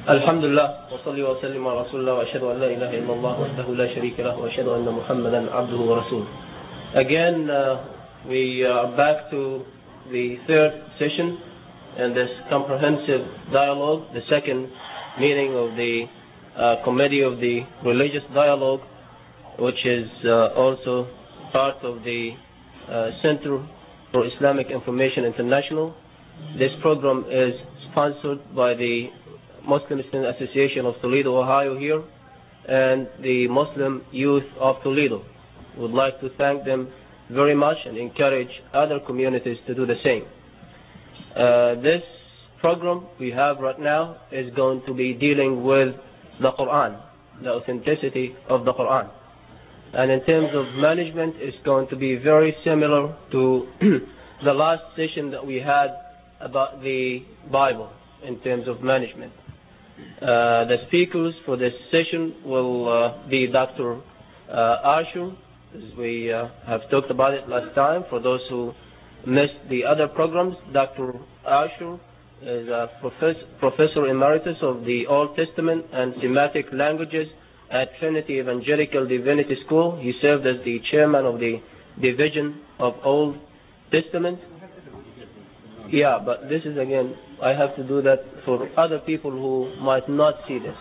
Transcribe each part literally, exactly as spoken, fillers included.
الحمد لله وصلي وسلم على رسول الله وأشهد أن لا إله إلا الله وحده لا شريك له وأشهد أن محمدا عبده ورسوله. Again, uh, we are back to the third session in this comprehensive dialogue, the second meeting of the uh, Committee of the Religious Dialogue, which is uh, also part of the uh, Center for Islamic Information International. This program is sponsored by the Muslim Student Association of Toledo, Ohio here, and the Muslim Youth of Toledo. We would like to thank them very much and encourage other communities to do the same. Uh, this program we have right now is going to be dealing with the Quran, the authenticity of the Quran. And in terms of management, it's going to be very similar to the last session that we had about the Bible in terms of management. Uh, the speakers for this session will uh, be Doctor Uh, Ashur, as we uh, have talked about it last time. For those who missed the other programs, Doctor Ashur is a professor, professor emeritus of the Old Testament and Semitic languages at Trinity Evangelical Divinity School. He served as the chairman of the Division of Old Testament. Yeah, but this is again, I have to do that for other people who might not see this.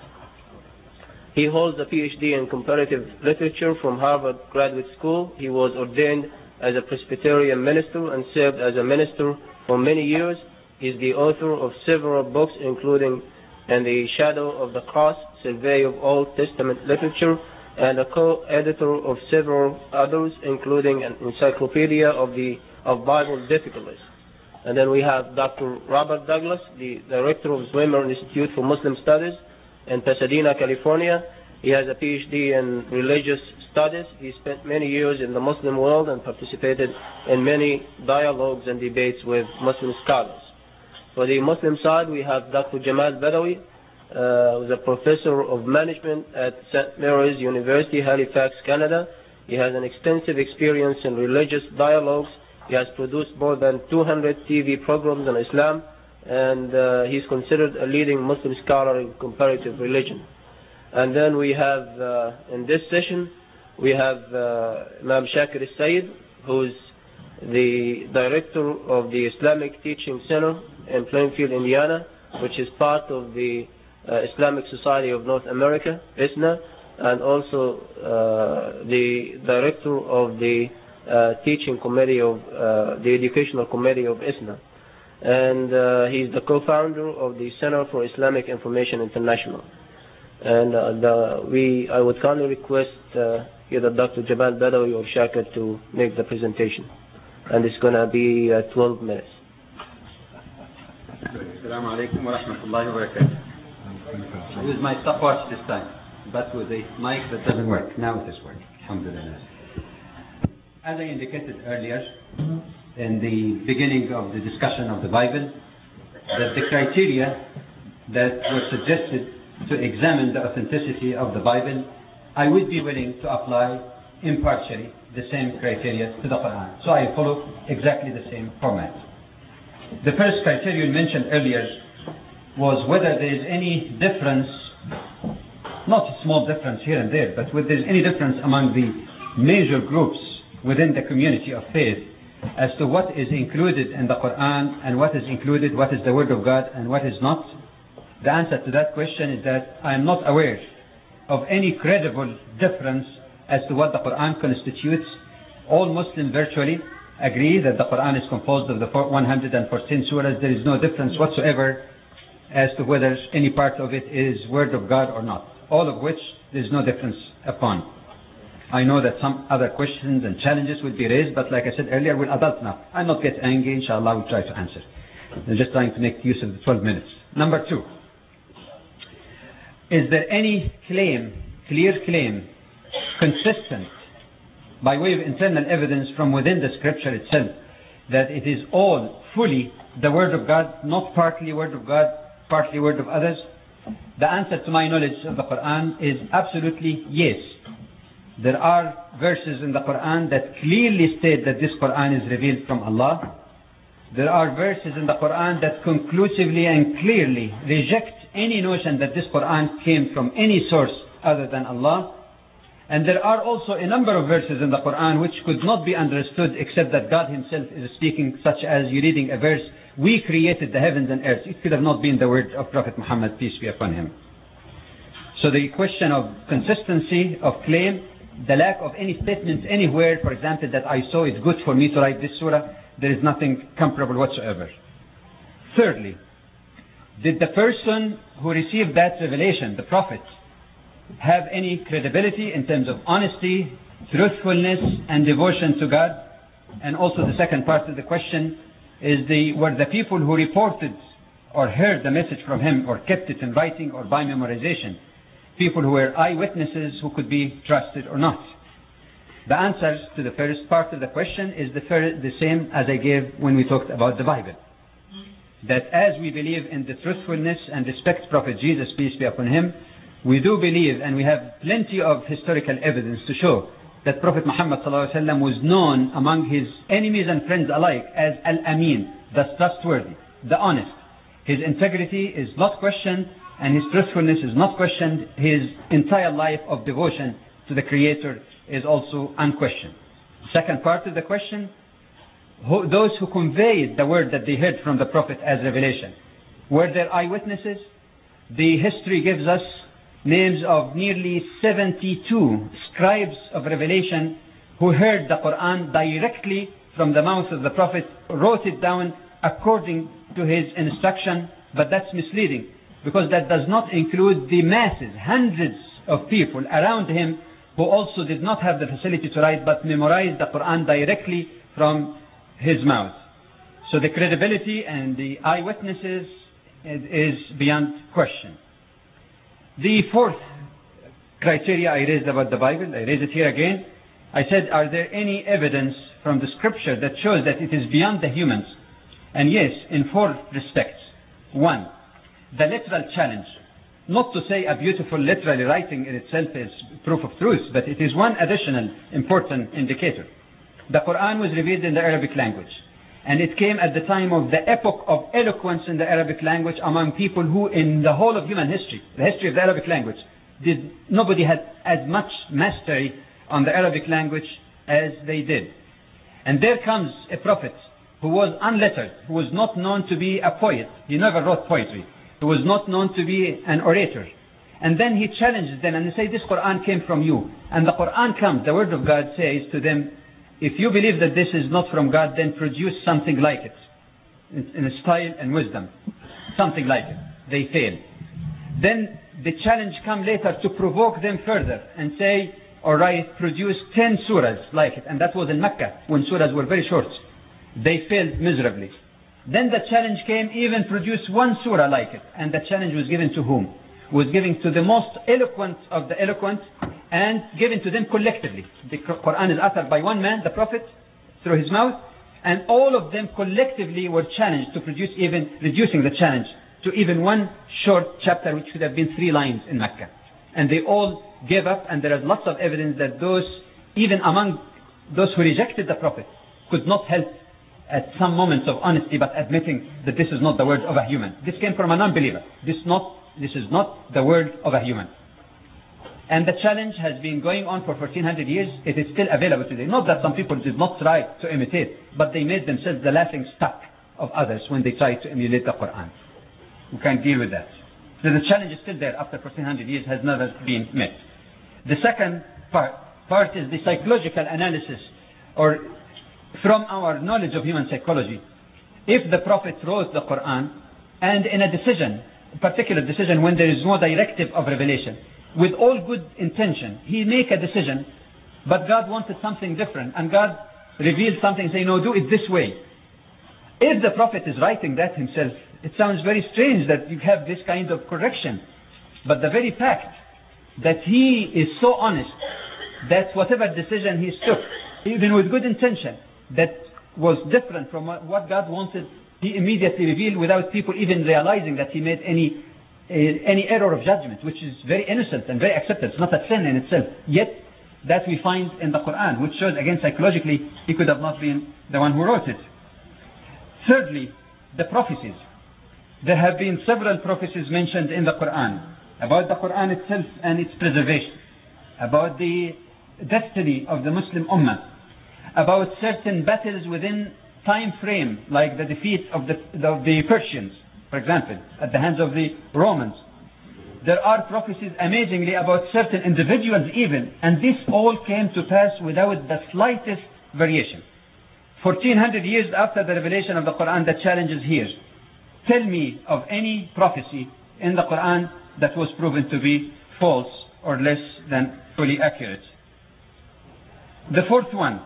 He holds a P H D in comparative literature from Harvard Graduate School. He was ordained as a Presbyterian minister and served as a minister for many years. He is the author of several books, including In the Shadow of the Cross, Survey of Old Testament Literature, and a co-editor of several others, including an encyclopedia of the of Bible difficulties. And then we have Doctor Robert Douglas, the director of Swimmer Institute for Muslim Studies in Pasadena, California. He has a P H D in religious studies. He spent many years in the Muslim world and participated in many dialogues and debates with Muslim scholars. For the Muslim side, we have Doctor Jamal Badawi, uh, who is a professor of management at Saint Mary's University, Halifax, Canada. He has an extensive experience in religious dialogues. He has produced more than two hundred T V programs on Islam, and uh, he's considered a leading Muslim scholar in comparative religion. And then we have, uh, in this session, we have uh, Imam Shakir Sayyid, who's the director of the Islamic Teaching Center in Plainfield, Indiana, which is part of the uh, Islamic Society of North America, I S N A, and also uh, the director of the Uh, teaching committee of uh, the educational committee of I S N A, and uh, he's the co-founder of the Center for Islamic Information International. And uh, the, we, I would kindly request uh, either Doctor Jamal Badawi or Shakir to make the presentation, and it's going to be uh, twelve minutes. Assalamu alaikum wa rahmatullahi wa barakatuh. I use my stopwatch this time, but with a mic that doesn't work. Now it is working. Alhamdulillah. As I indicated earlier, in the beginning of the discussion of the Bible, that the criteria that were suggested to examine the authenticity of the Bible, I would be willing to apply impartially the same criteria to the Quran. So I follow exactly the same format. The first criterion mentioned earlier was whether there is any difference, not a small difference here and there, but whether there is any difference among the major groups within the community of faith as to what is included in the Quran and what is included, what is the Word of God and what is not. The answer to that question is that I am not aware of any credible difference as to what the Quran constitutes. All Muslims virtually agree that the Quran is composed of the one hundred fourteen surahs. There is no difference whatsoever as to whether any part of it is Word of God or not, all of which there is no difference upon. I know that some other questions and challenges will be raised, but like I said earlier, we're adult now. I'll not get angry, inshallah, we'll try to answer. I'm just trying to make use of the twelve minutes. Number two, is there any claim, clear claim, consistent, by way of internal evidence from within the scripture itself, that it is all fully the Word of God, not partly Word of God, partly Word of others? The answer to my knowledge of the Quran is absolutely yes. There are verses in the Quran that clearly state that this Quran is revealed from Allah. There are verses in the Quran that conclusively and clearly reject any notion that this Quran came from any source other than Allah. And there are also a number of verses in the Quran which could not be understood except that God himself is speaking, such as you reading a verse, we created the heavens and earth. It could have not been the word of Prophet Muhammad, peace be upon him. So the question of consistency of claim, the lack of any statements anywhere, for example, that I saw it good for me to write this surah, there is nothing comparable whatsoever. Thirdly, did the person who received that revelation, the Prophet, have any credibility in terms of honesty, truthfulness, and devotion to God? And also the second part of the question is the were the people who reported or heard the message from him or kept it in writing or by memorization people who were eyewitnesses who could be trusted or not? The answers to the first part of the question is the, first, the same as I gave when we talked about the Bible. That as we believe in the truthfulness and respect Prophet Jesus, peace be upon him, we do believe, and we have plenty of historical evidence to show, that Prophet Muhammad ﷺ was known among his enemies and friends alike as Al-Amin, the trustworthy, the honest. His integrity is not questioned, and his truthfulness is not questioned. His entire life of devotion to the Creator is also unquestioned. Second part of the question, who, those who conveyed the word that they heard from the Prophet as revelation, were there eyewitnesses? The history gives us names of nearly seventy-two scribes of revelation who heard the Quran directly from the mouth of the Prophet, wrote it down according to his instruction, but that's misleading, because that does not include the masses, hundreds of people around him who also did not have the facility to write but memorized the Quran directly from his mouth. So the credibility and the eyewitnesses is beyond question. The fourth criteria I raised about the Bible, I raise it here again. I said, are there any evidence from the scripture that shows that it is beyond the humans? And yes, in four respects. One, the literal challenge. Not to say a beautiful literary writing in itself is proof of truth, but it is one additional important indicator. The Quran was revealed in the Arabic language, and it came at the time of the epoch of eloquence in the Arabic language among people who, in the whole of human history, the history of the Arabic language, did nobody had as much mastery on the Arabic language as they did. And there comes a prophet who was unlettered, who was not known to be a poet. He never wrote poetry. He was not known to be an orator. And then he challenges them and they say, this Quran came from you. And the Quran comes, the word of God says to them, if you believe that this is not from God, then produce something like it, in style and wisdom, something like it. They fail. Then the challenge comes later to provoke them further and say, all right, produce ten surahs like it. And that was in Mecca, when surahs were very short. They failed miserably. Then the challenge came, even produce one surah like it. And the challenge was given to whom? Was given to the most eloquent of the eloquent, and given to them collectively. The Quran is uttered by one man, the Prophet, through his mouth, and all of them collectively were challenged to produce, even reducing the challenge to even one short chapter, which should have been three lines in Mecca. And they all gave up, and there is lots of evidence that those, even among those who rejected the Prophet, could not help at some moments of honesty but admitting that this is not the word of a human. This came from a non-believer. This not This is not the word of a human. And the challenge has been going on for fourteen hundred years. It is still available today. Not that some people did not try to imitate, but they made themselves the laughing stock of others when they tried to emulate the Quran. We can't deal with that. So the challenge is still there after fourteen hundred years, has never been met. The second part, part is the psychological analysis, or from our knowledge of human psychology. If the Prophet wrote the Quran, and in a decision, particular decision when there is no directive of revelation, with all good intention, he make a decision, but God wanted something different, and God revealed something, say, no, do it this way. If the Prophet is writing that himself, it sounds very strange that you have this kind of correction. But the very fact that he is so honest, that whatever decision he took, even with good intention, that was different from what God wanted, he immediately revealed without people even realizing that he made any uh, any error of judgment, which is very innocent and very accepted. It's not a sin in itself. Yet, that we find in the Quran, which shows, again, psychologically, he could have not been the one who wrote it. Thirdly, the prophecies. there have been several prophecies mentioned in the Quran about the Quran itself and its preservation, about the destiny of the Muslim Ummah, about certain battles within time frame, like the defeat of the, of the Persians, for example, at the hands of the Romans. There are prophecies amazingly about certain individuals even, and this all came to pass without the slightest variation. fourteen hundred years after the revelation of the Quran, the challenge is here. Tell me of any prophecy in the Quran that was proven to be false or less than fully accurate. The fourth one,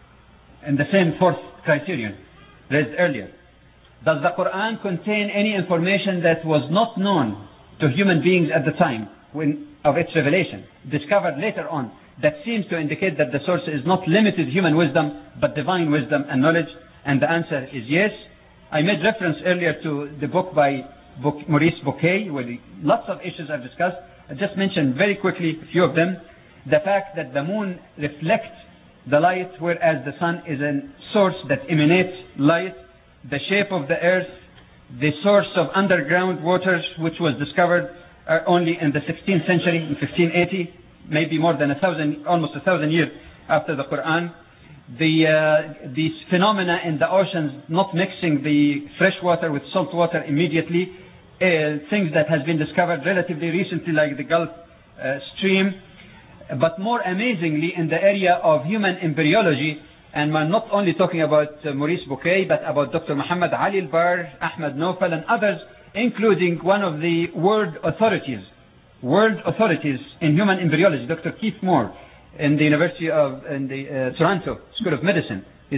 and the same fourth criterion raised earlier. Does the Quran contain any information that was not known to human beings at the time when, of its revelation, discovered later on, that seems to indicate that the source is not limited human wisdom, but divine wisdom and knowledge? And the answer is yes. I made reference earlier to the book by Maurice Bucaille, where lots of issues are discussed. I just mentioned very quickly a few of them. The fact that the moon reflects the light, whereas the sun is a source that emanates light. The shape of the earth, the source of underground waters, which was discovered uh, only in the sixteenth century, in fifteen eighty, maybe more than a thousand, almost a thousand years after the Quran. The uh, these phenomena in the oceans not mixing the fresh water with salt water immediately, uh, things that has been discovered relatively recently, like the Gulf uh, Stream. But more amazingly, in the area of human embryology, and I'm not only talking about uh, Maurice Bucaille, but about Doctor Muhammad Ali Al-Bar, Ahmad Nofal, and others, including one of the world authorities, world authorities in human embryology, Doctor Keith Moore, in the University of in the uh, Toronto School of Medicine. He's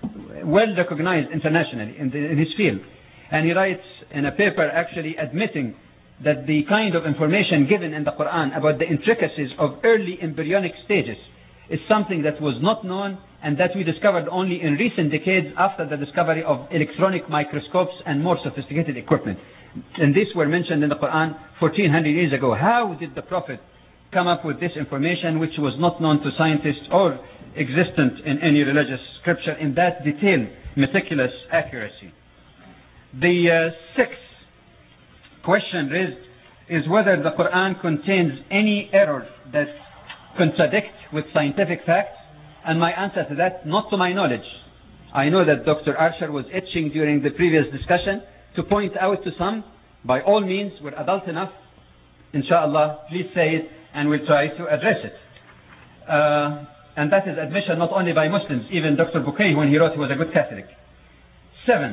a well recognized internationally in, the, in his field, and he writes in a paper actually admitting that the kind of information given in the Quran about the intricacies of early embryonic stages is something that was not known, and that we discovered only in recent decades after the discovery of electronic microscopes and more sophisticated equipment. And these were mentioned in the Quran fourteen hundred years ago. How did the Prophet come up with this information, which was not known to scientists or existent in any religious scripture in that detailed, meticulous accuracy? The uh, sixth question raised is whether the Quran contains any error that contradicts with scientific facts, and my answer to that, not to my knowledge. I know that Doctor Archer was itching during the previous discussion to point out to some. By all means, we're adult enough, inshallah, please say it, and we'll try to address it. Uh, and that is admission not only by Muslims, even Doctor Bucaille, when he wrote, he was a good Catholic. Seven,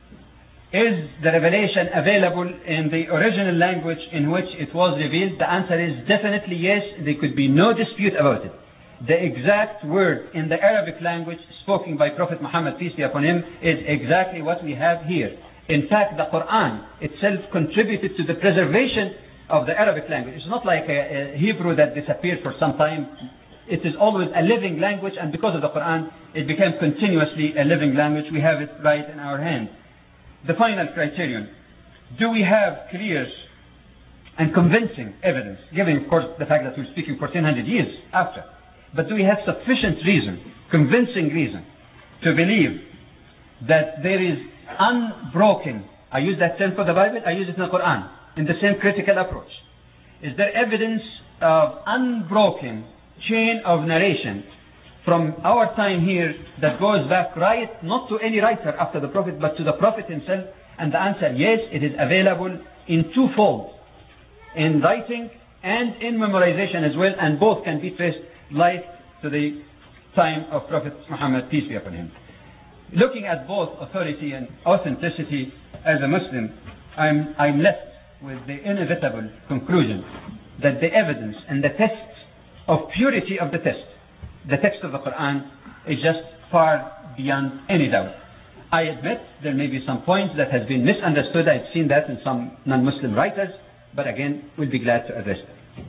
is the revelation available in the original language in which it was revealed? The answer is definitely yes. There could be no dispute about it. The exact word in the Arabic language spoken by Prophet Muhammad, peace be upon him, is exactly what we have here. In fact, the Quran itself contributed to the preservation of the Arabic language. It's not like a, a Hebrew that disappeared for some time. It is always a living language, and because of the Quran, it became continuously a living language. We have it right in our hand. The final criterion: do we have clear and convincing evidence, given of course the fact that we're speaking fourteen hundred years after, but do we have sufficient reason, convincing reason, to believe that there is unbroken, I use that term for the Bible, I use it in the Quran, in the same critical approach. Is there evidence of unbroken chain of narration from our time here that goes back right, not to any writer after the Prophet, but to the Prophet himself? And the answer, yes, it is available in twofold, in writing and in memorization as well, and both can be traced right to the time of Prophet Muhammad, peace be upon him. Looking at both authority and authenticity, as a Muslim, I'm, I'm left with the inevitable conclusion that the evidence and the test of purity of the test, the text of the Quran, is just far beyond any doubt. I admit there may be some points that has been misunderstood. I've seen that in some non-Muslim writers, but again, we'll be glad to address them.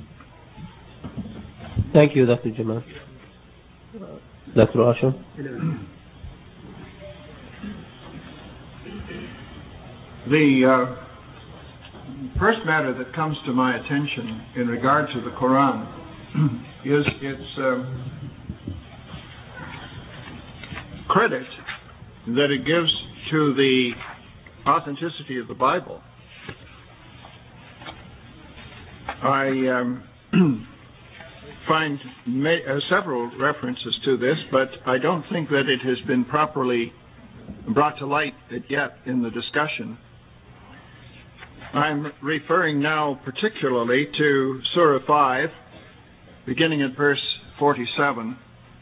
Thank you, Doctor Jamal. Doctor Asher. The uh, first matter that comes to my attention in regard to the Quran is its uh, credit that it gives to the authenticity of the Bible. I um, find ma- uh, several references to this, but I don't think that it has been properly brought to light yet in the discussion. I'm referring now particularly to Surah five, beginning at verse forty-seven,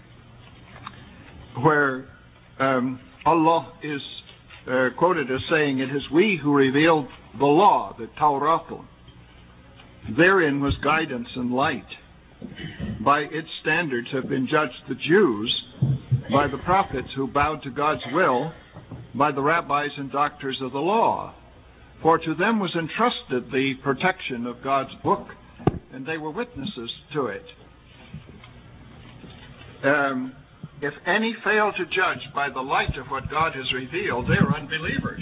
where um, Allah is uh, quoted as saying, "It is we who revealed the law, the Tawrat. Therein was guidance and light. By its standards have been judged the Jews, by the prophets who bowed to God's will, by the rabbis and doctors of the law. For to them was entrusted the protection of God's book, and they were witnesses to it. Um, if any fail to judge by the light of what God has revealed, they are unbelievers."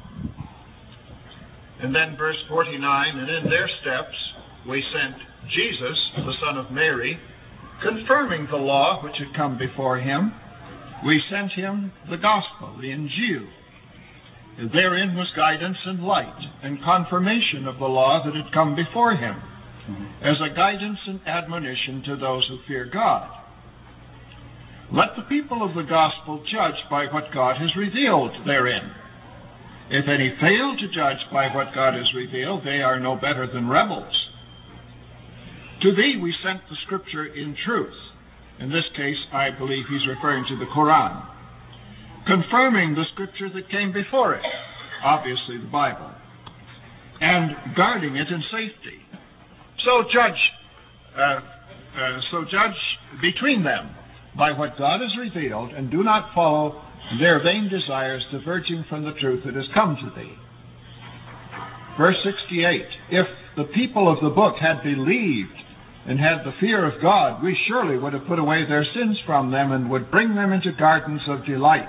And then verse forty-nine, "And in their steps we sent Jesus, the son of Mary, confirming the law which had come before him. We sent him the gospel, the Injil. Therein was guidance and light and confirmation of the law that had come before him, as a guidance and admonition to those who fear God. Let the people of the gospel judge by what God has revealed therein. If any fail to judge by what God has revealed, they are no better than rebels. To thee we sent the scripture in truth." In this case, I believe he's referring to the Quran. "Confirming the scripture that came before it," obviously the Bible, "and guarding it in safety. So judge, uh, uh, so judge between them by what God has revealed, and do not follow their vain desires, diverging from the truth that has come to thee." Verse sixty-eight, "If the people of the book had believed and had the fear of God, we surely would have put away their sins from them and would bring them into gardens of delight."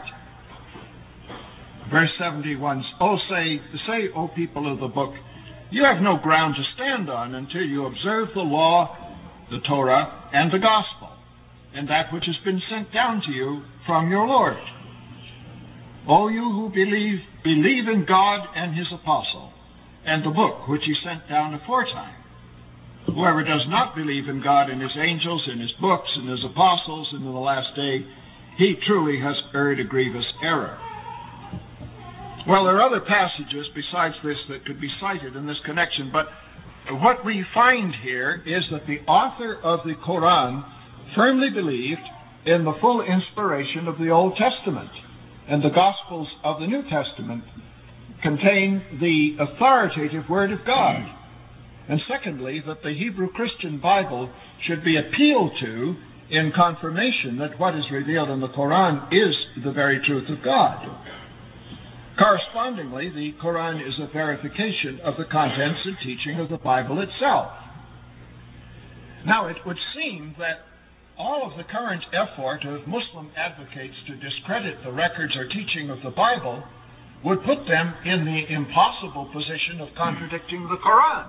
Verse seventy-one, "O say, say, O people of the book, you have no ground to stand on until you observe the law, the Torah, and the gospel, and that which has been sent down to you from your Lord. O you who believe, believe in God and his apostle, and the book which he sent down aforetime. Whoever does not believe in God and his angels, and his books, and his apostles, and in the last day, he truly has erred a grievous error." Well, there are other passages besides this that could be cited in this connection, but what we find here is that the author of the Quran firmly believed in the full inspiration of the Old Testament, and the Gospels of the New Testament contain the authoritative Word of God. And secondly, that the Hebrew Christian Bible should be appealed to in confirmation that what is revealed in the Quran is the very truth of God. Correspondingly, the Quran is a verification of the contents and teaching of the Bible itself. Now, it would seem that all of the current effort of Muslim advocates to discredit the records or teaching of the Bible would put them in the impossible position of contradicting the Quran.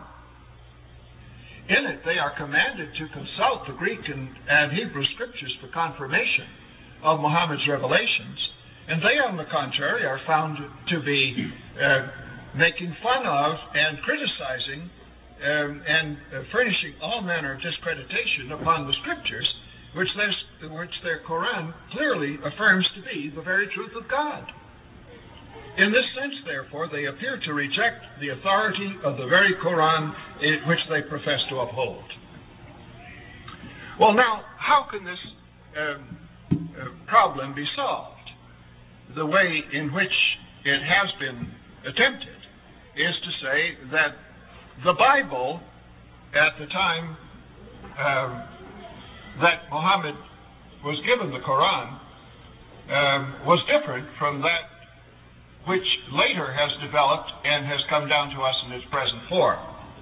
In it, they are commanded to consult the Greek and, and Hebrew scriptures for confirmation of Muhammad's revelations, and they, on the contrary, are found to be uh, making fun of and criticizing um, and uh, furnishing all manner of discreditation upon the scriptures, which, which their Quran clearly affirms to be the very truth of God. In this sense, therefore, they appear to reject the authority of the very Quran which they profess to uphold. Well, now, how can this um, uh, problem be solved? The way in which it has been attempted is to say that the Bible, at the time um, that Muhammad was given the Quran, um, was different from that which later has developed and has come down to us in its present form.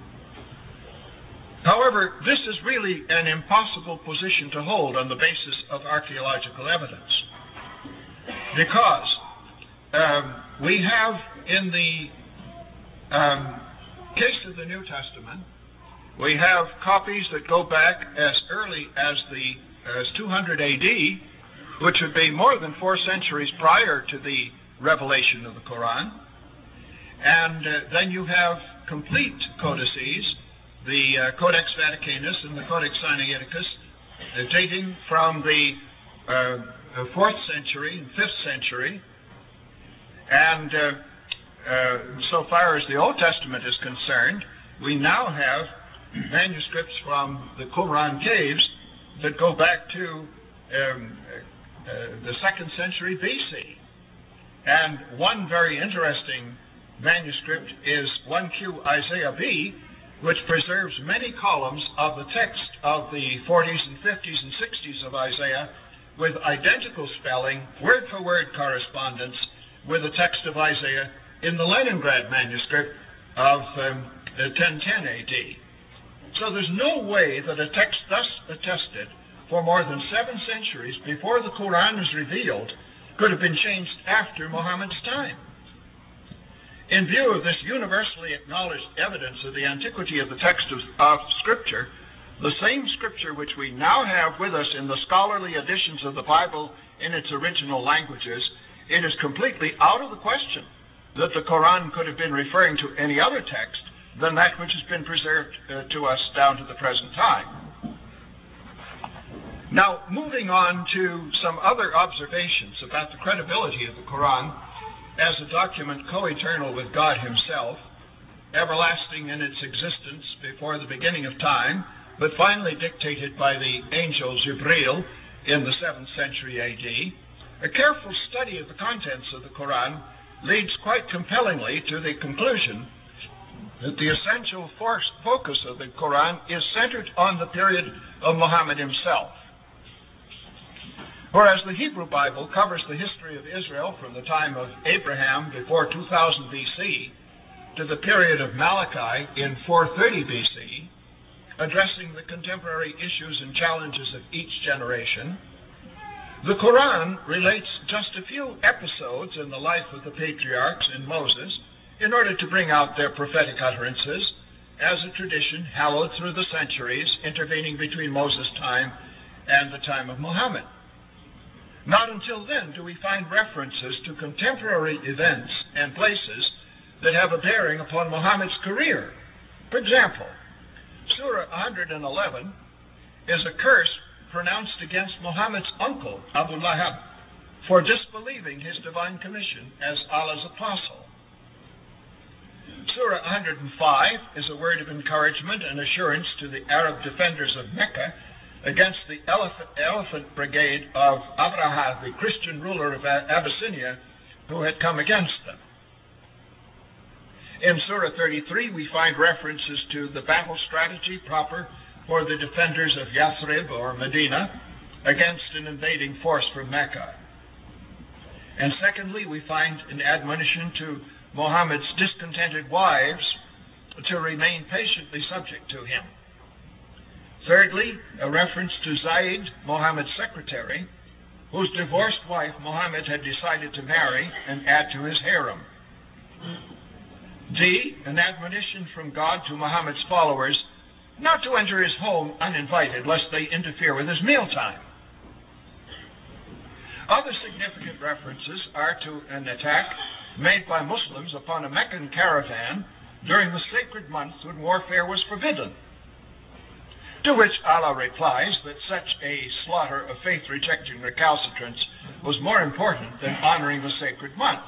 However, this is really an impossible position to hold on the basis of archaeological evidence, because um, we have, in the um, case of the New Testament, we have copies that go back as early as the as two hundred A D, which would be more than four centuries prior to the revelation of the Quran. And uh, then you have complete codices the uh, Codex Vaticanus and the Codex Sinaiticus, uh, dating from the uh, fourth century and fifth century. And uh, uh, so far as the Old Testament is concerned, we now have manuscripts from the Qumran caves that go back to um, uh, the second century B C. And one very interesting manuscript is one Q Isaiah B, which preserves many columns of the text of the forties and fifties and sixties of Isaiah with identical spelling, word-for-word correspondence with the text of Isaiah in the Leningrad manuscript of um, ten ten A D. So there's no way that a text thus attested for more than seven centuries before the Quran is revealed could have been changed after Muhammad's time. In view of this universally acknowledged evidence of the antiquity of the text of, of Scripture, the same Scripture which we now have with us in the scholarly editions of the Bible in its original languages, it is completely out of the question that the Quran could have been referring to any other text than that which has been preserved uh, to us down to the present time. Now, moving on to some other observations about the credibility of the Quran as a document co-eternal with God Himself, everlasting in its existence before the beginning of time, but finally dictated by the angel Jibreel in the seventh century A D, a careful study of the contents of the Quran leads quite compellingly to the conclusion that the essential force, focus of the Quran is centered on the period of Muhammad himself. Whereas the Hebrew Bible covers the history of Israel from the time of Abraham before two thousand B C to the period of Malachi in four thirty B C, addressing the contemporary issues and challenges of each generation, the Quran relates just a few episodes in the life of the patriarchs and Moses in order to bring out their prophetic utterances as a tradition hallowed through the centuries intervening between Moses' time and the time of Muhammad. Not until then do we find references to contemporary events and places that have a bearing upon Muhammad's career. For example, Surah one eleven is a curse pronounced against Muhammad's uncle, Abu Lahab, for disbelieving his divine commission as Allah's apostle. Surah one oh five is a word of encouragement and assurance to the Arab defenders of Mecca against the elephant, elephant brigade of Abraha, the Christian ruler of Abyssinia, who had come against them. In Surah thirty-three, we find references to the battle strategy proper for the defenders of Yathrib or Medina against an invading force from Mecca. And secondly, we find an admonition to Muhammad's discontented wives to remain patiently subject to him. Thirdly, a reference to Zayd, Muhammad's secretary, whose divorced wife Muhammad had decided to marry and add to his harem. D, an admonition from God to Muhammad's followers not to enter his home uninvited lest they interfere with his mealtime. Other significant references are to an attack made by Muslims upon a Meccan caravan during the sacred months when warfare was forbidden, to which Allah replies that such a slaughter of faith-rejecting recalcitrants was more important than honoring the sacred month.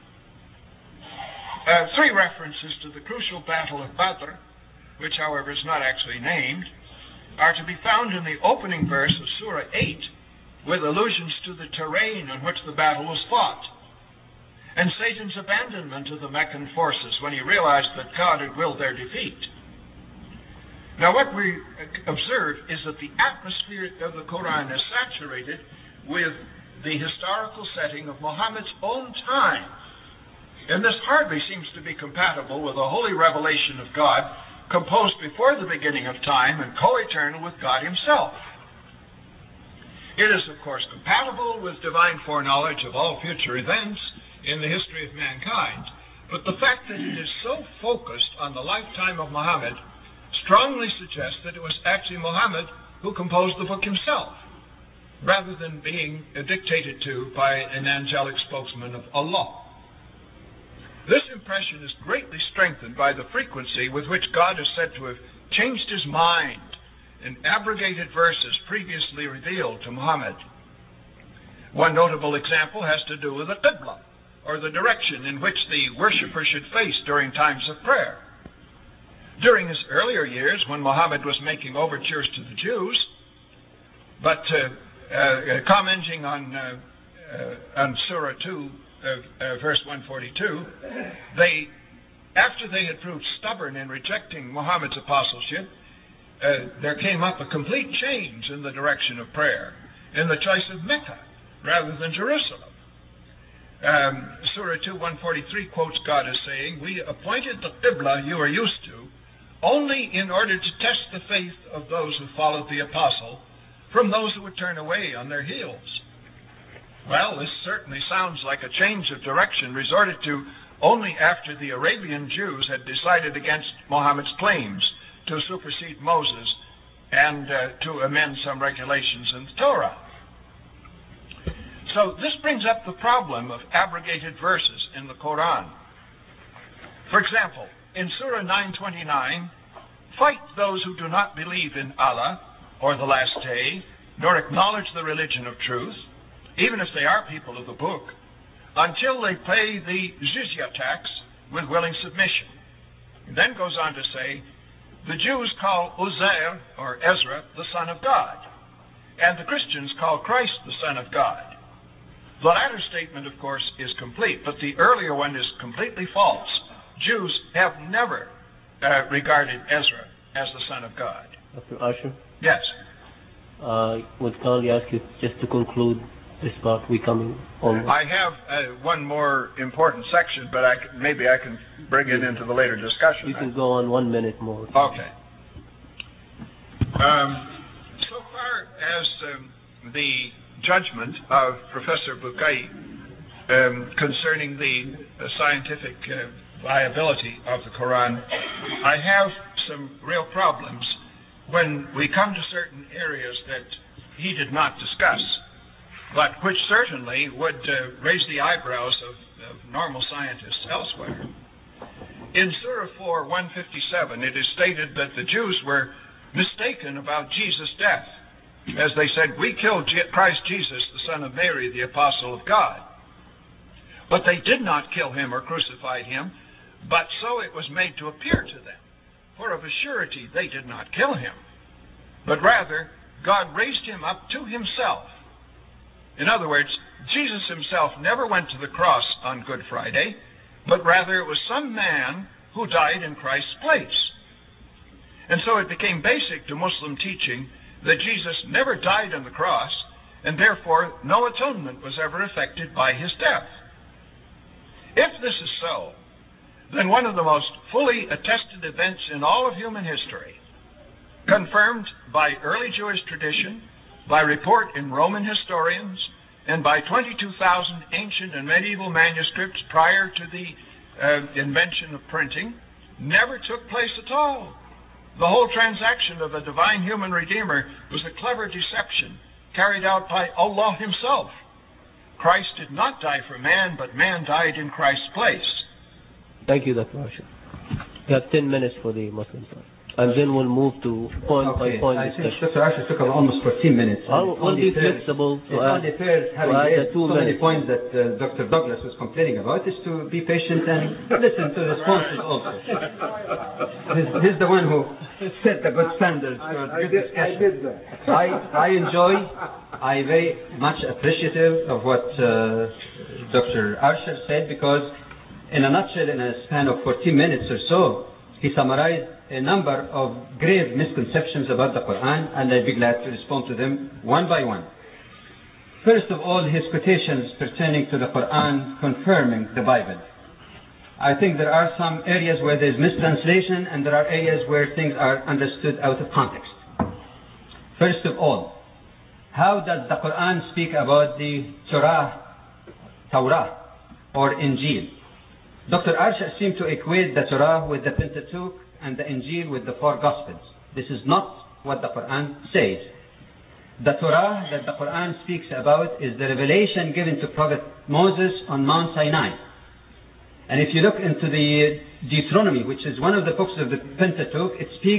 Uh, three references to the crucial battle of Badr, which however is not actually named, are to be found in the opening verse of Surah eight, with allusions to the terrain on which the battle was fought, and Satan's abandonment of the Meccan forces when he realized that God had willed their defeat. Now what we observe is that the atmosphere of the Quran is saturated with the historical setting of Muhammad's own time, and this hardly seems to be compatible with a holy revelation of God composed before the beginning of time and co-eternal with God Himself. It is, of course, compatible with divine foreknowledge of all future events in the history of mankind, but the fact that it is so focused on the lifetime of Muhammad strongly suggests that it was actually Muhammad who composed the book himself, rather than being dictated to by an angelic spokesman of Allah. This impression is greatly strengthened by the frequency with which God is said to have changed his mind and abrogated verses previously revealed to Muhammad. One notable example has to do with the Qibla, or the direction in which the worshipper should face during times of prayer. During his earlier years, when Muhammad was making overtures to the Jews, but uh, uh, commenting on, uh, uh, on Surah two, uh, uh, verse one forty-two, they, after they had proved stubborn in rejecting Muhammad's apostleship, uh, there came up a complete change in the direction of prayer, in the choice of Mecca rather than Jerusalem. Um, Surah two, one forty-three quotes God as saying, "We appointed the Qibla you are used to only in order to test the faith of those who followed the apostle from those who would turn away on their heels." Well, this certainly sounds like a change of direction resorted to only after the Arabian Jews had decided against Muhammad's claims to supersede Moses and uh, to amend some regulations in the Torah. So this brings up the problem of abrogated verses in the Quran. For example, in Surah nine twenty-nine, "Fight those who do not believe in Allah or the last day, nor acknowledge the religion of truth, even if they are people of the book, until they pay the jizya tax with willing submission." It then goes on to say, "The Jews call Uzair, or Ezra, the son of God, and the Christians call Christ the son of God." The latter statement, of course, is complete, but the earlier one is completely false. Jews have never uh, regarded Ezra as the son of God. Doctor Asher? Yes. I uh, would kindly ask you just to conclude this part. We coming on. I have uh, one more important section, but I c- maybe I can bring it into the later discussion. You can go on one minute more. Okay. Um, so far as um, the judgment of Professor Bukai um, concerning the uh, scientific uh, viability of the Quran, I have some real problems when we come to certain areas that he did not discuss, but which certainly would uh, raise the eyebrows of, of normal scientists elsewhere. In Surah four, one fifty-seven, it is stated that the Jews were mistaken about Jesus' death, as they said, "We killed Christ Jesus, the son of Mary, the apostle of God." But they did not kill him or crucify him, but so it was made to appear to them. For of a surety they did not kill him, but rather God raised him up to himself. In other words, Jesus himself never went to the cross on Good Friday, but rather it was some man who died in Christ's place. And so it became basic to Muslim teaching that Jesus never died on the cross, and therefore no atonement was ever effected by his death. If this is so, then one of the most fully attested events in all of human history, confirmed by early Jewish tradition, by report in Roman historians, and by twenty-two thousand ancient and medieval manuscripts prior to the uh, invention of printing, never took place at all. The whole transaction of a divine human Redeemer was a clever deception carried out by Allah himself. Christ did not die for man, but man died in Christ's place. Thank you, Doctor Asher. You have ten minutes for the Muslim side. And then we'll move to point okay. by point I discussion. think Doctor Asher took almost fourteen minutes. I'll, we'll be flexible to it's add, only fair, having add raised two so many minutes. points that uh, Doctor Douglas was complaining about, is to be patient and listen to responses also. he's, he's the one who set the good standards for good discussion. I, I enjoy, I very much appreciative of what uh, Doctor Asher said, because in a nutshell, in a span of fourteen minutes or so, he summarized a number of grave misconceptions about the Quran, and I'd be glad to respond to them one by one. First of all, his quotations pertaining to the Quran confirming the Bible. I think there are some areas where there's mistranslation, and there are areas where things are understood out of context. First of all, how does the Quran speak about the Torah, Torah, or Injil? Doctor Asher seemed to equate the Torah with the Pentateuch and the Injil with the four Gospels. This is not what the Quran says. The Torah that the Quran speaks about is the revelation given to Prophet Moses on Mount Sinai. And if you look into the Deuteronomy, which is one of the books of the Pentateuch, it speaks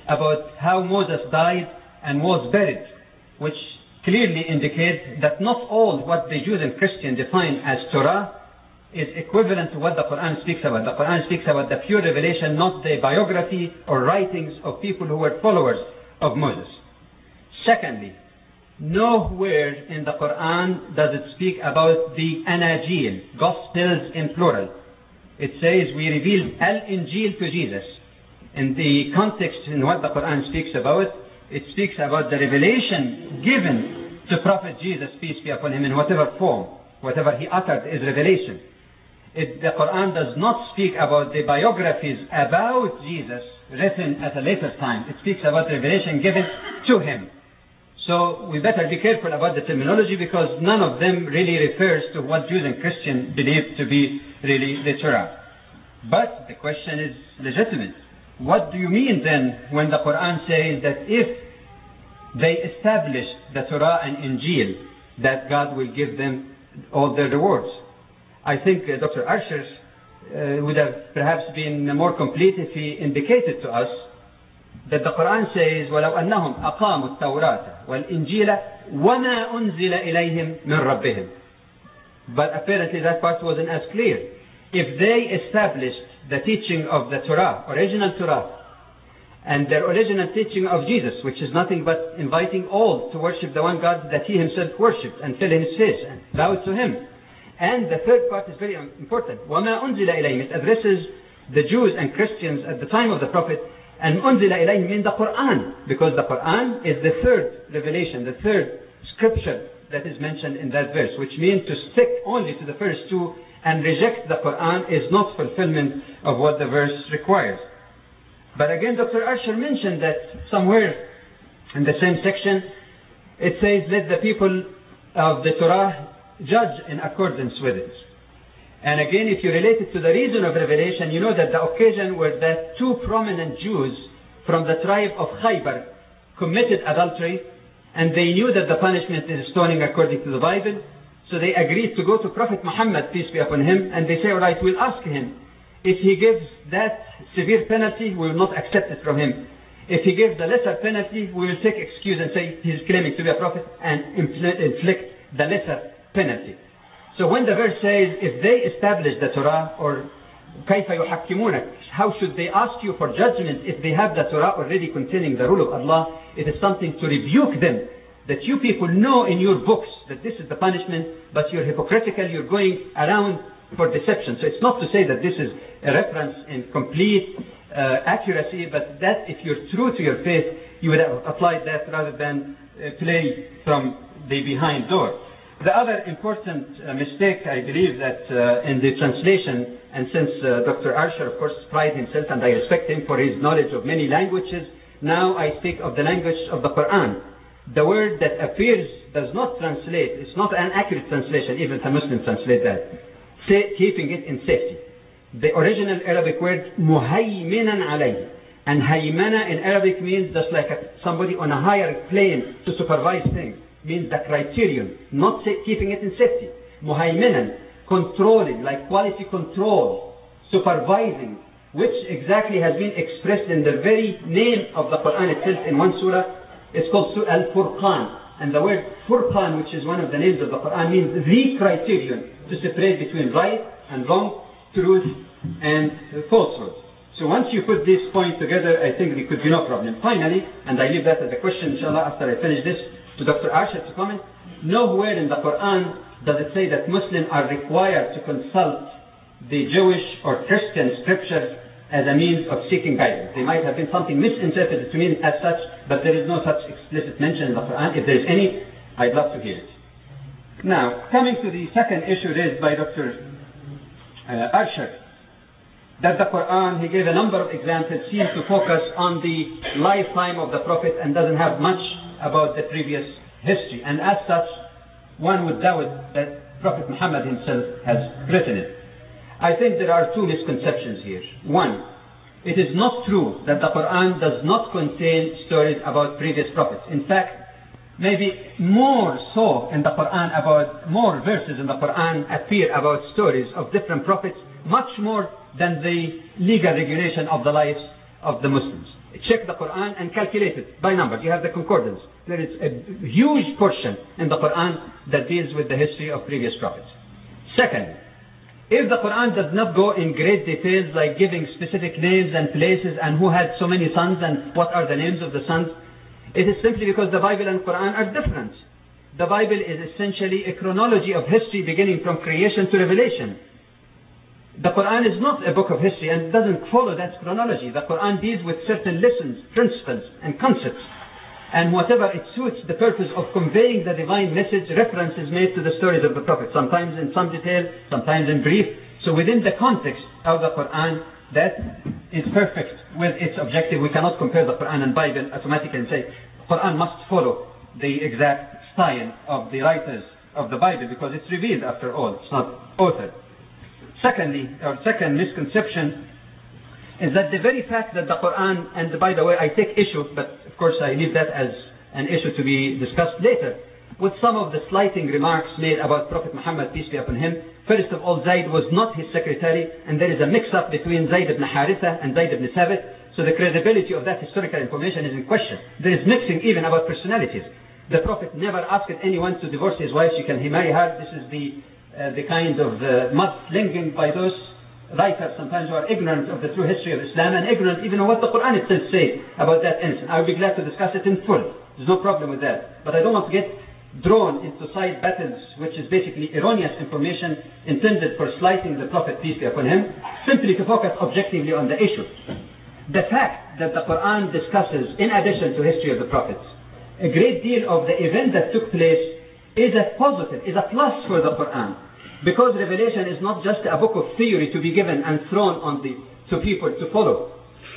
about how Moses died and was buried, which clearly indicates that not all what the Jews and Christians define as Torah is equivalent to what the Quran speaks about. The Quran speaks about the pure revelation, not the biography or writings of people who were followers of Moses. Secondly, nowhere in the Quran does it speak about the Anajil, Gospels in plural. It says we revealed Al-Injil to Jesus. In the context in what the Quran speaks about, it speaks about the revelation given to Prophet Jesus, peace be upon him, in whatever form, whatever he uttered is revelation. It, the Quran does not speak about the biographies about Jesus written at a later time. It speaks about revelation given to him. So we better be careful about the terminology, because none of them really refers to what Jews and Christians believe to be really the Torah. But the question is legitimate. What do you mean then when the Quran says that if they establish the Torah and Injil, that God will give them all their rewards? I think uh, Doctor Archer uh, would have perhaps been more complete if he indicated to us that the Quran says وَلَوْ أَنَّهُمْ أَقَامُوا التَّوْرَاةَ وَالْإِنْجِيلَ وَمَا أُنزِلَ إِلَيْهِمْ مِنْ رَبِّهِمْ. But apparently that part wasn't as clear. If they established the teaching of the Torah, original Torah, and their original teaching of Jesus, which is nothing but inviting all to worship the one God that he himself worshipped and fell in his face and bowed to him. And the third part is very important. وَمَا أُنزِلَ إِلَيْهِمْ. It addresses the Jews and Christians at the time of the Prophet, and أُنزِلَ إِلَيْهِمْ means the Quran, because the Quran is the third revelation, the third scripture that is mentioned in that verse, which means to stick only to the first two and reject the Quran is not fulfillment of what the verse requires. But again, Doctor Archer mentioned that somewhere in the same section, it says, let the people of the Torah judge in accordance with it. And again, if you relate it to the reason of revelation, you know that the occasion where that two prominent Jews from the tribe of Khaybar committed adultery, and they knew that the punishment is stoning according to the Bible, so they agreed to go to Prophet Muhammad, peace be upon him, and they say, all right, we'll ask him. If he gives that severe penalty, we will not accept it from him. If he gives the lesser penalty, we will take excuse and say he's claiming to be a prophet and inflict the lesser penalty. So when the verse says, if they establish the Torah, or كيف يحكمونك, how should they ask you for judgment if they have the Torah already containing the rule of Allah? It is something to rebuke them, that you people know in your books that this is the punishment, but you're hypocritical, you're going around for deception. So it's not to say that this is a reference in complete uh, accuracy, but that if you're true to your faith, you would have applied that rather than uh, play from the behind door. The other important uh, mistake, I believe, that uh, in the translation, and since uh, Doctor Archer, of course, pride himself, and I respect him for his knowledge of many languages, now I speak of the language of the Quran. The word that appears does not translate, it's not an accurate translation, even if a Muslim translate that, say, keeping it in safety. The original Arabic word, muhayminan alayhi. And haymana in Arabic means just like a, somebody on a higher plane to supervise things. Means the criterion, not say, keeping it in safety. Muhayminan, controlling, like quality control, supervising, which exactly has been expressed in the very name of the Quran itself in one surah. It's called Surah Al-Furqan. And the word Furqan, which is one of the names of the Quran, means the criterion to separate between right and wrong, truth and falsehood. So once you put these points together, I think there could be no problem. Finally, and I leave that as a question, inshallah, after I finish this, to Doctor Archer to comment, nowhere in the Quran does it say that Muslims are required to consult the Jewish or Christian scriptures as a means of seeking guidance. There might have been something misinterpreted to mean as such, but there is no such explicit mention in the Quran. If there is any, I'd love to hear it. Now, coming to the second issue raised by Doctor Uh, Archer, that the Quran, he gave a number of examples, seems to focus on the lifetime of the Prophet and doesn't have much about the previous history. And as such, one would doubt that Prophet Muhammad himself has written it. I think there are two misconceptions here. One, it is not true that the Quran does not contain stories about previous prophets. In fact, maybe more so in the Quran about, more verses in the Quran appear about stories of different prophets, much more than the legal regulation of the lives of the Muslims. check the Quran and calculate it by numbers. You have the concordance. There is a huge portion in the Quran that deals with the history of previous prophets. Second, if the Quran does not go in great details like giving specific names and places and who had so many sons and what are the names of the sons, it is simply because the Bible and Quran are different. The Bible is essentially a chronology of history beginning from creation to Revelation. The Quran is not a book of history and doesn't follow that chronology. The Quran deals with certain lessons, principles, and concepts. And whatever it suits the purpose of conveying the divine message, reference is made to the stories of the Prophet, sometimes in some detail, sometimes in brief. So within the context of the Quran, that is perfect with its objective. We cannot compare the Quran and Bible automatically and say, Quran must follow the exact style of the writers of the Bible because it's revealed after all, it's not authored. Secondly, our second misconception is that the very fact that the Quran, and by the way, I take issue, but of course I leave that as an issue to be discussed later, with some of the slighting remarks made about Prophet Muhammad, peace be upon him. First of all, Zayd was not his secretary, and there is a mix-up between Zayd ibn Haritha and Zayd ibn Thabit, so the credibility of that historical information is in question. There is mixing even about personalities. The Prophet never asked anyone to divorce his wife, she can he marry her. This is the, uh, the kind of uh, mudslinging by those writers sometimes who are ignorant of the true history of Islam and ignorant even of what the Quran itself says about that incident. I would be glad to discuss it in full. There's no problem with that. But I don't want to get drawn into side battles, which is basically erroneous information intended for slighting the Prophet, peace be upon him, simply to focus objectively on the issue. The fact that the Quran discusses, in addition to history of the prophets, a great deal of the event that took place is a positive, is a plus for the Quran. Because Revelation is not just a book of theory to be given and thrown on the, to people to follow.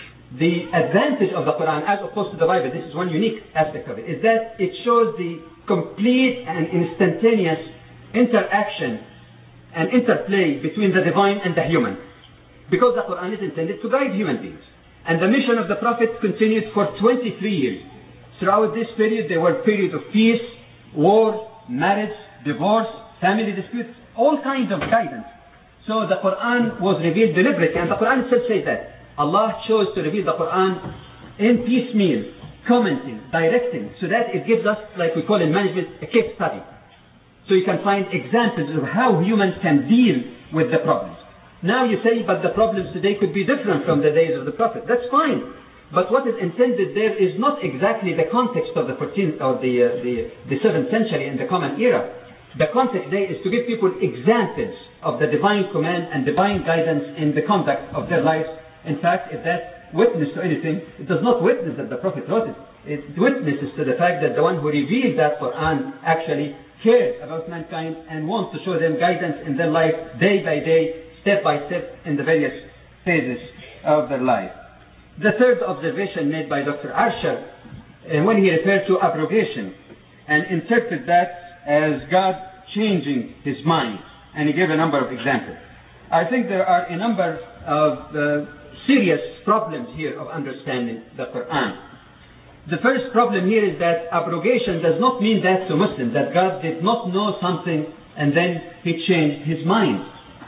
The advantage of the Quran, as opposed to the Bible, this is one unique aspect of it, is that it shows the complete and instantaneous interaction and interplay between the divine and the human. Because the Quran is intended to guide human beings. And the mission of the Prophet continued for twenty-three years. Throughout this period, there were periods of peace, war, marriage, divorce, family disputes, all kinds of guidance. So the Quran was revealed deliberately, and the Quran itself says that. Allah chose to reveal the Quran in piecemeal, commenting, directing, so that it gives us, like we call in management, a case study. So you can find examples of how humans can deal with the problems. Now you say, but the problems today could be different from the days of the Prophet. That's fine. But what is intended there is not exactly the context of the fourteenth or the, uh, the, the seventh century in the Common Era. The context there is to give people examples of the divine command and divine guidance in the conduct of their lives. In fact, if that witness to anything, it does not witness that the Prophet wrote it. It witnesses to the fact that the one who revealed that Quran actually cares about mankind and wants to show them guidance in their life day by day, step by step in the various phases of their life. The third observation made by Doctor Archer, uh, when he referred to abrogation and interpreted that as God changing his mind, and he gave a number of examples. I think there are a number of uh, serious problems here of understanding the Quran. The first problem here is that abrogation does not mean that to Muslims, that God did not know something and then he changed his mind.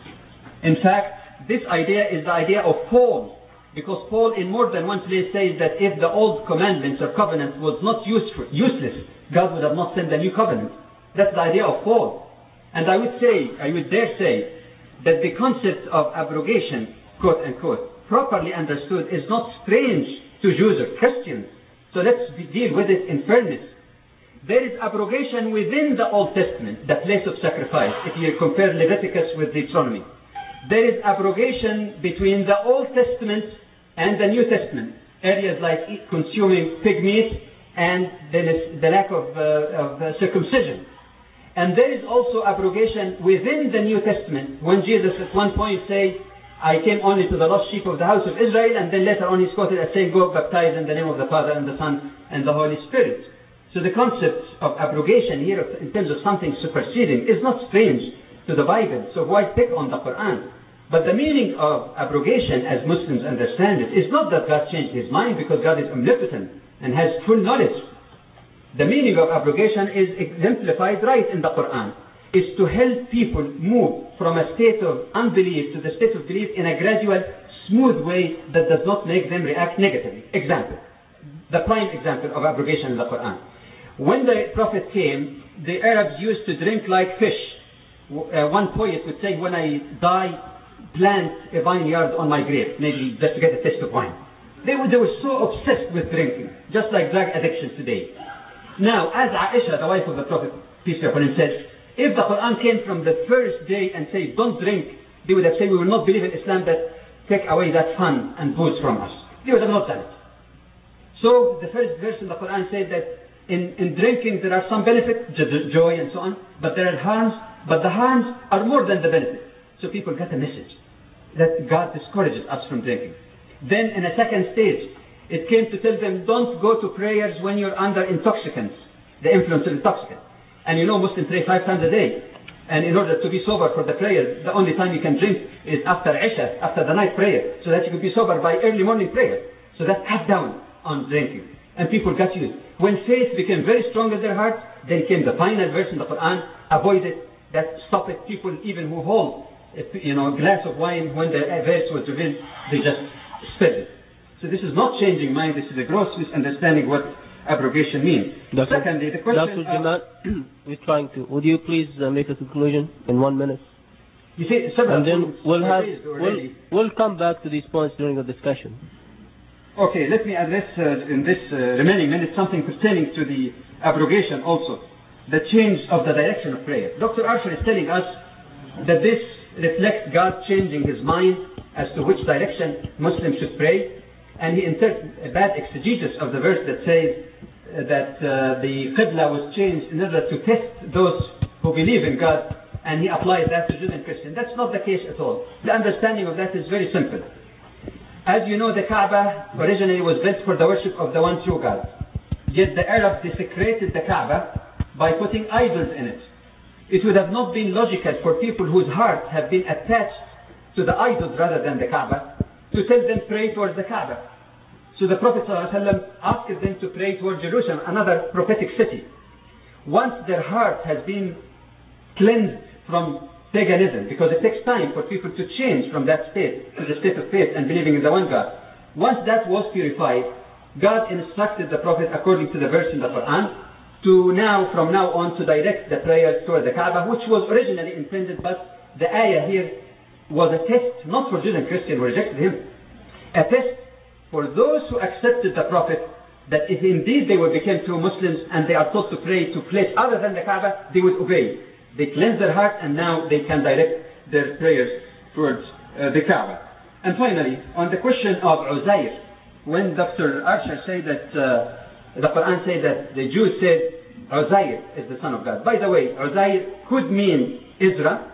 In fact, this idea is the idea of Paul, because Paul in more than one place says that if the old commandments or covenant was not useful, useless, God would have not sent a new covenant. That's the idea of Paul. And I would say, I would dare say, that the concept of abrogation, quote unquote, properly understood is not strange to Jews or Christians. So let's deal with it in fairness. There is abrogation within the Old Testament, the place of sacrifice, if you compare Leviticus with Deuteronomy. There is abrogation between the Old Testament and the New Testament, areas like consuming pig meat and the, the lack of, uh, of uh, circumcision. And there is also abrogation within the New Testament, when Jesus at one point says, I came only to the lost sheep of the house of Israel, and then later on he's quoted as saying, go baptize in the name of the Father and the Son and the Holy Spirit. So the concept of abrogation here in terms of something superseding is not strange to the Bible, so why pick on the Quran? But the meaning of abrogation, as Muslims understand it, is not that God changed his mind because God is omnipotent and has full knowledge. The meaning of abrogation is exemplified right in the Quran. is to help people move from a state of unbelief to the state of belief in a gradual, smooth way that does not make them react negatively. Example, the prime example of abrogation in the Quran. When the Prophet came, the Arabs used to drink like fish. Uh, one poet would say, when I die, plant a vineyard on my grave, maybe just to get a taste of wine. They were, they were so obsessed with drinking, just like drug addiction today. Now, as Aisha, the wife of the Prophet, peace be upon him, said, if the Quran came from the first day and said, don't drink, they would have said, we will not believe in Islam that take away that fun and booze from us. They would have not done it. So, the first verse in the Quran said that in, in drinking there are some benefits, joy and so on, but there are harms, but the harms are more than the benefits. So people get a message that God discourages us from drinking. Then in a second stage, it came to tell them, don't go to prayers when you're under intoxicants, the influence of intoxicants. And you know Muslims pray five times a day. And in order to be sober for the prayer, the only time you can drink is after Isha, after the night prayer, so that you could be sober by early morning prayer. So that cut down on drinking. And people got used. When faith became very strong in their hearts, then came the final verse in the Quran, avoid it, that stop it. People even who hold you know, a glass of wine, when the verse was revealed, they just spilled it. So this is not changing mind, this is a gross misunderstanding what abrogation means. Doctor, Secondly, the question Doctor Jamal, we're trying to, would you please uh, make a conclusion in one minute? You see, several and then we'll have, we'll, we'll come back to these points during the discussion. Okay, let me address uh, in this uh, remaining minute something pertaining to the abrogation also, the change of the direction of prayer. Doctor Archer is telling us that this reflects God changing his mind as to which direction Muslims should pray, and he inserts a bad exegesis of the verse that says uh, that uh, the Qibla was changed in order to test those who believe in God, and he applies that to Jews and Christians. That's not the case at all. The understanding of that is very simple. As you know, the Kaaba originally was built for the worship of the one true God. Yet the Arabs desecrated the Kaaba by putting idols in it. It would have not been logical for people whose hearts have been attached to the idols rather than the Kaaba to tell them pray towards the Kaaba. So the Prophet ﷺ asked them to pray towards Jerusalem, another prophetic city. Once their heart has been cleansed from paganism, because it takes time for people to change from that state to the state of faith and believing in the one God. Once that was purified, God instructed the Prophet according to the verse in the Quran to now, from now on, to direct the prayers toward the Kaaba, which was originally intended, but the ayah here was a test, not for Jews and Christians who rejected him, a test for those who accepted the Prophet, that if indeed they would become true Muslims and they are taught to pray to place other than the Kaaba, they would obey. They cleanse their heart and now they can direct their prayers towards uh, the Kaaba. And finally, on the question of Uzair, when Doctor Archer said that uh, the Quran said that the Jews said Uzair is the son of God. By the way, Uzair could mean Ezra,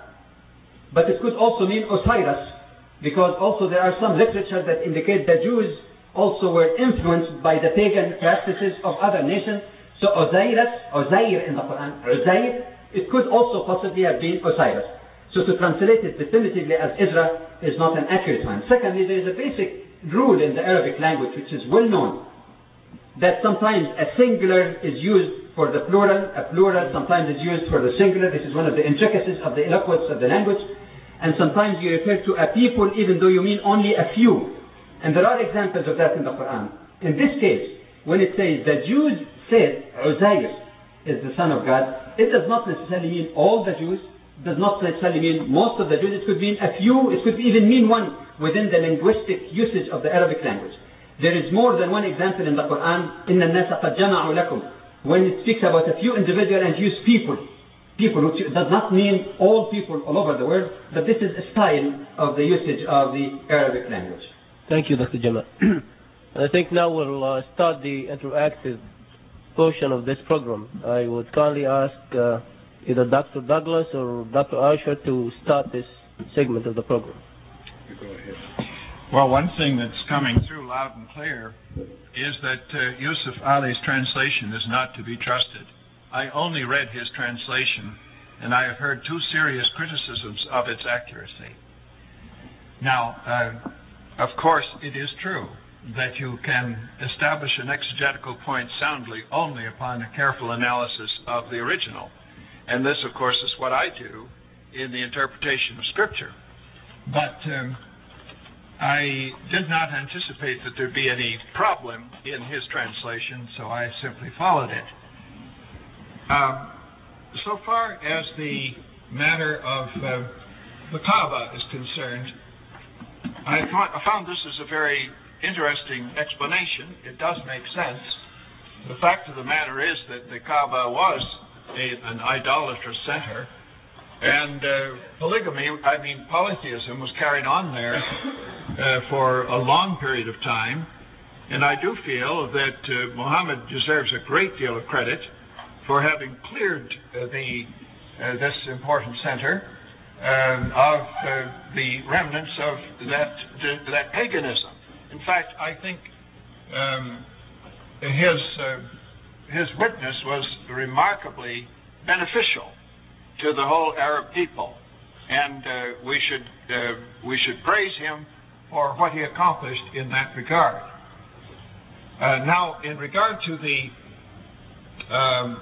but it could also mean Osiris, because also there are some literature that indicate the Jews also were influenced by the pagan practices of other nations. So Osiris, Uzair in the Quran, Uzair, it could also possibly have been Osiris. So to translate it definitively as Ezra is not an accurate one. Secondly, there is a basic rule in the Arabic language which is well known, that sometimes a singular is used for the plural, a plural sometimes is used for the singular. This is one of the intricacies of the eloquence of the language. And sometimes you refer to a people even though you mean only a few. And there are examples of that in the Quran. In this case, when it says the Jews said Uzair is the son of God, it does not necessarily mean all the Jews, does not necessarily mean most of the Jews. It could mean a few, it could even mean one within the linguistic usage of the Arabic language. There is more than one example in the Quran, إِنَّ النَّاسَ قَدْ جَمَعُوا لَكُمْ, when it speaks about a few individuals and use people. People, which does not mean all people all over the world, but this is a style of the usage of the Arabic language. Thank you, Doctor Jamal. I think now we'll uh, start the interactive portion of this program. I would kindly ask uh, either Doctor Douglas or Doctor Archer to start this segment of the program. Go ahead. Well, one thing that's coming through loud and clear is that uh, Yusuf Ali's translation is not to be trusted. I only read his translation, and I have heard two serious criticisms of its accuracy. Now, uh, of course, it is true that you can establish an exegetical point soundly only upon a careful analysis of the original. And this, of course, is what I do in the interpretation of Scripture. But um, I did not anticipate that there'd be any problem in his translation, so I simply followed it. Um, so far as the matter of uh, the Kaaba is concerned, I, thought, I found this is a very interesting explanation. It does make sense. The fact of the matter is that the Kaaba was a, an idolatrous center, and uh, polygamy, I mean polytheism, was carried on there uh, for a long period of time, and I do feel that uh, Muhammad deserves a great deal of credit for having cleared uh, the uh, this important center um, of uh, the remnants of that uh, that paganism. In fact, I think um, his uh, his witness was remarkably beneficial to the whole Arab people, and uh, we should uh, we should praise him for what he accomplished in that regard. Uh, now, in regard to the um,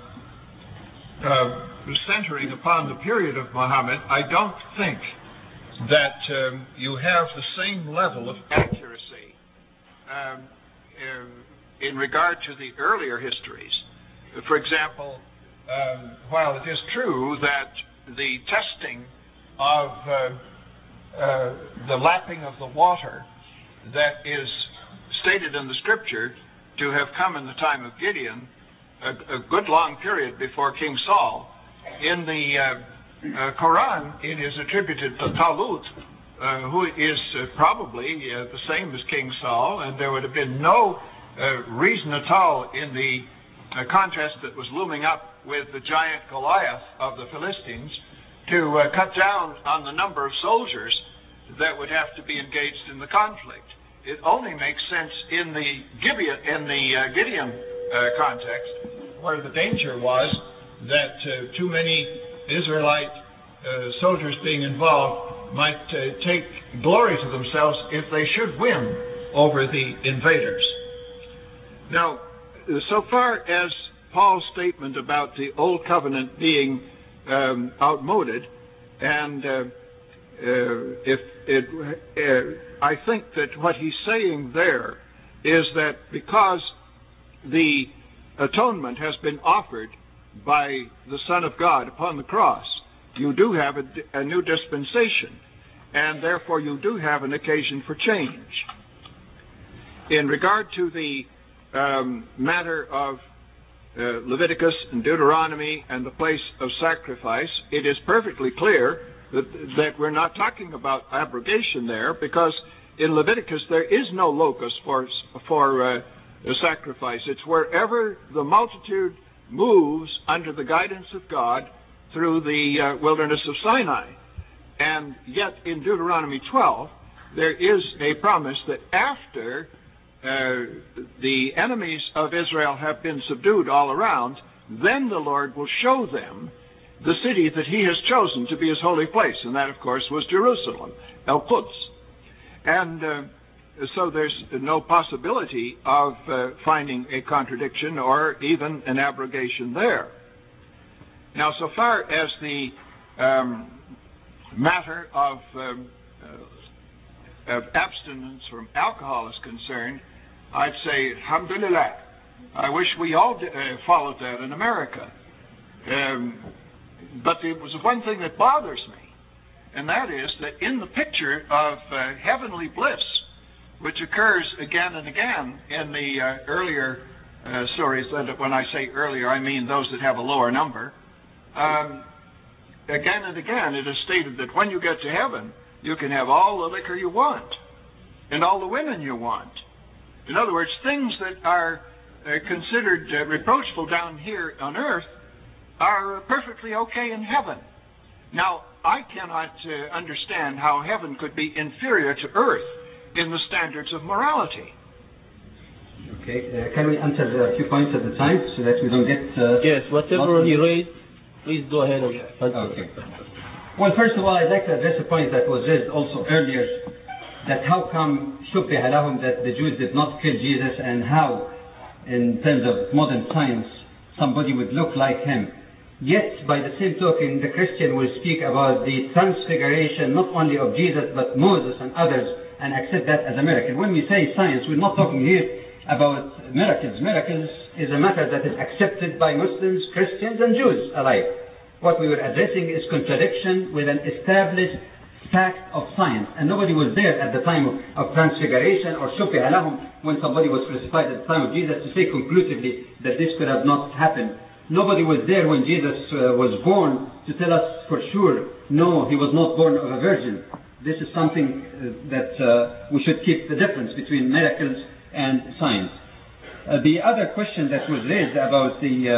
uh, centering upon the period of Muhammad, I don't think that um, you have the same level of accuracy um, uh, in regard to the earlier histories. For example, um, while it is true that the testing of uh, uh, the lapping of the water that is stated in the Scripture to have come in the time of Gideon, a, a good long period before King Saul, in the uh, uh, Quran it is attributed to Talut, uh, who is uh, probably uh, the same as King Saul, and there would have been no uh, reason at all in the uh, contrast that was looming up with the giant Goliath of the Philistines to uh, cut down on the number of soldiers that would have to be engaged in the conflict. It only makes sense in the Gibeon, in the uh, Gideon uh, context, where the danger was that uh, too many Israelite uh, soldiers being involved might uh, take glory to themselves if they should win over the invaders. Now, so far as Paul's statement about the Old Covenant being um, outmoded, and uh, uh, if it, uh, I think that what he's saying there is that because the atonement has been offered by the Son of God upon the cross, you do have a, a new dispensation, and therefore you do have an occasion for change. In regard to the um, matter of uh, Leviticus and Deuteronomy and the place of sacrifice, it is perfectly clear that, that we're not talking about abrogation there, because in Leviticus there is no locus for, for uh, the sacrifice. It's wherever the multitude moves under the guidance of God through the uh, wilderness of Sinai. And yet in Deuteronomy twelve, there is a promise that after uh, the enemies of Israel have been subdued all around, then the Lord will show them the city that he has chosen to be his holy place. And that, of course, was Jerusalem, El Quds. And uh, so there's no possibility of uh, finding a contradiction or even an abrogation there. Now, so far as the um, matter of, um, uh, of abstinence from alcohol is concerned, I'd say, alhamdulillah. I wish we all did, uh, followed that in America. Um, but there was one thing that bothers me, and that is that in the picture of uh, heavenly bliss, which occurs again and again in the uh, earlier uh, stories, and when I say earlier, I mean those that have a lower number, um, again and again it is stated that when you get to heaven, you can have all the liquor you want and all the women you want. In other words, things that are uh, considered uh, reproachful down here on earth are perfectly okay in heaven. Now, I cannot uh, understand how heaven could be inferior to earth in the standards of morality. Okay, uh, can we answer a few points at a time so that we don't get... Uh, yes, whatever you raised, please go ahead and answer. Okay. Well, first of all, I'd like to address a point that was raised also earlier, that how come shubbiha lahum, that the Jews did not kill Jesus, and how, in terms of modern science, somebody would look like him. Yet, by the same token, the Christian will speak about the transfiguration not only of Jesus but Moses and others and accept that as a miracle. When we say science, we're not talking here about miracles. Miracles is a matter that is accepted by Muslims, Christians and Jews alike. What we were addressing is contradiction with an established fact of science. And nobody was there at the time of, of transfiguration or shufi'a lahum, when somebody was crucified at the time of Jesus, to say conclusively that this could have not happened. Nobody was there when Jesus uh, was born to tell us for sure, no, he was not born of a virgin. This is something uh, that uh, we should keep the difference between miracles and science. Uh, the other question that was raised about the um,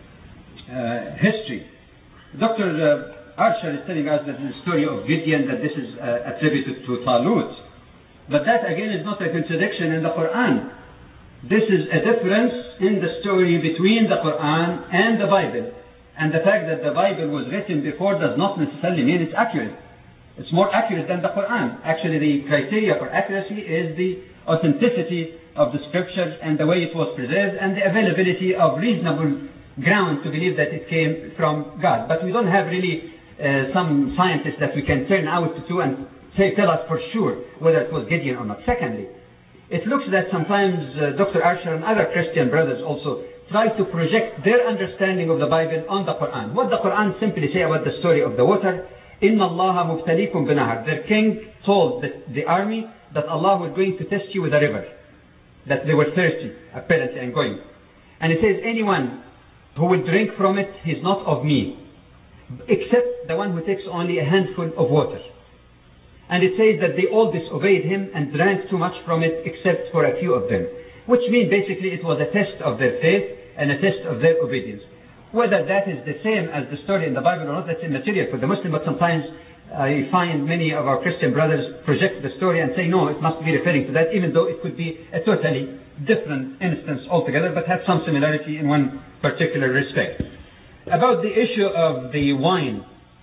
uh, history. Doctor Uh, Archer is telling us that the story of Gideon, that this is uh, attributed to Talut. But that again is not a contradiction in the Quran. This is a difference in the story between the Quran and the Bible. And the fact that the Bible was written before does not necessarily mean it's accurate. It's more accurate than the Quran. Actually, the criteria for accuracy is the authenticity of the scriptures and the way it was preserved and the availability of reasonable ground to believe that it came from God. But we don't have really uh, some scientists that we can turn out to and say, tell us for sure whether it was Gideon or not. Secondly, it looks that sometimes uh, Doctor Archer and other Christian brothers also try to project their understanding of the Bible on the Quran. What the Quran simply say about the story of the water, إِنَّ اللَّهَ مُبْتَلِيكُمْ بِنَهَرٍ. Their king told the, the army that Allah was going to test you with a river, that they were thirsty, apparently, and going. And it says, anyone who will drink from it, he's not of me, except the one who takes only a handful of water. And it says that they all disobeyed him and drank too much from it except for a few of them. Which means basically it was a test of their faith and a test of their obedience. Whether that is the same as the story in the Bible or not, that's immaterial for the Muslim, but sometimes I find many of our Christian brothers project the story and say, no, it must be referring to that, even though it could be a totally different instance altogether, but have some similarity in one particular respect. About the issue of the wine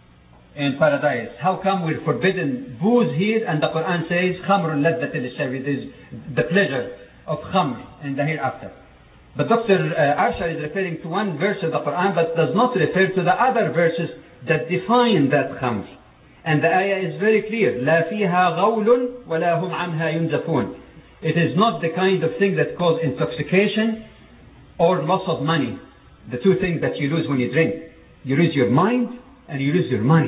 in paradise, how come we're forbidden booze here and the Quran says khamrun ladhatil lisharib, is the pleasure of khamr in the hereafter. But Doctor Uh, Archer is referring to one verse of the Quran but does not refer to the other verses that define that khamr. And the ayah is very clear, لا فيها غول ولا هم عنها ينزفون. It is not the kind of thing that causes intoxication or loss of money. The two things that you lose when you drink. You lose your mind and you lose your money.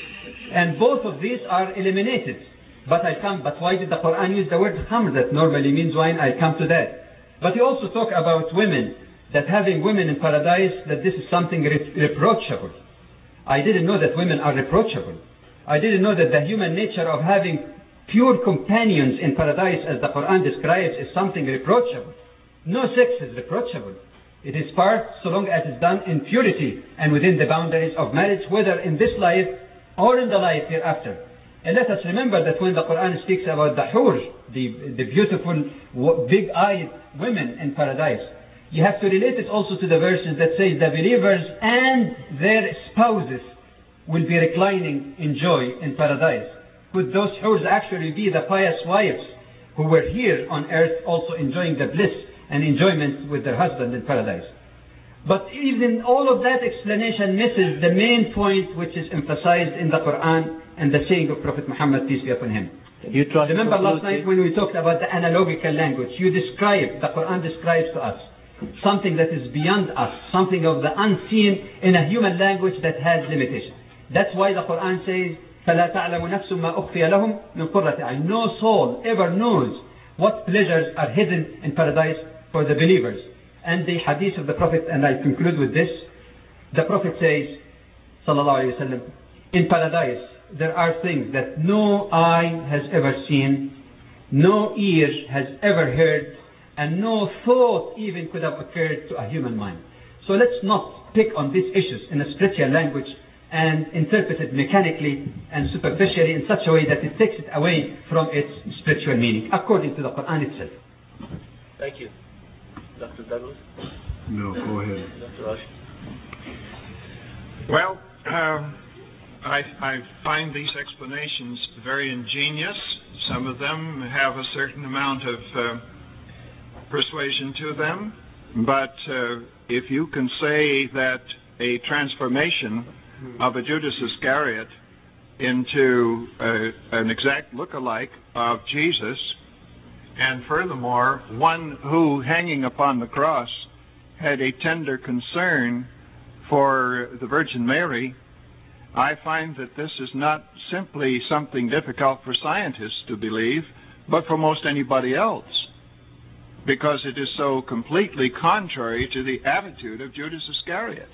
And both of these are eliminated. But I come, but why did the Quran use the word khamr that normally means wine? I come to that. But you also talk about women, that having women in paradise, that this is something re- reproachable. I didn't know that women are reproachable. I didn't know that the human nature of having pure companions in paradise, as the Quran describes, is something reproachable. No sex is reproachable. It is part so long as it's done in purity and within the boundaries of marriage, whether in this life or in the life hereafter. And let us remember that when the Quran speaks about the hur, the, the beautiful big-eyed women in paradise, you have to relate it also to the verses that say the believers and their spouses will be reclining in joy in paradise. Could those hurs actually be the pious wives who were here on earth also enjoying the bliss and enjoyment with their husband in paradise? But even all of that explanation misses the main point which is emphasized in the Quran and the saying of Prophet Muhammad, peace be upon him. You Remember last night when we talked about the analogical language, you described, the Quran describes to us something that is beyond us, something of the unseen in a human language that has limitations. That's why the Quran says, فَلَا تَعْلَمُ نَفْسٌ مَا أُخْفِيَ لَهُمْ مِنْ قُرَّةِ أَعْيُنٍ. No soul ever knows what pleasures are hidden in paradise for the believers. And the hadith of the Prophet, and I conclude with this, the Prophet says, sallallahu alayhi wa sallam, in paradise there are things that no eye has ever seen, no ear has ever heard, and no thought even could have occurred to a human mind. So let's not pick on these issues in a spiritual language and interpret it mechanically and superficially in such a way that it takes it away from its spiritual meaning, according to the Quran itself. Thank you. Doctor Douglas? No, go ahead. Doctor Rush? Well, um, I, I find these explanations very ingenious. Some of them have a certain amount of uh, persuasion to them. But uh, if you can say that a transformation of a Judas Iscariot into a, an exact look-alike of Jesus, and furthermore, one who, hanging upon the cross, had a tender concern for the Virgin Mary, I find that this is not simply something difficult for scientists to believe, but for most anybody else, because it is so completely contrary to the attitude of Judas Iscariot.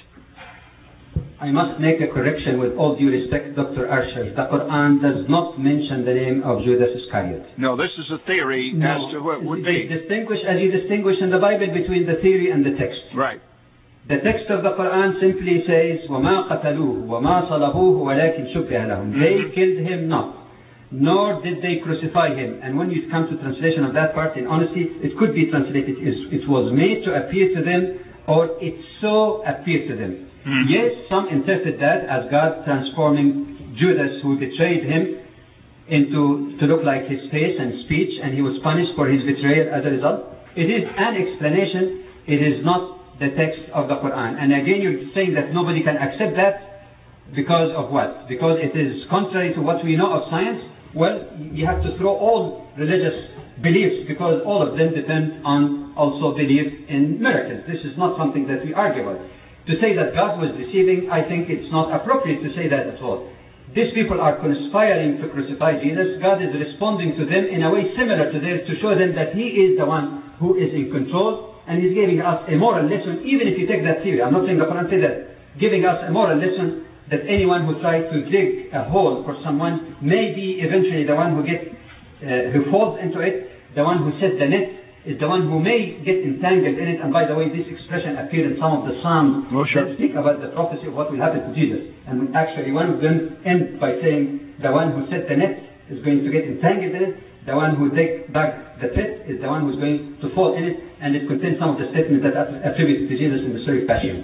I must make a correction with all due respect, Doctor Archer. The Quran does not mention the name of Judas Iscariot. No, this is a theory no, as to what would be. Distinguish, as you distinguish in the Bible between the theory and the text. Right. The text of the Quran simply says, وَمَا قَتَلُوهُ وَمَا صَلَبُوهُ وَلَكِنْ شُبِّهَ لَهُم. Mm-hmm. They killed him not, nor did they crucify him. And when you come to translation of that part, in honesty, it could be translated, it was made to appear to them, or it so appeared to them. Mm-hmm. Yes, some interpret that as God transforming Judas, who betrayed him, into to look like his face and speech, and he was punished for his betrayal as a result. It is an explanation. It is not the text of the Quran. And again, you're saying that nobody can accept that because of what? Because it is contrary to what we know of science? Well, you have to throw all religious beliefs, because all of them depend on also belief in miracles. This is not something that we argue about. To say that God was deceiving, I think it's not appropriate to say that at all. These people are conspiring to crucify Jesus. God is responding to them in a way similar to theirs, to show them that He is the one who is in control, and He's giving us a moral lesson, even if you take that theory. I'm not saying the Quran says that. Giving us a moral lesson that anyone who tries to dig a hole for someone may be eventually the one who gets, uh, who falls into it. The one who set the net is the one who may get entangled in it. And by the way, this expression appeared in some of the Psalms oh, sure. that speak about the prophecy of what will happen to Jesus. And actually one of them ends by saying the one who set the net is going to get entangled in it. The one who dug the pit is the one who's going to fall in it. And it contains some of the statements that are attributed to Jesus in the story of Passion.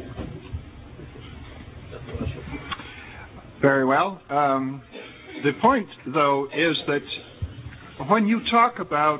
Very well. Um, the point, though, is that when you talk about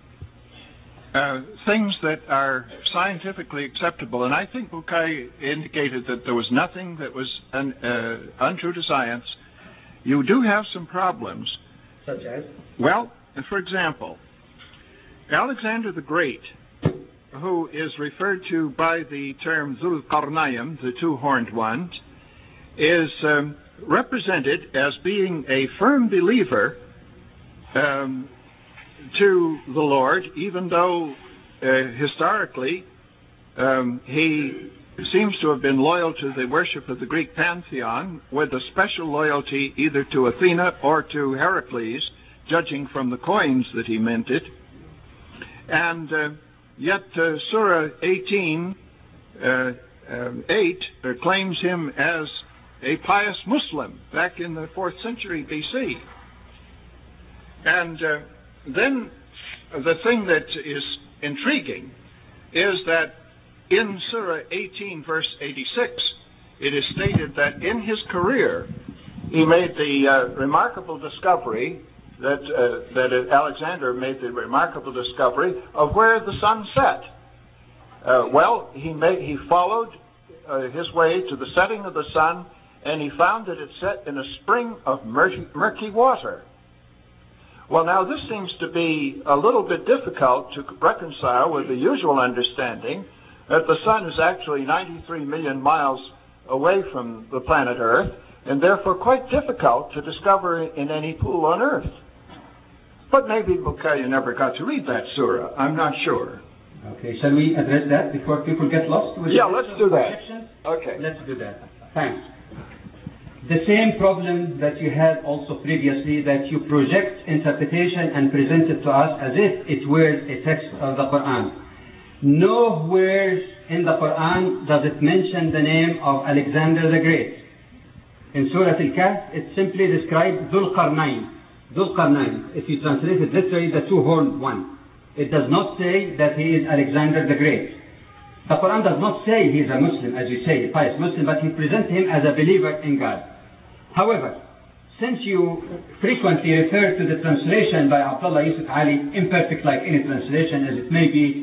uh, things that are scientifically acceptable, and I think Bukai indicated that there was nothing that was un, uh, untrue to science, you do have some problems. Such as? Well, for example, Alexander the Great, who is referred to by the term Zul Qarnaim, the two-horned one, is um, represented as being a firm believer um, to the Lord, even though uh, historically um, he seems to have been loyal to the worship of the Greek pantheon, with a special loyalty either to Athena or to Heracles, judging from the coins that he minted. And uh, yet uh, Surah eighteen, uh, um, eight uh, claims him as a pious Muslim back in the fourth century B C. And uh, then the thing that is intriguing is that in Surah eighteen, verse eighty-six, it is stated that in his career he made the uh, remarkable discovery that uh, that Alexander made the remarkable discovery of where the sun set. Uh, well, he made he followed uh, his way to the setting of the sun, and he found that it set in a spring of murky, murky water. Well, now this seems to be a little bit difficult to reconcile with the usual understanding that the sun is actually ninety-three million miles away from the planet Earth, and therefore quite difficult to discover in any pool on Earth. But maybe Bukhari never got to read that surah. I'm not sure. Okay, shall we address that before people get lost? With yeah, let's do that. Okay. Let's do that. Thanks. The same problem that you had also previously, that you project interpretation and present it to us as if it were a text of the Quran. Nowhere in the Quran does it mention the name of Alexander the Great. In Surah Al-Kahf, it simply describes Dhul Qarnayn. Dhul Qarnayn, if you translate it literally, the two-horned one. It does not say that he is Alexander the Great. The Quran does not say he is a Muslim, as you say, a pious Muslim, but he presents him as a believer in God. However, since you frequently refer to the translation by Abdullah Yusuf Ali, imperfect like any translation as it may be,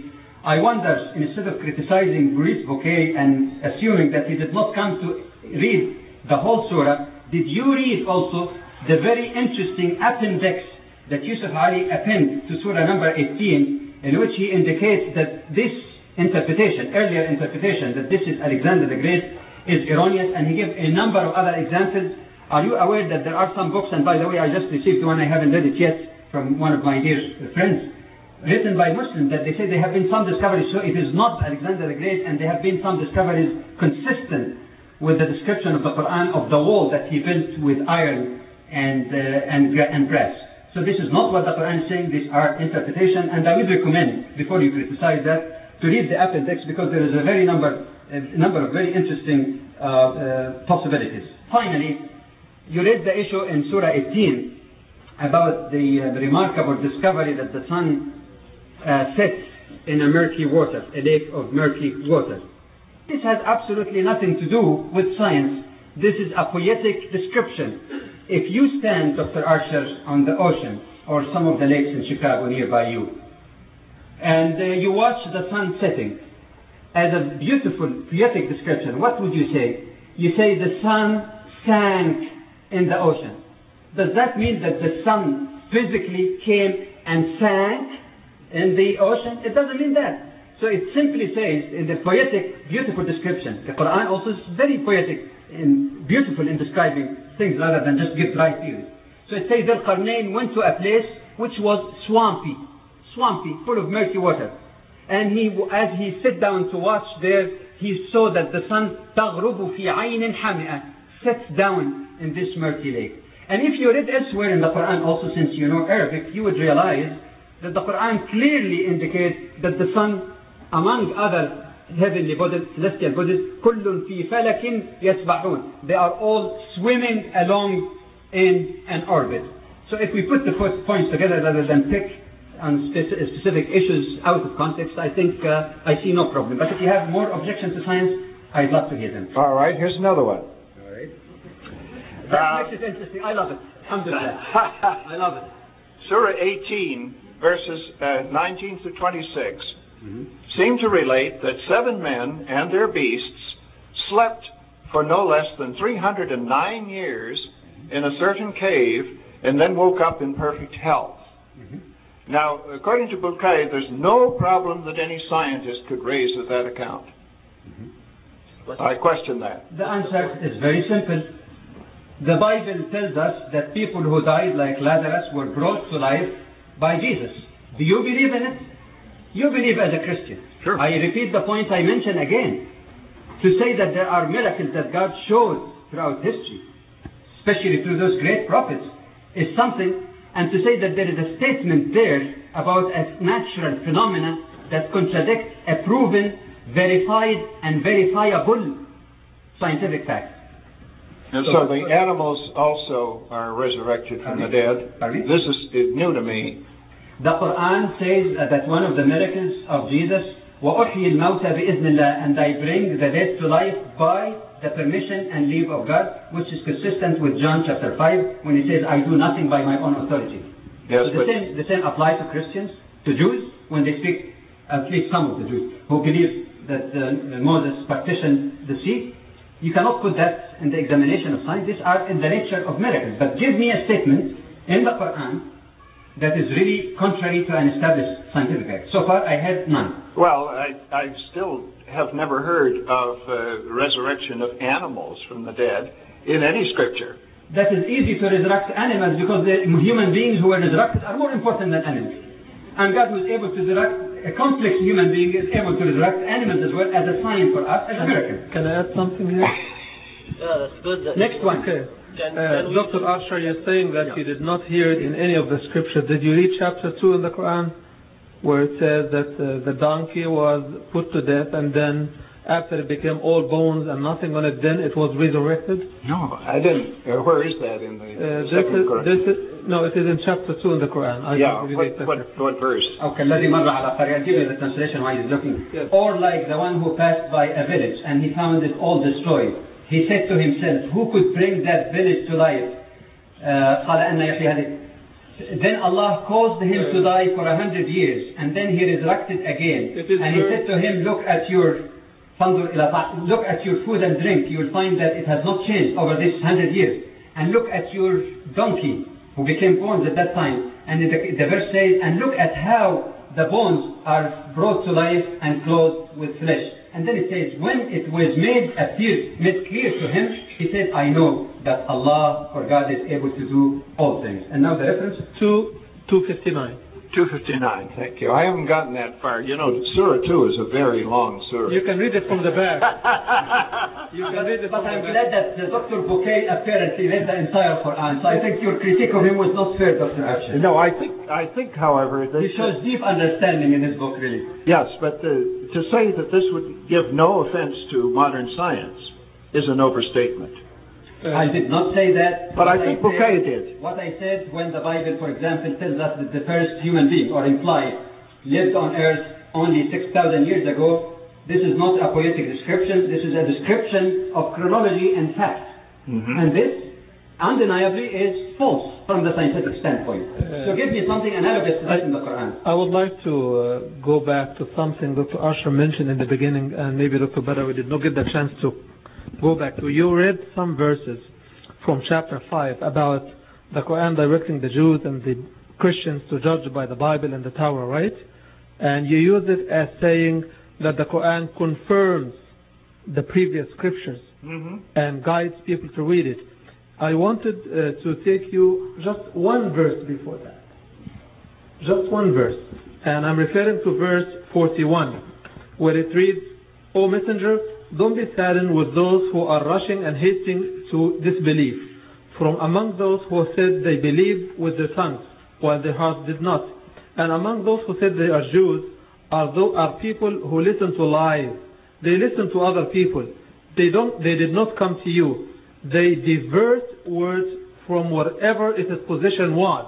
I wonder, instead of criticizing Brice Bouquet and assuming that he did not come to read the whole surah, did you read also the very interesting appendix that Yusuf Ali appended to surah number eighteen, in which he indicates that this interpretation, earlier interpretation, that this is Alexander the Great, is erroneous, and he gives a number of other examples. Are you aware that there are some books, and by the way, I just received one, I haven't read it yet, from one of my dear friends, written by Muslims, that they say there have been some discoveries, so it is not Alexander the Great, and there have been some discoveries consistent with the description of the Quran of the wall that he built with iron and, uh, and, and brass. So this is not what the Quran is saying, these are interpretation, and I would recommend, before you criticize that, to read the appendix, because there is a very number, a number of very interesting uh, uh, possibilities. Finally, you read the issue in Surah eighteen about the, uh, the remarkable discovery that the sun uh, sets in a murky water, a lake of murky water. This has absolutely nothing to do with science. This is a poetic description. If you stand, Doctor Archer, on the ocean or some of the lakes in Chicago nearby you, and uh, you watch the sun setting as a beautiful poetic description, what would you say? You say the sun sank in the ocean. Does that mean that the sun physically came and sank in the ocean? It doesn't mean that. So it simply says in the poetic, beautiful description. The Quran also is very poetic and beautiful in describing things rather than just give dry theories. So it says that Qarnayn went to a place which was swampy, swampy, full of murky water. And he, as he sat down to watch there, he saw that the sun تغرب في عين حامئة, sets down in this murky lake. And if you read elsewhere in the Quran also, since you know Arabic, you would realize that the Quran clearly indicates that the sun, among other heavenly bodies, celestial bodies, كل في فلك يسبحون, they are all swimming along in an orbit. So if we put the points together rather than pick on specific issues out of context, I think uh, I see no problem. But if you have more objections to science, I'd love to hear them. All right, here's another one. All right. That uh, makes it interesting. I love it. Alhamdulillah. I love it. Surah eighteen, verses uh, nineteen through twenty-six, mm-hmm. seem to relate that seven men and their beasts slept for no less than three hundred nine years in a certain cave and then woke up in perfect health. Mm-hmm. Now, according to Bouquet, there's no problem that any scientist could raise with that account. Mm-hmm. I question that. The answer is very simple. The Bible tells us that people who died like Lazarus were brought to life by Jesus. Do you believe in it? You believe as a Christian. Sure. I repeat the point I mentioned again. To say that there are miracles that God showed throughout history, especially through those great prophets, is something. And to say that there is a statement there about a natural phenomena that contradicts a proven, verified, and verifiable scientific fact. And so, so the animals also are resurrected from the dead. Pardon? This is new to me. The Quran says that one of the miracles of Jesus, وَأُحْيِي الْمَوْتَ بِإِذْنِ اللَّهِ, and I bring the dead to life by the permission and leave of God, which is consistent with John chapter five, when he says, I do nothing by my own authority. Yes, so the same, the same applies to Christians, to Jews, when they speak, at least some of the Jews, who believe that uh, Moses partitioned the sea. You cannot put that in the examination of science. These are in the nature of miracles. But give me a statement in the Quran that is really contrary to an established scientific fact. So far, I had none. Well, I, I still have never heard of uh, resurrection of animals from the dead in any scripture. That is easy to resurrect animals because the human beings who were resurrected are more important than animals. And God was able to resurrect a complex human being, is able to resurrect animals as well as a sign for us, as a miracle. Can I add something here? Yeah, that's good. That Next one. Okay. Can, Uh, can we- Doctor Archer, you're saying that Yeah. you did not hear it in any of the scripture. Did you read chapter two in the Quran where it says that uh, the donkey was put to death and then after it became all bones and nothing on it, then it was resurrected? No, I didn't. Uh, where is that in the Uh, this second is, Quran? this is, no, it is in chapter two in the Quran. I yeah, didn't what, relate that what, chapter. what verse? Okay, الذي مر على قرية. I'll give you the translation while he's looking. Yes. Or like the one who passed by a village and he found it all destroyed. He said to himself, who could bring that village to life? Uh, قال أن يحيي هذه. Then Allah caused him to die for a hundred years, and then he resurrected again. And he said to him, look at your look at your food and drink. You will find that it has not changed over this hundred years. And look at your donkey, who became bones at that time. And the, the verse says, and look at how the bones are brought to life and clothed with flesh. And then it says, when it was made appear, made clear to him, he said, I know that Allah, or God, is able to do all things. And now the reference? to two fifty-nine. two fifty-nine, thank you. I haven't gotten that far. You know, Surah two is a very long surah. You can read it from the back. You can read it But from I'm the glad back. that uh, Doctor Bouquet apparently read the entire Quran. So I think your critique of him was not fair, Doctor Archer. No, I think, I think, however, that... He shows deep understanding in his book, really. Yes, but uh, to say that this would give no offense to modern science is an overstatement. Uh, I did not say that. But I What think said- Bouquet did. What I said when the Bible, for example, tells us that the first human being, or implied, lived on earth only six thousand years ago, this is not a poetic description, this is a description of chronology and fact. Mm-hmm. And this, undeniably, is false from the scientific standpoint. Uh, so give me something analogous to that in the Quran. I would like to uh, go back to something Doctor Asher mentioned in the beginning, and maybe Doctor Badawi did not get the chance to go back to. You read some verses from chapter five about the Quran directing the Jews and the Christians to judge by the Bible and the Tower, right? And you use it as saying that the Quran confirms the previous scriptures Mm-hmm. and guides people to read it. I wanted uh, to take you just one verse before that. Just one verse. And I'm referring to verse forty-one, where it reads, O Messenger, don't be saddened with those who are rushing and hastening to disbelief, from among those who said they believe with their tongues, while their hearts did not. And among those who said they are Jews, are, those, are people who listen to lies. They listen to other people. They don't. They did not come to you. They divert words from wherever its position was.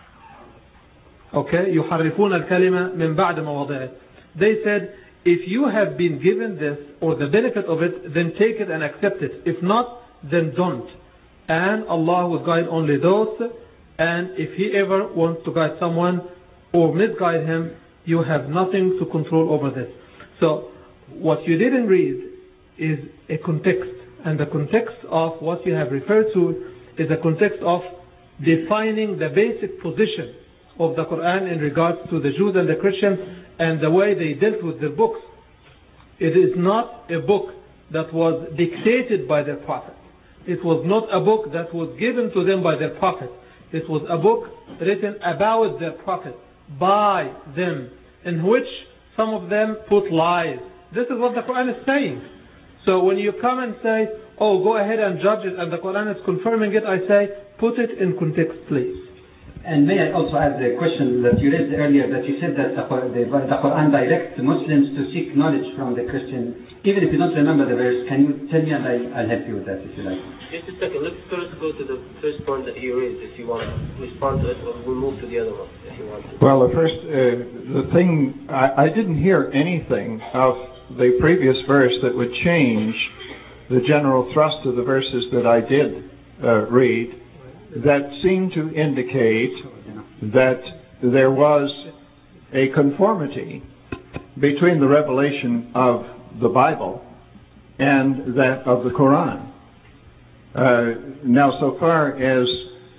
Okay? يحرفون الكلمة من بعد مواضعه. They said, if you have been given this or the benefit of it, then take it and accept it. If not, then don't. And Allah will guide only those. And if He ever wants to guide someone or misguide him, you have nothing to control over this. So, what you didn't read is a context. And the context of what you have referred to is the context of defining the basic position of the Quran in regards to the Jews and the Christians and the way they dealt with their books. It is not a book that was dictated by their prophet. It was not a book that was given to them by their prophet. It was a book written about their prophet, by them, in which some of them put lies. This is what the Quran is saying. So when you come and say, oh, go ahead and judge it, and the Quran is confirming it, I say, put it in context, please. And may I also add the question that you raised earlier, that you said that the, the, the Quran directs Muslims to seek knowledge from the Christian. Even if you don't remember the verse, can you tell me, and I, I'll help you with that if you like. Just a second, let's first go to the first point that you raised, if you want to respond to it, or we'll move to the other one, if you want to. Well, the first, uh, the thing, I, I didn't hear anything of the previous verse that would change the general thrust of the verses that I did uh, read, that seemed to indicate that there was a conformity between the revelation of the Bible and that of the Quran. Uh, now, so far as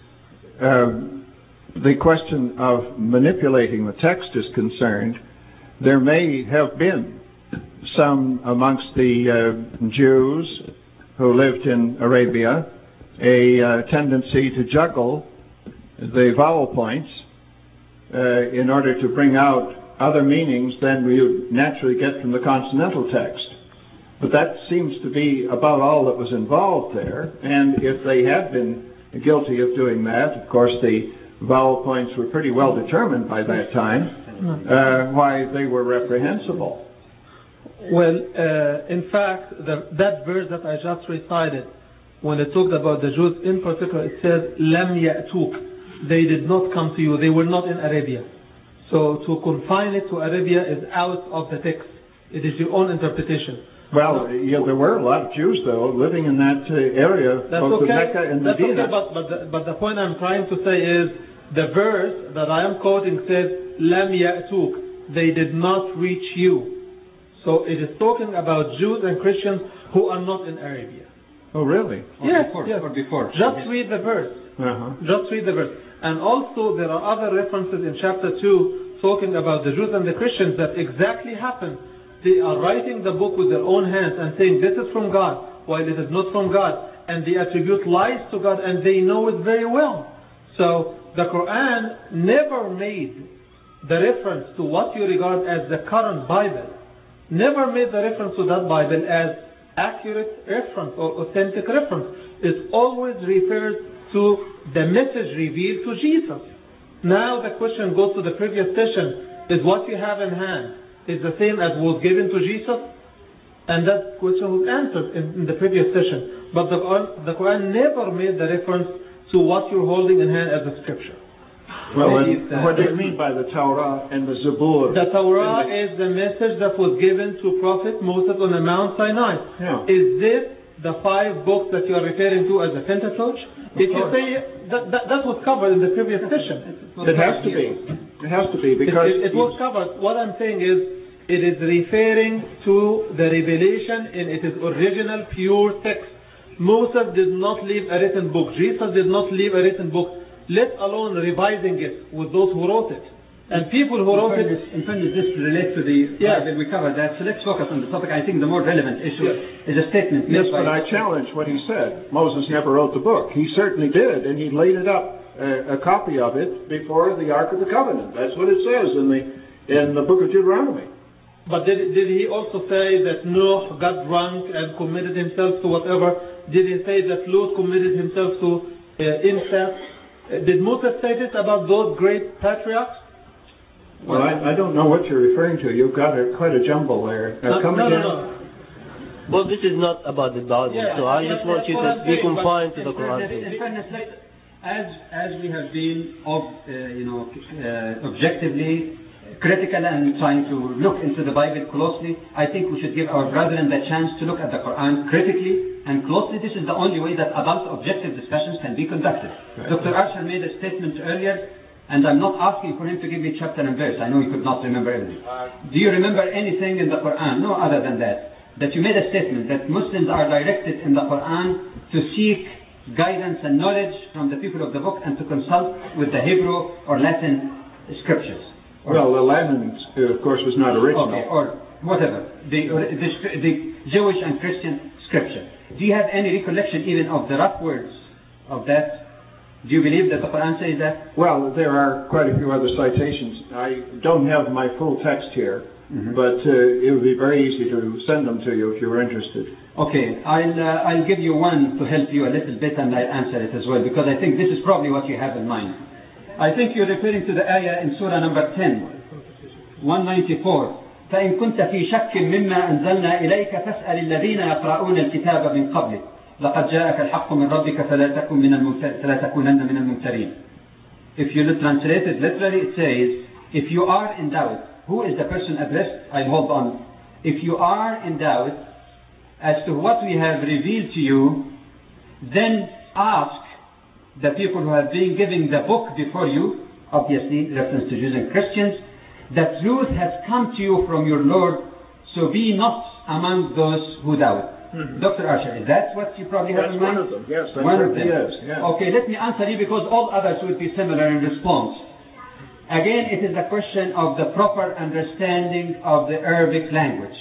uh, the question of manipulating the text is concerned, there may have been some amongst the uh, Jews who lived in Arabia a uh, tendency to juggle the vowel points uh, in order to bring out other meanings than we would naturally get from the consonantal text. But that seems to be about all that was involved there. And if they had been guilty of doing that, of course the vowel points were pretty well determined by that time, uh, why they were reprehensible. Well, uh, in fact, the, that verse that I just recited, when it talked about the Jews in particular, it says, لَمْ يَأْتُوكَ. They did not come to you. They were not in Arabia. So to confine it to Arabia is out of the text. It is your own interpretation. Well, yeah, there were a lot of Jews, though, living in that uh, area, That's both okay. Mecca and That's Medina. okay, but, but, the, but the point I'm trying to say is The verse that I am quoting says, لَمْ يَأْتُوك, they did not reach you. So it is talking about Jews and Christians who are not in Arabia. Oh, really? Yes, before, yes. or before. Just read the verse. Uh-huh. Just read the verse. And also there are other references in chapter two talking about the Jews and the Christians that exactly happen. They are writing the book with their own hands and saying this is from God, while it is not from God. And they attribute lies to God, and they know it very well. So the Quran never made the reference to what you regard as the current Bible, never made the reference to that Bible as accurate reference or authentic reference. It always refers to the message revealed to Jesus. Now the question goes to the previous session. Is what you have in hand is the same as was given to Jesus? And that question was answered in, in the previous session. But the Quran, the Quran never made the reference to what you're holding in hand as a scripture. Well, and what do you mean by the Torah and the Zabur? The Torah the... is the message that was given to Prophet Moses on the Mount Sinai. Yeah. Is this the five books that you are referring to as the Pentateuch? If you say that, that, that was covered in the previous session. It has to be. It has to be because it, it, it was covered. What I'm saying is, it is referring to the revelation in its original pure text. Moses did not leave a written book. Jesus did not leave a written book, let alone revising it with those who wrote it. And people who wrote in it... In fact, this relates to the yeah. Bible. We covered that. So let's focus on the topic. I think the more relevant issue yeah. is a statement. Yes, but I challenge what he said. Moses never wrote the book. He certainly did, and he laid it up, uh, a copy of it, before the Ark of the Covenant. That's what it says in the in the book of Deuteronomy. But did, did he also say that Noah got drunk and committed himself to whatever? Did he say that Lot committed himself to uh, incest? Uh, did Moses say this about those great patriarchs? Well, I, I don't know what you're referring to. You've got a, quite a jumble there. Uh, no, come no, again. no, no. Well, this is not about the Bible, yeah, so I just want you to be confined to the Quran. In fairness, as as we have been, of, uh, you know, uh, objectively critical and trying to look into the Bible closely, I think we should give our brethren the chance to look at the Quran critically and closely. This is the only way that adult objective discussions can be conducted. Right. Doctor Arshad made a statement earlier, and I'm not asking for him to give me chapter and verse. I know he could not remember everything. Do you remember anything in the Quran? No other than that. That you made a statement that Muslims are directed in the Quran to seek guidance and knowledge from the people of the book and to consult with the Hebrew or Latin scriptures. Well, the Latin, uh, of course, was not original. Okay, or whatever. The, the, the Jewish and Christian scripture. Do you have any recollection even of the rough words of that? Do you believe that the Quran says that? Well, there are quite a few other citations. I don't have my full text here, mm-hmm. but uh, it would be very easy to send them to you if you were interested. Okay, I'll, uh, I'll give you one to help you a little bit, and I'll answer it as well, because I think this is probably what you have in mind. I think you're referring to the ayah in Surah number ten, one ninety-four. فإن كنت في شك مما أنزلنا إليك فاسأل الذين يقرؤون الكتاب من قبلك لقد جاءك الحق من ربك فلا تكن من الممتر فلا تكونن من الممترين. If you translate it literally, it says, if you are in doubt, who is the person addressed? I'll hold on. If you are in doubt as to what we have revealed to you, then ask the people who have been giving the book before you, obviously reference to Jews and Christians, that truth has come to you from your Lord, so be not among those who doubt. Mm-hmm. Doctor Arshad, is that what you probably have that's in mind? One of them, yes. That's one of them. Yes, yes. Okay, let me answer you because all others would be similar in response. Again, it is a question of the proper understanding of the Arabic language.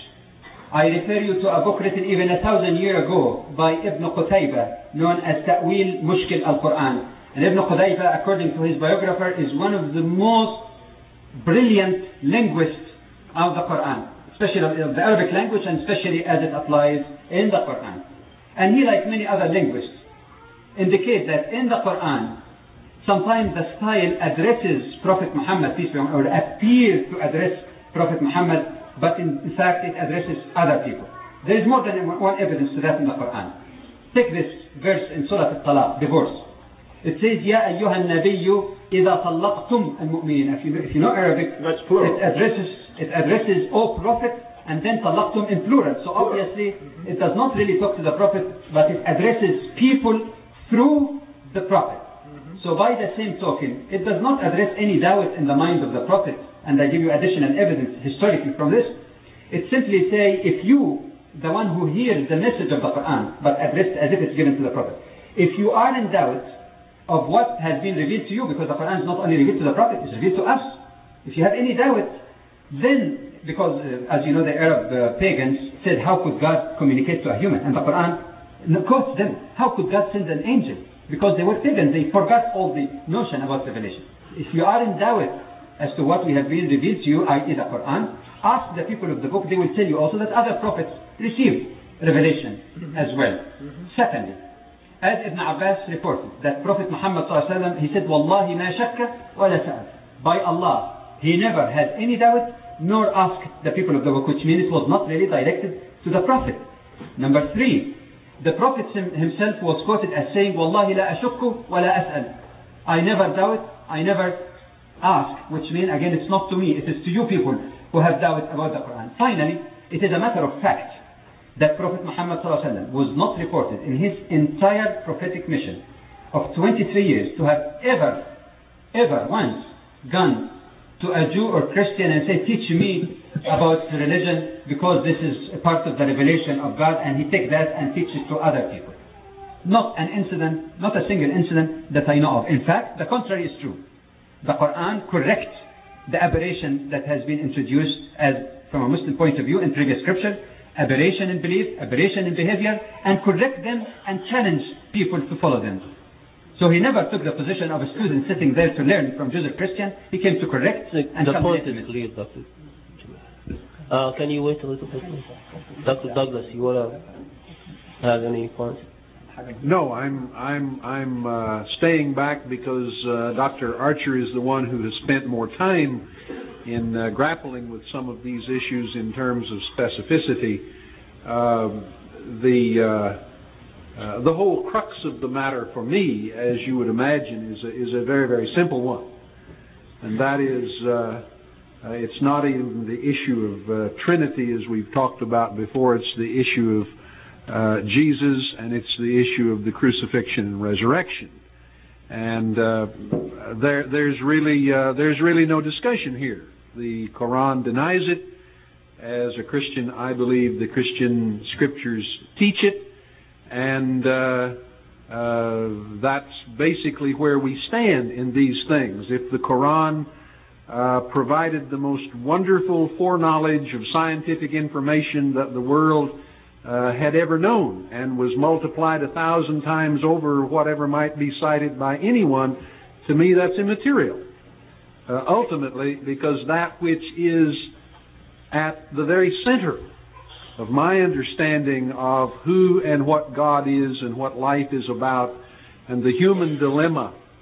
I refer you to a book written even a thousand years ago by Ibn Qutayba, known as Ta'wil Mushkil al-Quran. And Ibn Qutayba, according to his biographer, is one of the most brilliant linguists of the Quran, especially of the Arabic language and especially as it applies in the Quran. And he, like many other linguists, indicate that in the Quran, sometimes the style addresses Prophet Muhammad, peace be upon him, or appears to address Prophet Muhammad, but in, in fact it addresses other people. There is more than one evidence to that in the Quran. Take this verse in Surah Al-Talaq, divorce. It says, يَا أَيُّهَا النَّبِيُّ إِذَا طَلَّقْتُمْ الْمُؤْمِنِينَ. If you, if you know Arabic, that's plural. It addresses, it addresses, O Prophet, and then طَلَّقْتُمْ in plural. So obviously, it does not really talk to the Prophet, but it addresses people through the Prophet. Mm-hmm. So by the same token, it does not address any doubt in the mind of the Prophet, and I give you additional evidence historically from this. It simply say, if you, the one who hears the message of the Quran, but addressed as if it's given to the Prophet, if you are in doubt of what has been revealed to you, because the Quran is not only revealed to the Prophet, it's revealed to us. If you have any doubt, then, because uh, as you know, the Arab uh, pagans said, how could God communicate to a human? And the Quran quotes them, how could God send an angel? Because they were pagans, they forgot all the notion about revelation. If you are in doubt as to what we have been revealed to you, that is the Quran, ask the people of the book, they will tell you also that other prophets received revelation mm-hmm. as well. Mm-hmm. Secondly, as Ibn Abbas reported, that Prophet Muhammad sallallahu alaihi wasallam, he said, Wallahi ma shakka wa la sa'al. By Allah, he never had any doubt, nor asked the people of the book, which means it was not really directed to the Prophet. Number three, the Prophet himself was quoted as saying, Wallahi la ashukku wa la as'al. I never doubt, I never ask, which means, again, it's not to me, it is to you people who have doubt about the Quran. Finally, it is a matter of fact that Prophet Muhammad sallallahu alaihi wasallam was not reported in his entire prophetic mission of twenty-three years to have ever, ever once gone to a Jew or Christian and say, teach me about religion because this is a part of the revelation of God, and he take that and teach it to other people. Not an incident, not a single incident that I know of. In fact, the contrary is true. The Quran corrects the aberration that has been introduced as, from a Muslim point of view, in previous scripture, aberration in belief, aberration in behavior, and correct them and challenge people to follow them. So he never took the position of a student sitting there to learn from Jews or Christian. He came to correct the, and the point is clear, Doctor. Uh, can you wait a little bit, please? Doctor Douglas, you want to have any points? No, I'm I'm I'm uh, staying back because uh, Doctor Archer is the one who has spent more time in uh, grappling with some of these issues in terms of specificity. Uh, the uh, uh, the whole crux of the matter for me, as you would imagine, is a, is a very very simple one, and that is uh, uh, it's not even the issue of uh, Trinity as we've talked about before. It's the issue of Uh, Jesus, and it's the issue of the crucifixion and resurrection, and uh, there, there's really uh, there's really no discussion here. The Quran denies it. As a Christian, I believe the Christian scriptures teach it, and uh, uh, that's basically where we stand in these things. If the Quran uh, provided the most wonderful foreknowledge of scientific information that the world Uh, had ever known, and was multiplied a thousand times over whatever might be cited by anyone, to me that's immaterial. Uh, ultimately, because that which is at the very center of my understanding of who and what God is and what life is about, and the human dilemma,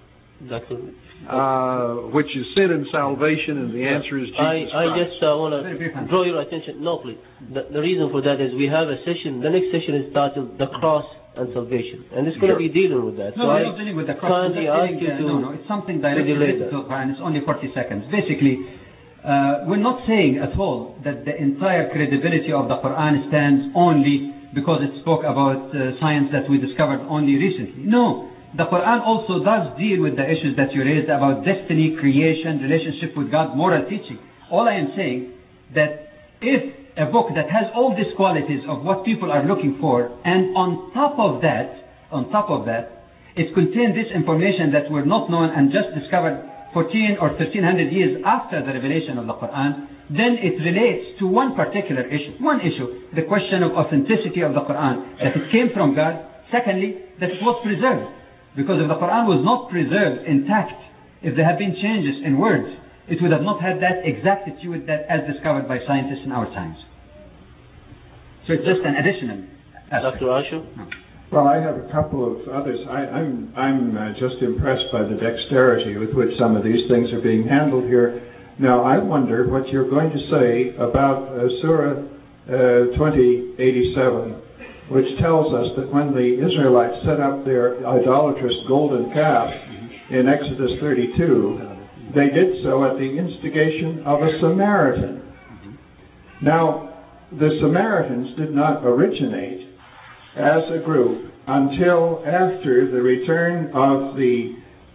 uh, which is sin and salvation, and the answer is Jesus I, I Christ. just uh, want to draw your attention. No, please. The, the reason for that is we have a session. The next session is titled "The Cross and Salvation," and it's going to be dealing with that. No, so we're I not dealing with the cross. kindly ask you uh, to. No, no, it's something directly related to the Quran. It's only forty seconds. Basically, uh, we're not saying at all that the entire credibility of the Quran stands only because it spoke about uh, science that we discovered only recently. No. The Quran also does deal with the issues that you raised about destiny, creation, relationship with God, moral teaching. All I am saying that if a book that has all these qualities of what people are looking for, and on top of that, on top of that, it contains this information that were not known and just discovered fourteen or thirteen hundred years after the revelation of the Quran, then it relates to one particular issue. One issue, the question of authenticity of the Quran, that it came from God. Secondly, that it was preserved. Because if the Quran was not preserved intact, if there had been changes in words, it would have not had that exactitude that as discovered by scientists in our times. So it's just an additional aspect. Doctor Asher? No. Well, I have a couple of others. I, I'm, I'm uh, just impressed by the dexterity with which some of these things are being handled here. Now, I wonder what you're going to say about uh, Surah uh, twenty eighty-seven, which tells us that when the Israelites set up their idolatrous golden calf in Exodus thirty-two, they did so at the instigation of a Samaritan. Now, the Samaritans did not originate as a group until after the return of the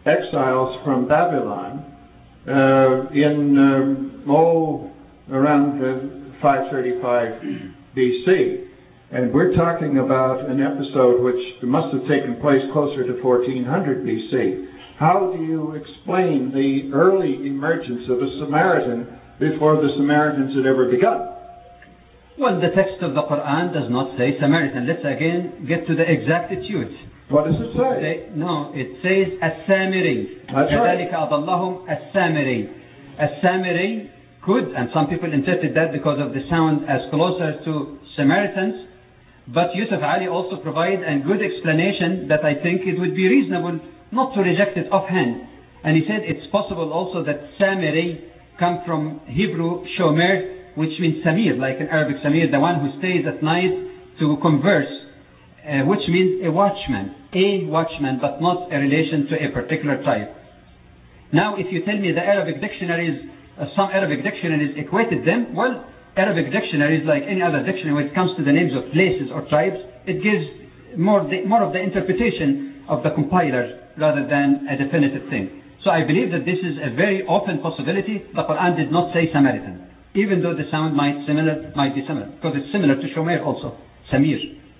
exiles from Babylon uh, in um, oh, around uh, five thirty-five B C. And we're talking about an episode which must have taken place closer to fourteen hundred B C. How do you explain the early emergence of a Samaritan before the Samaritans had ever begun? Well, the text of the Quran does not say Samaritan. Let's again get to the exactitude. What does it say? They, no, it says As-Samiri. That's right. كَذَلِكَ أَضَلَّهُمْ As-Samiri. As-Samiri could, and some people interpret that because of the sound as closer to Samaritans. But Yusuf Ali also provided a good explanation that I think it would be reasonable not to reject it offhand. And he said it's possible also that Samiri come from Hebrew Shomer, which means Samir, like in Arabic Samir, the one who stays at night to converse, uh, which means a watchman, a watchman, but not a relation to a particular tribe. Now, if you tell me the Arabic dictionaries, uh, some Arabic dictionaries equated them, well, Arabic dictionaries, like any other dictionary, when it comes to the names of places or tribes, it gives more, the, more of the interpretation of the compiler rather than a definitive thing. So I believe that this is a very open possibility. The Quran did not say Samaritan, even though the sound might similar might be similar, because it's similar to Shomer also, Samir.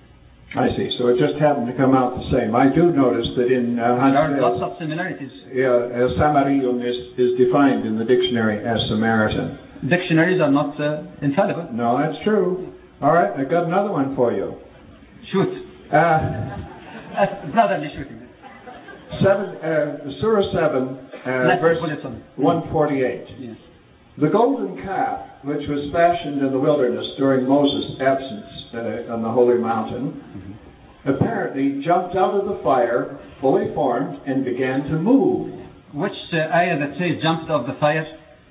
I see. So it just happened to come out the same. I do notice that in uh, there are lots of similarities. Yeah, uh, Samariyun is, is defined in the dictionary as Samaritan. Dictionaries are not uh, infallible. No, that's true. All right, I got another one for you. Shoot. Uh, uh, brotherly shooting. Seven, uh, Surah seven, uh, verse one forty-eight. Yes. The golden calf, which was fashioned in the wilderness during Moses' absence uh, on the holy mountain, mm-hmm. apparently jumped out of the fire, fully formed, and began to move. Which uh, ayah that says jumped out of the fire?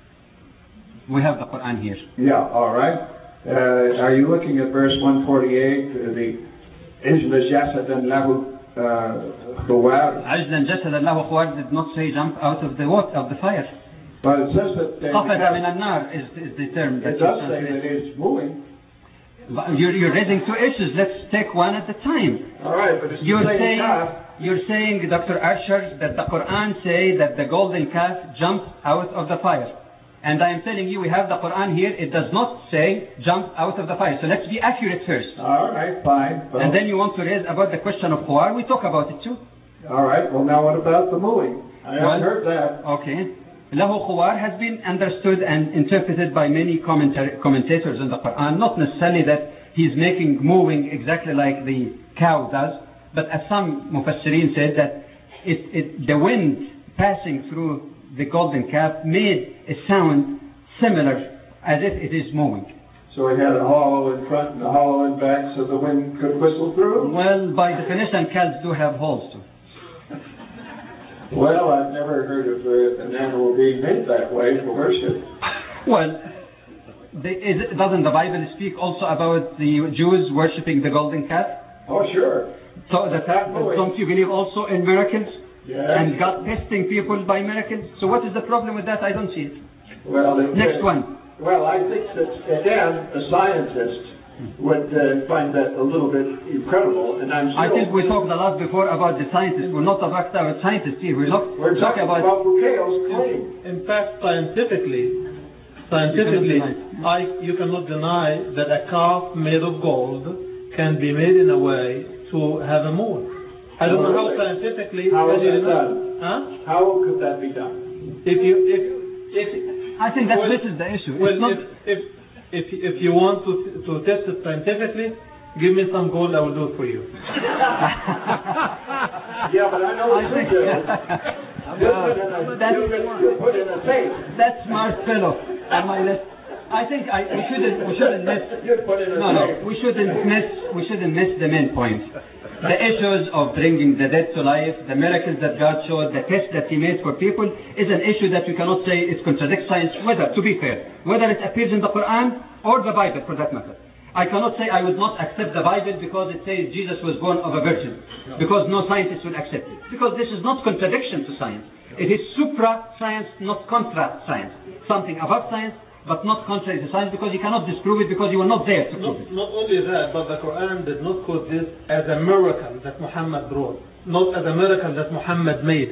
We have the Quran here. Yeah, all right. Uh, are you looking at verse one forty-eight? Uh, the Ijla Jasadan Lahu Khuwar. Ajlan Jasadan Lahu Khuwar did not say jump out of the water, of the fire. But it says that... Uh, is, is the term that it does say that it's moving. You're, you're raising two issues. Let's take one at a time. All right, but it's you're the same saying, calf. You're saying, Doctor Archer, that the Quran say that the golden calf jumped out of the fire. And I am telling you, we have the Quran here. It does not say jump out of the fire. So let's be accurate first. All right, fine. Well, and then you want to raise about the question of Khuwar. We talk about it too. All right. Well, now what about the moving? I well, haven't heard that. Okay. Lahu Khuwar has been understood and interpreted by many commentators in the Quran. Not necessarily that he's making moving exactly like the cow does, but as some Mufassirin said that it, it, the wind passing through the golden calf made a sound similar as if it is moving. So it had a hollow in front and a hollow in back so the wind could whistle through? Well, by definition, calves do have holes too. Well, I've never heard of uh, an animal being made that way for worship. Well, the, is, doesn't the Bible speak also about the Jews worshipping the golden calf? Oh, sure. So that, don't you believe also in miracles? Yes. And God testing people by miracles? So what is the problem with that? I don't see it. Well, it, Next uh, one. Well, I think that, again, a scientist would uh, find that a little bit incredible, and I'm I think we talked a lot before about the scientists. We're not about our scientists here. We're, not We're talking about, about Bukhail's claim. In fact, scientifically, scientifically, you, I, you cannot deny that a calf made of gold can be made in a way to have a moon. I don't know how scientifically. How is that done? Huh? How could that be done? If you, if, if I think that well, this is the issue. Well, it's not if, if if if you want to to test it scientifically, give me some gold. I will do it for you. Yeah, but I know what you do. You put in a safe. That's smart fellow on my list. I think I, we shouldn't we shouldn't miss. No, no, we shouldn't miss we shouldn't miss the main point. The issues of bringing the dead to life, the miracles that God showed, the test that He made for people is an issue that we cannot say it contradicts science, whether, to be fair, whether it appears in the Quran or the Bible for that matter. I cannot say I would not accept the Bible because it says Jesus was born of a virgin, because no scientist will accept it. Because this is not contradiction to science. It is supra-science, not contra-science. Something above science, but not contrary to science, because you cannot disprove it because you were not there to prove Not, it. not only that, but the Quran did not quote this as a miracle that Muhammad brought, not as a miracle that Muhammad made.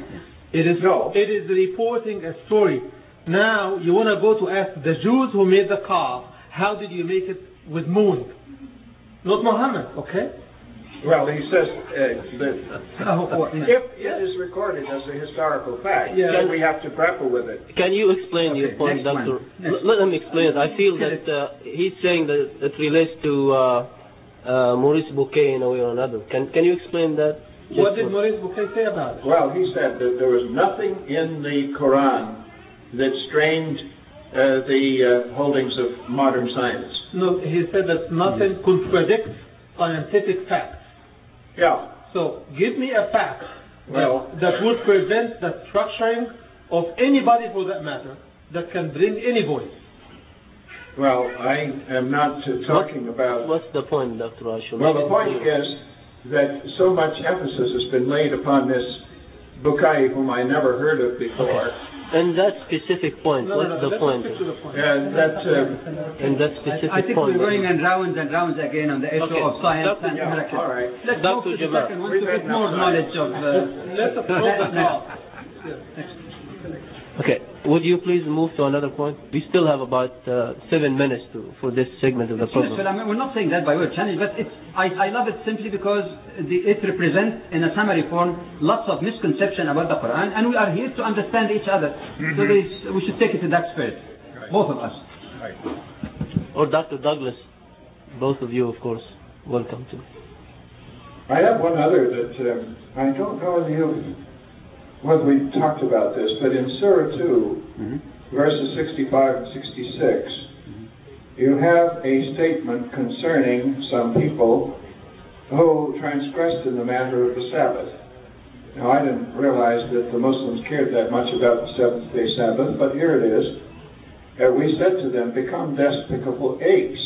It is, No. it is reporting a story. Now, you want to go to ask the Jews who made the calf, how did you make it with moon? Not Muhammad, okay? Well, he says uh, that if it is recorded as a historical fact, Yeah. then we have to grapple with it. Can you explain your Okay, point, next one. Doctor? Next. L- Let him explain it. I feel that uh, he's saying that it relates to uh, uh, Maurice Bouquet in a way or another. Can Can you explain that? What Just did for- Maurice Bouquet say about it? Well, he said that there was nothing in the Quran that strained uh, the uh, holdings of modern science. No, he said that nothing contradicts scientific facts. Yeah. So, give me a fact Well- that, that would prevent the structuring of anybody for that matter that can bring any voice. Well, I am not uh, talking about. What's the point, Doctor Ashur? Well, Make the it point clear. is that so much emphasis has been laid upon this Bukai, whom I never heard of before, And that specific point, No, what's no, no, the let's point? stick to the point. and that. Uh, And that specific I think point. we're going in rounds and rounds again on the issue Okay. of science Doctor and yeah, miracles. all right. Let's Doctor move to the Jamal. second one We've to had get more enough knowledge of... Uh, Let's approach the Next. top. Okay, would you please move to another point? We still have about uh, seven minutes to, for this segment of the Yes, program. well, I mean, we're not saying that by way of challenge, but it's, I, I love it simply because the, it represents, in a summary form, lots of misconception about the Quran, and we are here to understand each other. So there is, we should take it in that spirit, both of us. Or Doctor Douglas, both of you, of course, welcome to. I have one other that um, I don't know if you, whether we talked about this, but in Surah two, Mm-hmm. verses sixty-five and sixty-six, you have a statement concerning some people who transgressed in the matter of the Sabbath. Now, I didn't realize that the Muslims cared that much about the seventh day Sabbath, but here it is. Uh, we said to them, become despicable apes.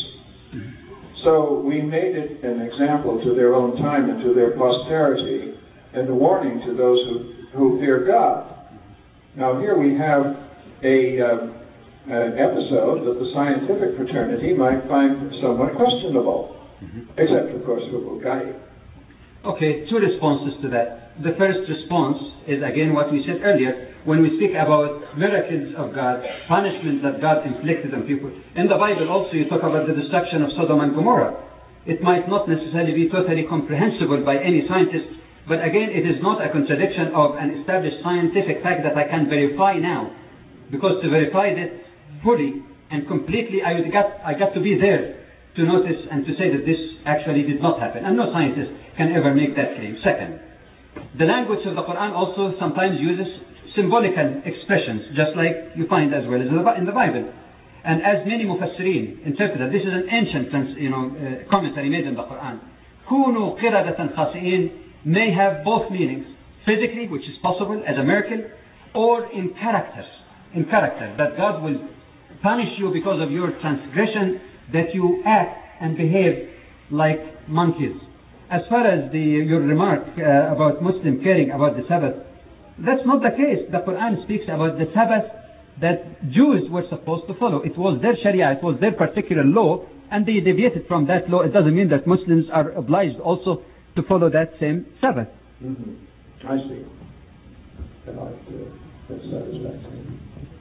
So we made it an example to their own time and to their posterity, and a warning to those who, who fear God. Now here we have a, um, an episode that the scientific fraternity might find somewhat questionable, mm-hmm. except of course for Bukai. Okay, two responses to that. The first response is again what we said earlier when we speak about miracles of God, punishment that God inflicted on people. In the Bible also you talk about the destruction of Sodom and Gomorrah. It might not necessarily be totally comprehensible by any scientist, but again it is not a contradiction of an established scientific fact that I can verify now. Because to verify that fully and completely I got, I got to be there to notice and to say that this actually did not happen. And no scientist can ever make that claim. Second, the language of the Quran also sometimes uses symbolical expressions, just like you find as well as in the Bible. And as many mufassirin interpret that, this is an ancient you know, uh, commentary made in the Quran. كُونُوا قِرَدَةً خَاسِئِينَ may have both meanings, physically, which is possible as a miracle, or in character, in character, that God will punish you because of your transgression, that you act and behave like monkeys. As far as the, your remark uh, about Muslim caring about the Sabbath, that's not the case. The Quran speaks about the Sabbath that Jews were supposed to follow. It was their Sharia, it was their particular law, and they deviated from that law. It doesn't mean that Muslims are obliged also to follow that same Sabbath. Mm-hmm. I see. And I, uh, that's satisfactory.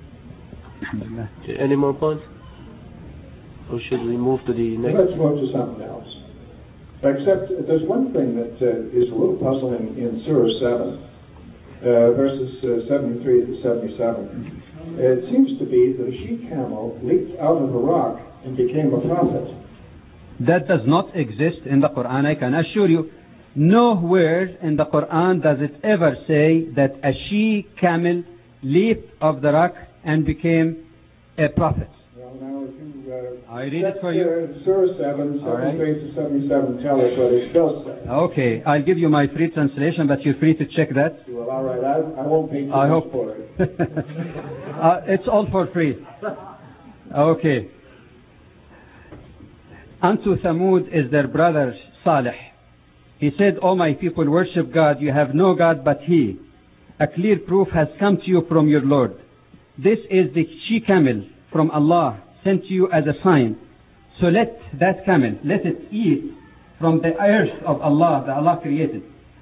Any more points? Or should we move to the next? Let's move to something else. Except there's one thing that uh, is a little puzzling in Surah seven, uh, verses uh, seventy-three to seventy-seven. It seems to be that a she-camel leaped out of a rock and became a prophet. That does not exist in the Quran, I can assure you. Nowhere in the Quran does it ever say that a she-camel leaped off the rock and became a prophet. Well, now, if you, uh, I read it for you. Uh, Surah seven, All right. seventy-three to seventy-seven, tell us what it does say. Okay, I'll give you my free translation, but you're free to check that. Well, all right, I, I won't pay too I much hope. for it. uh, it's all for free. Okay. Unto Thamud is their brother Salih. He said, O my people, worship God. You have no God but He. A clear proof has come to you from your Lord. This is the she-camel from Allah sent to you as a sign. So let that camel, let it eat from the earth of Allah that Allah created.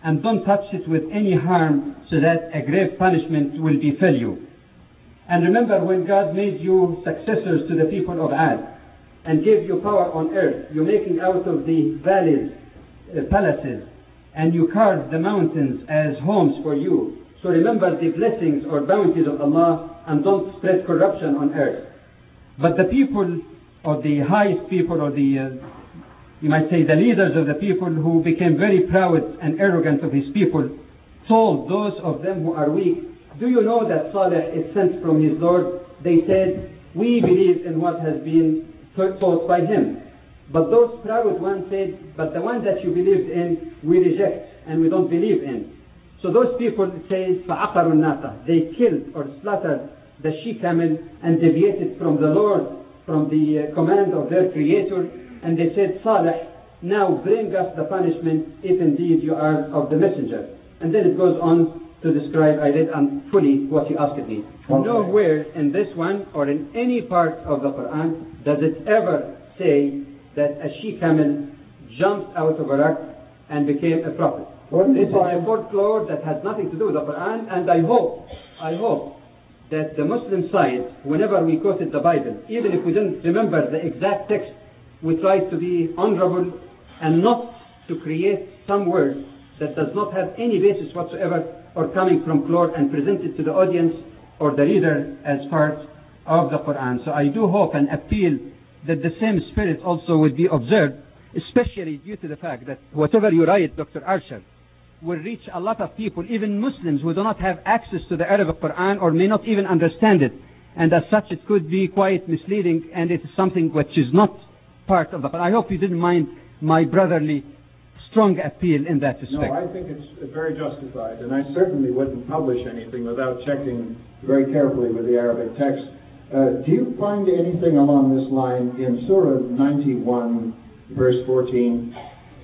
and don't touch it with any harm, so that a grave punishment will befall you. And remember, when God made you successors to the people of Ad and gave you power on earth, you're making out of the valleys uh, palaces, and you carved the mountains as homes for you. So remember the blessings or bounties of Allah, and don't spread corruption on earth. But the people, or the highest people, or the, uh, you might say the leaders of the people who became very proud and arrogant of his people, told those of them who are weak, do you know that Saleh is sent from his Lord? They said, we believe in what has been taught by him. But those proud ones said, but the one that you believed in, we reject and we don't believe in. So those people say, فَعَقَرُوا النَّاقَةَ. They killed or slaughtered the she-camel and deviated from the Lord, from the uh, command of their Creator. And they said, Saleh, now bring us the punishment if indeed you are of the messenger. And then it goes on to describe, I read um, fully what you asked me. Okay. Nowhere in this one or in any part of the Quran does it ever say that a she-camel jumped out of a rock and became a prophet. This is a folklore that has nothing to do with the Quran, and I hope, I hope that the Muslim side, whenever we quoted the Bible, even if we didn't remember the exact text, we tried to be honorable and not to create some word that does not have any basis whatsoever or coming from folklore and present it to the audience or the reader as part of the Quran. So I do hope and appeal that the same spirit also would be observed, especially due to the fact that whatever you write, Doctor Archer, will reach a lot of people, even Muslims who do not have access to the Arabic Quran or may not even understand it. And as such, it could be quite misleading, and it is something which is not part of the Quran. I hope you didn't mind my brotherly strong appeal in that respect. No, I think it's very justified, and I certainly wouldn't publish anything without checking very carefully with the Arabic text. Uh, do you find anything along this line in Surah ninety-one, verse fourteen?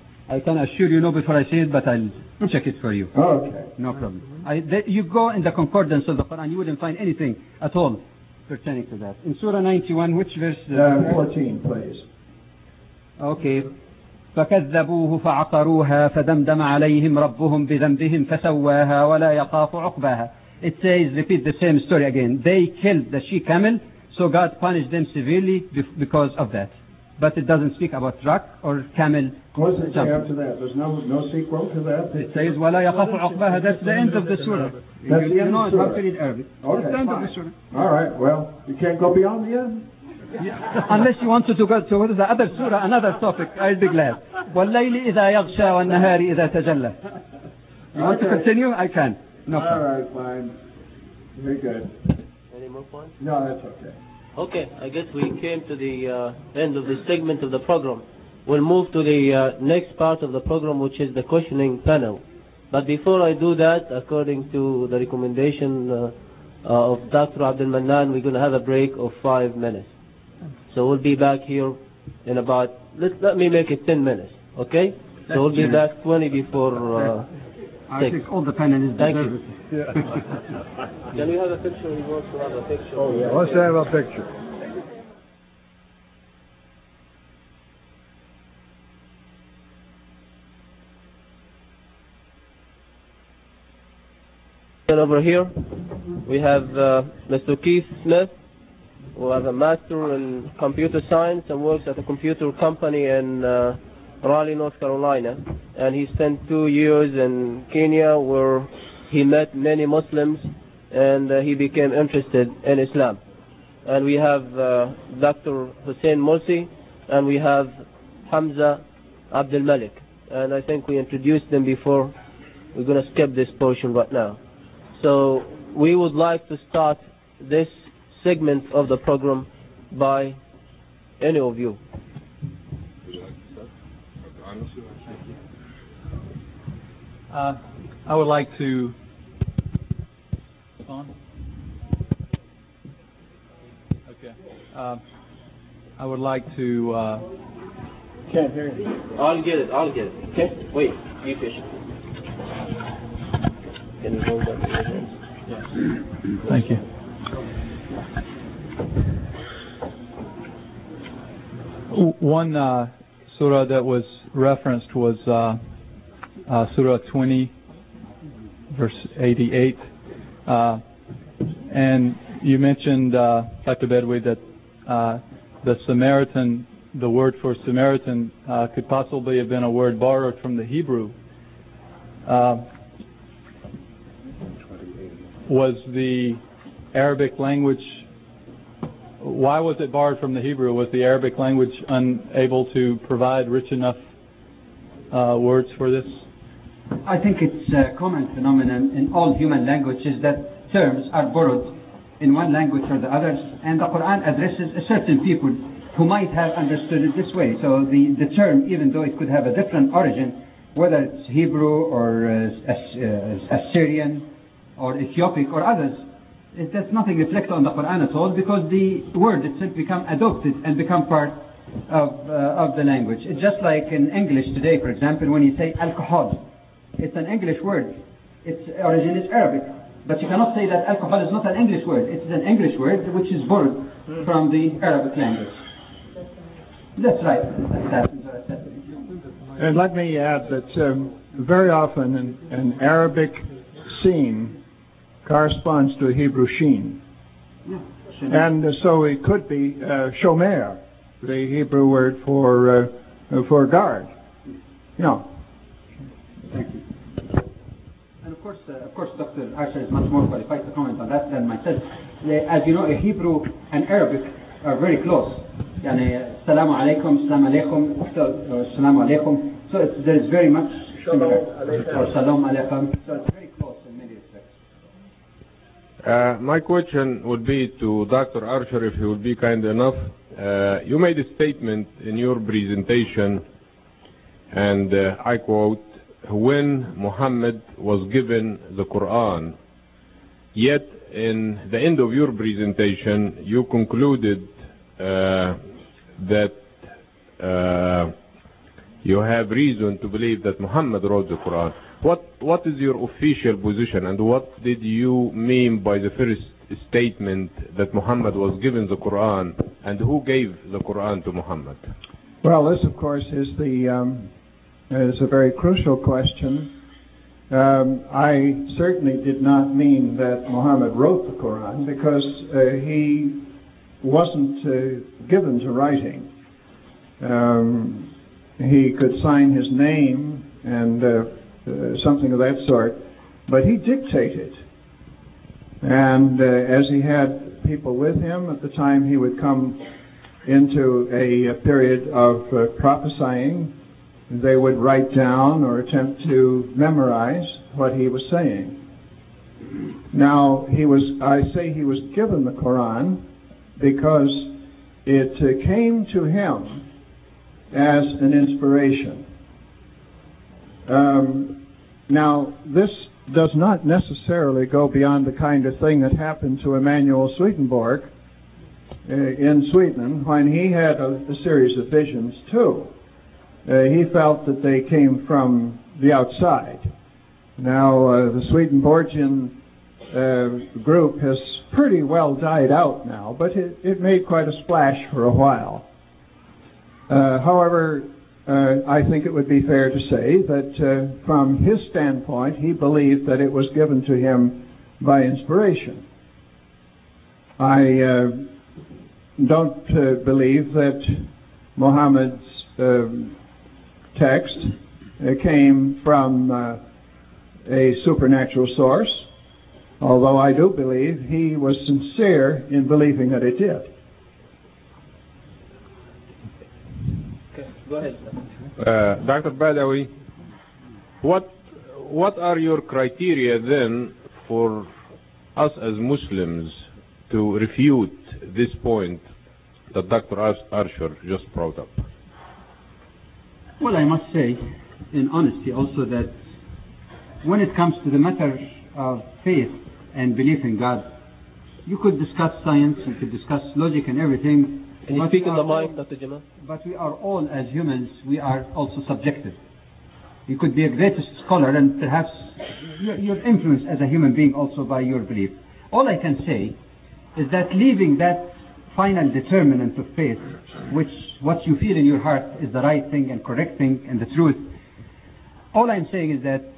I can assure you no before I say it, but I'll check it for you. Okay. No problem. I, th- you go in the concordance of the Quran, you wouldn't find anything at all pertaining to that. In Surah ninety-one, which verse? Uh, fourteen, please. Okay. فكذبوه فعقروها فدمدم عليهم ربهم بذنبهم فسواها ولا يخاف عقباها. It says, repeat the same story again. They killed the she-camel, so God punished them severely because of that. But it doesn't speak about rock or camel. What does it say after that? There's no no sequel to that? It says, ولا يخاف عقباها. That's the end of the surah. That's you the end know of the surah. How to read Arabic. Okay, That's the end fine. of the surah. All right, well, you can't go beyond the end? Yeah. Unless you want to go to the other surah, another topic, I'll be glad. وَاللَّيْلِ إِذَا يَغْشَى وَالنَّهَارِ إِذَا تَجَلَّى. You want to continue? I can. No All problem. right, fine. Very good. Any more points? No, that's okay. Okay, I guess we came to the uh, end of this segment of the program. We'll move to the uh, next part of the program, which is the questioning panel. But before I do that, according to the recommendation uh, uh, of Doctor Abdul Mannan, we're going to have a break of five minutes. So we'll be back here in about, let, let me make it ten minutes, okay? So we'll be back twenty before uh, I six. think all the panelists Thank deserve you. it. Can we have a picture? We want to have a picture. Oh, yeah. Let's have a picture. And over here, we have uh, Mister Keith Smith, who has a master in computer science and works at a computer company in uh, Raleigh, North Carolina. And he spent two years in Kenya, where he met many Muslims, and uh, he became interested in Islam. And we have uh, Doctor Hussein Morsi, and we have Hamza Abdul Malik. And I think we introduced them before. We're going to skip this portion right now. So we would like to start this segment of the program by any of you. Uh, I would like to. On? Okay. Uh, I would like to. Uh, Can't hear you. I'll get it. I'll get it. Okay. Wait. Be patient. Can you hold that? Yes. Thank you. One uh, surah that was referenced was uh, uh, Surah twenty, verse eighty-eight. Uh, and you mentioned, uh, Doctor Bedwi, that uh, the Samaritan, the word for Samaritan, uh, could possibly have been a word borrowed from the Hebrew. Uh, was the Arabic language, why was it borrowed from the Hebrew? Was the Arabic language unable to provide rich enough uh, words for this? I think it's a common phenomenon in all human languages that terms are borrowed in one language or the others, and the Quran addresses a certain people who might have understood it this way. So the, the term, even though it could have a different origin, whether it's Hebrew or uh, uh, Assyrian or Ethiopic or others, it does nothing reflect on the Quran at all, because the word itself become adopted and become part of uh, of the language. It's just like in English today, for example, when you say alcohol, it's an English word. Its origin is Arabic, but you cannot say that alcohol is not an English word. It's an English word which is borrowed from the Arabic language. That's right. And let me add that um, very often an, an Arabic scene corresponds to a Hebrew sheen. Yeah. And uh, so it could be uh, shomer, the Hebrew word for uh, for guard. No. Thank you. And of course, uh, of course, Doctor Archer is much more qualified to comment on that than myself. Uh, as you know, a Hebrew and Arabic are very close. Yani, Assalamu alaikum, Assalamu alaikum, so, Assalamu alaikum. So it's, there is very much similar. Or Salam alaikum. So it's very close in many respects. Uh, my question would be to Doctor Archer, if he would be kind enough. Uh, you made a statement in your presentation, and uh, I quote, when Muhammad was given the Quran, yet in the end of your presentation, you concluded uh, that uh, you have reason to believe that Muhammad wrote the Quran. What what is your official position, and what did you mean by the first statement that Muhammad was given the Quran, and who gave the Quran to Muhammad? Well, this, of course, is the um, is a very crucial question. Um, I certainly did not mean that Muhammad wrote the Quran, because uh, he wasn't uh, given to writing. Um, he could sign his name and uh, uh, something of that sort, but he dictated. And uh, as he had people with him at the time, he would come into a, a period of uh, prophesying. They would write down or attempt to memorize what he was saying. Now, he was, I say he was given the Quran because it uh, came to him as an inspiration. Um, now, this does not necessarily go beyond the kind of thing that happened to Emanuel Swedenborg uh, in Sweden when he had a, a series of visions too. Uh, he felt that they came from the outside. Now, uh, the Swedenborgian uh, group has pretty well died out now, but it, it made quite a splash for a while. Uh, however, uh, I think it would be fair to say that uh, from his standpoint, he believed that it was given to him by inspiration. I uh, don't uh, believe that Muhammad's uh, text uh, came from uh, a supernatural source, although I do believe he was sincere in believing that it did. Okay, go ahead. Uh, Doctor Badawi, what what are your criteria then for us as Muslims to refute this point that Doctor Archer just brought up? Well, I must say, in honesty also, that when it comes to the matter of faith and belief in God, you could discuss science, you could discuss logic and everything. Can you speak in the mic, Doctor Jamal? But we are all, as humans, we are also subjective. You could be a greatest scholar and perhaps you're influenced as a human being also by your belief. All I can say is that leaving that final determinant of faith, which what you feel in your heart is the right thing and correct thing and the truth, All I'm saying is that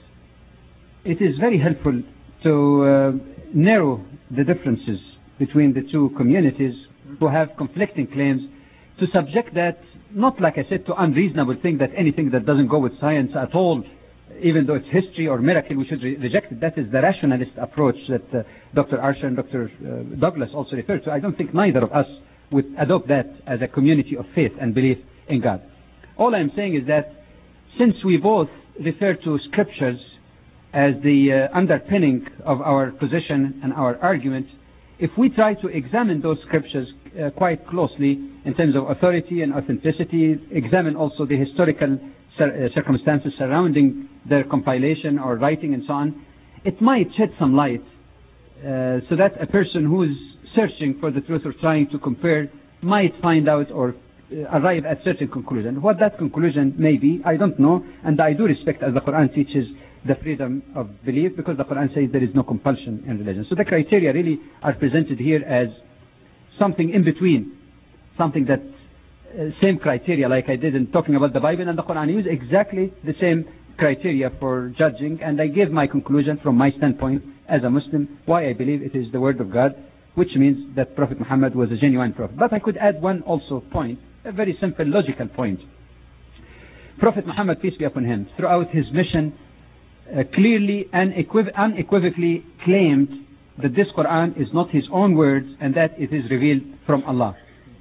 it is very helpful to uh, narrow the differences between the two communities who have conflicting claims, to subject that, not like I said, to unreasonable thing that anything that doesn't go with science at all, even though it's history or miracle, we should re- reject it. That is the rationalist approach that uh, Doctor Archer and Doctor Uh, Douglas also referred to. I don't think neither of us would adopt that as a community of faith and belief in God. All I'm saying is that since we both refer to scriptures as the uh, underpinning of our position and our argument, if we try to examine those scriptures uh, quite closely in terms of authority and authenticity, examine also the historical cir- uh, circumstances surrounding their compilation or writing and so on, it might shed some light uh, so that a person who is searching for the truth or trying to compare might find out or uh, arrive at certain conclusion. What that conclusion may be, I don't know, and I do respect, as the Quran teaches, the freedom of belief, because the Quran says there is no compulsion in religion. So the criteria really are presented here as something in between, something that uh, same criteria like I did in talking about the Bible and the Quran. I use exactly the same criteria for judging, and I gave my conclusion from my standpoint as a Muslim why I believe it is the word of God, which means that Prophet Muhammad was a genuine prophet. But I could add one also point, a very simple logical point. Prophet Muhammad, peace be upon him, throughout his mission Uh, clearly and equiv- unequivocally claimed that this Quran is not his own words and that it is revealed from Allah.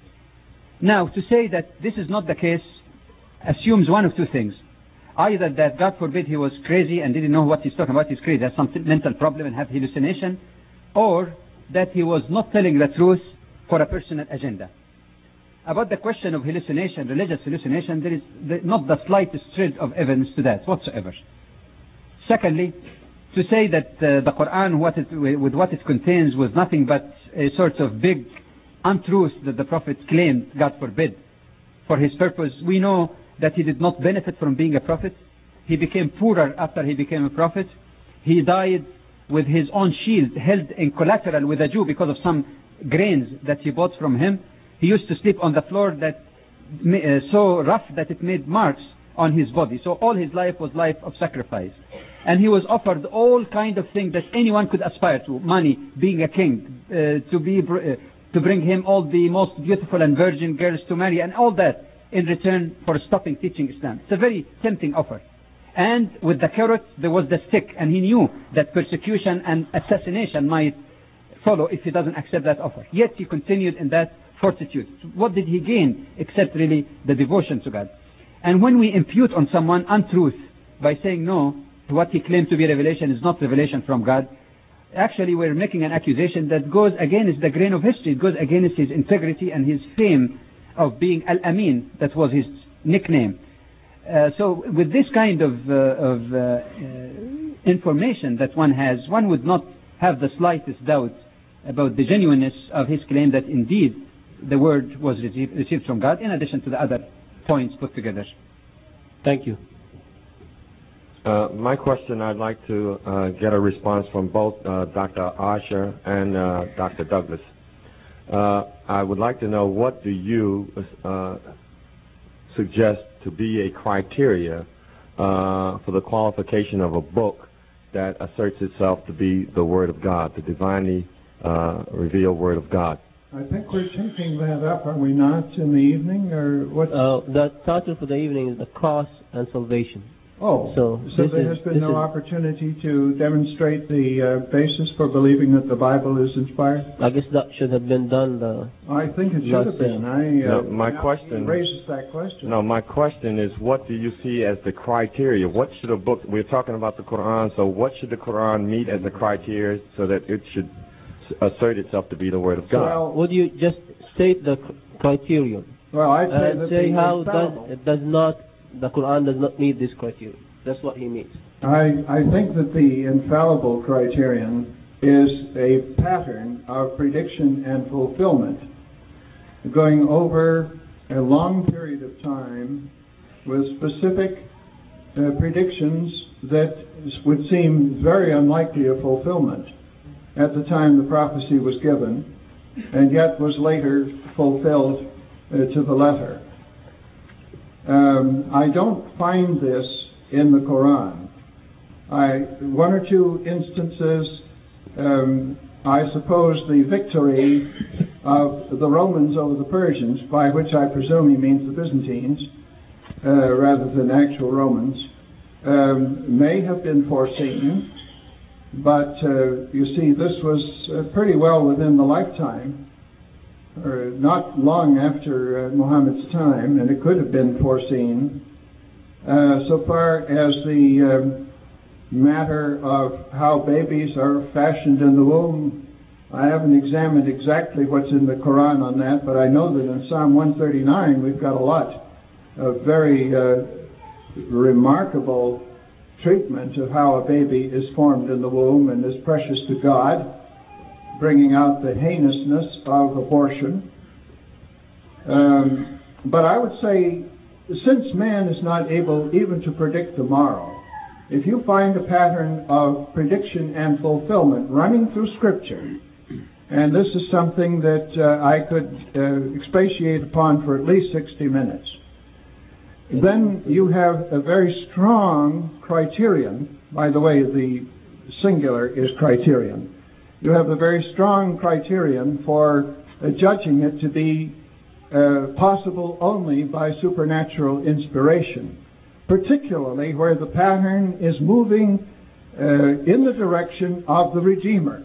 Now, to say that this is not the case assumes one of two things. Either that, God forbid, he was crazy and didn't know what he's talking about, he's crazy, has some mental problem and have hallucination, or that he was not telling the truth for a personal agenda. About the question of hallucination, religious hallucination, there is the, not the slightest shred of evidence to that whatsoever. Secondly, to say that uh, the Quran, what it, with what it contains, was nothing but a sort of big untruth that the Prophet claimed, God forbid, for his purpose. We know that he did not benefit from being a prophet. He became poorer after he became a prophet. He died with his own shield held in collateral with a Jew because of some grains that he bought from him. He used to sleep on the floor that uh, so rough that it made marks on his body. So all his life was life of sacrifice. And he was offered all kind of things that anyone could aspire to. Money, being a king, uh, to be uh, to bring him all the most beautiful and virgin girls to marry, and all that in return for stopping teaching Islam. It's a very tempting offer. And with the carrot, there was the stick. And he knew that persecution and assassination might follow if he doesn't accept that offer. Yet he continued in that fortitude. What did he gain except really the devotion to God? And when we impute on someone untruth by saying no, what he claimed to be revelation is not revelation from God, actually we're making an accusation that goes against the grain of history. It goes against his integrity and his fame of being Al-Amin, that was his nickname. Uh, so with this kind of, uh, of uh, uh, information that one has, one would not have the slightest doubt about the genuineness of his claim that indeed the word was received, received from God, in addition to the other points put together. Thank you. Uh, my question, I'd like to uh, get a response from both uh, Doctor Archer and uh, Doctor Douglas. Uh, I would like to know, what do you uh, suggest to be a criteria uh, for the qualification of a book that asserts itself to be the Word of God, the divinely uh, revealed Word of God? I think we're taking that up, are we not, in the evening, or what? Uh, the title for the evening is The Cross and Salvation. Oh, so, so there has been no opportunity to demonstrate the uh, basis for believing that the Bible is inspired? I guess that should have been done. The I think it should have been. I, uh, no, my question raises that question. No, my question is, what do you see as the criteria? What should a book, we're talking about the Quran, so what should the Quran meet as the criteria so that it should assert itself to be the Word of God? Well, would you just state the criterion? Well, I'd say and that say the how infallible. does, it does not, the Quran does not meet this criteria. That's what he means. I, I think that the infallible criterion is a pattern of prediction and fulfillment, going over a long period of time with specific uh, predictions that would seem very unlikely of fulfillment at the time the prophecy was given, and yet was later fulfilled uh, to the letter. Um, I don't find this in the Quran. I, one or two instances, um, I suppose the victory of the Romans over the Persians, by which I presume he means the Byzantines, uh, rather than actual Romans, um, may have been foreseen, but uh, you see, this was uh, pretty well within the lifetime, or not long after uh, Muhammad's time, and it could have been foreseen. Uh, so far as the um, matter of how babies are fashioned in the womb, I haven't examined exactly what's in the Quran on that, but I know that in Psalm one thirty-nine we've got a lot of very uh, remarkable treatment of how a baby is formed in the womb and is precious to God, bringing out the heinousness of abortion. Um, but I would say, since man is not able even to predict tomorrow, if you find a pattern of prediction and fulfillment running through Scripture, and this is something that uh, I could uh, expatiate upon for at least sixty minutes, then you have a very strong criterion. By the way, the singular is criterion. You have a very strong criterion for uh, judging it to be uh, possible only by supernatural inspiration, particularly where the pattern is moving uh, in the direction of the Redeemer.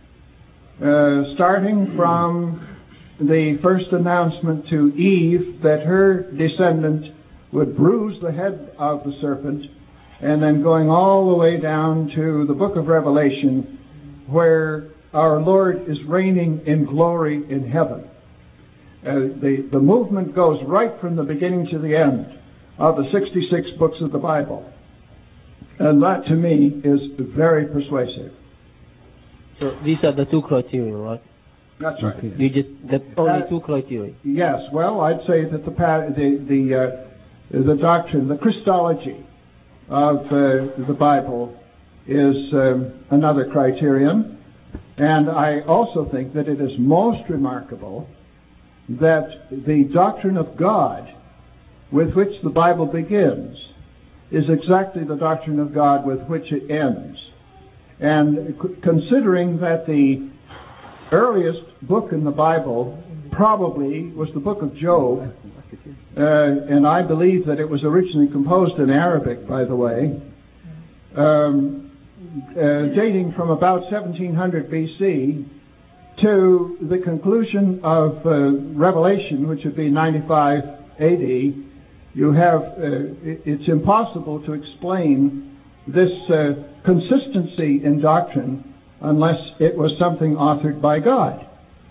Uh, starting from the first announcement to Eve that her descendant would bruise the head of the serpent, and then going all the way down to the book of Revelation, where our Lord is reigning in glory in heaven. Uh, the, the movement goes right from the beginning to the end of the sixty-six books of the Bible. And that, to me, is very persuasive. So these are the two criteria, right? That's right. You just that only Uh, two criteria. Yes. Well, I'd say that the pa- the the, uh, the doctrine, the Christology of uh, the Bible is um, another criterion, and I also think that it is most remarkable that the doctrine of God with which the Bible begins is exactly the doctrine of God with which it ends. And c- considering that the earliest book in the Bible probably was the book of Job, uh, and I believe that it was originally composed in Arabic, by the way, um, uh, dating from about seventeen hundred B C to the conclusion of uh, Revelation, which would be ninety-five A D, you have, uh, it, it's impossible to explain this uh, consistency in doctrine unless it was something authored by God.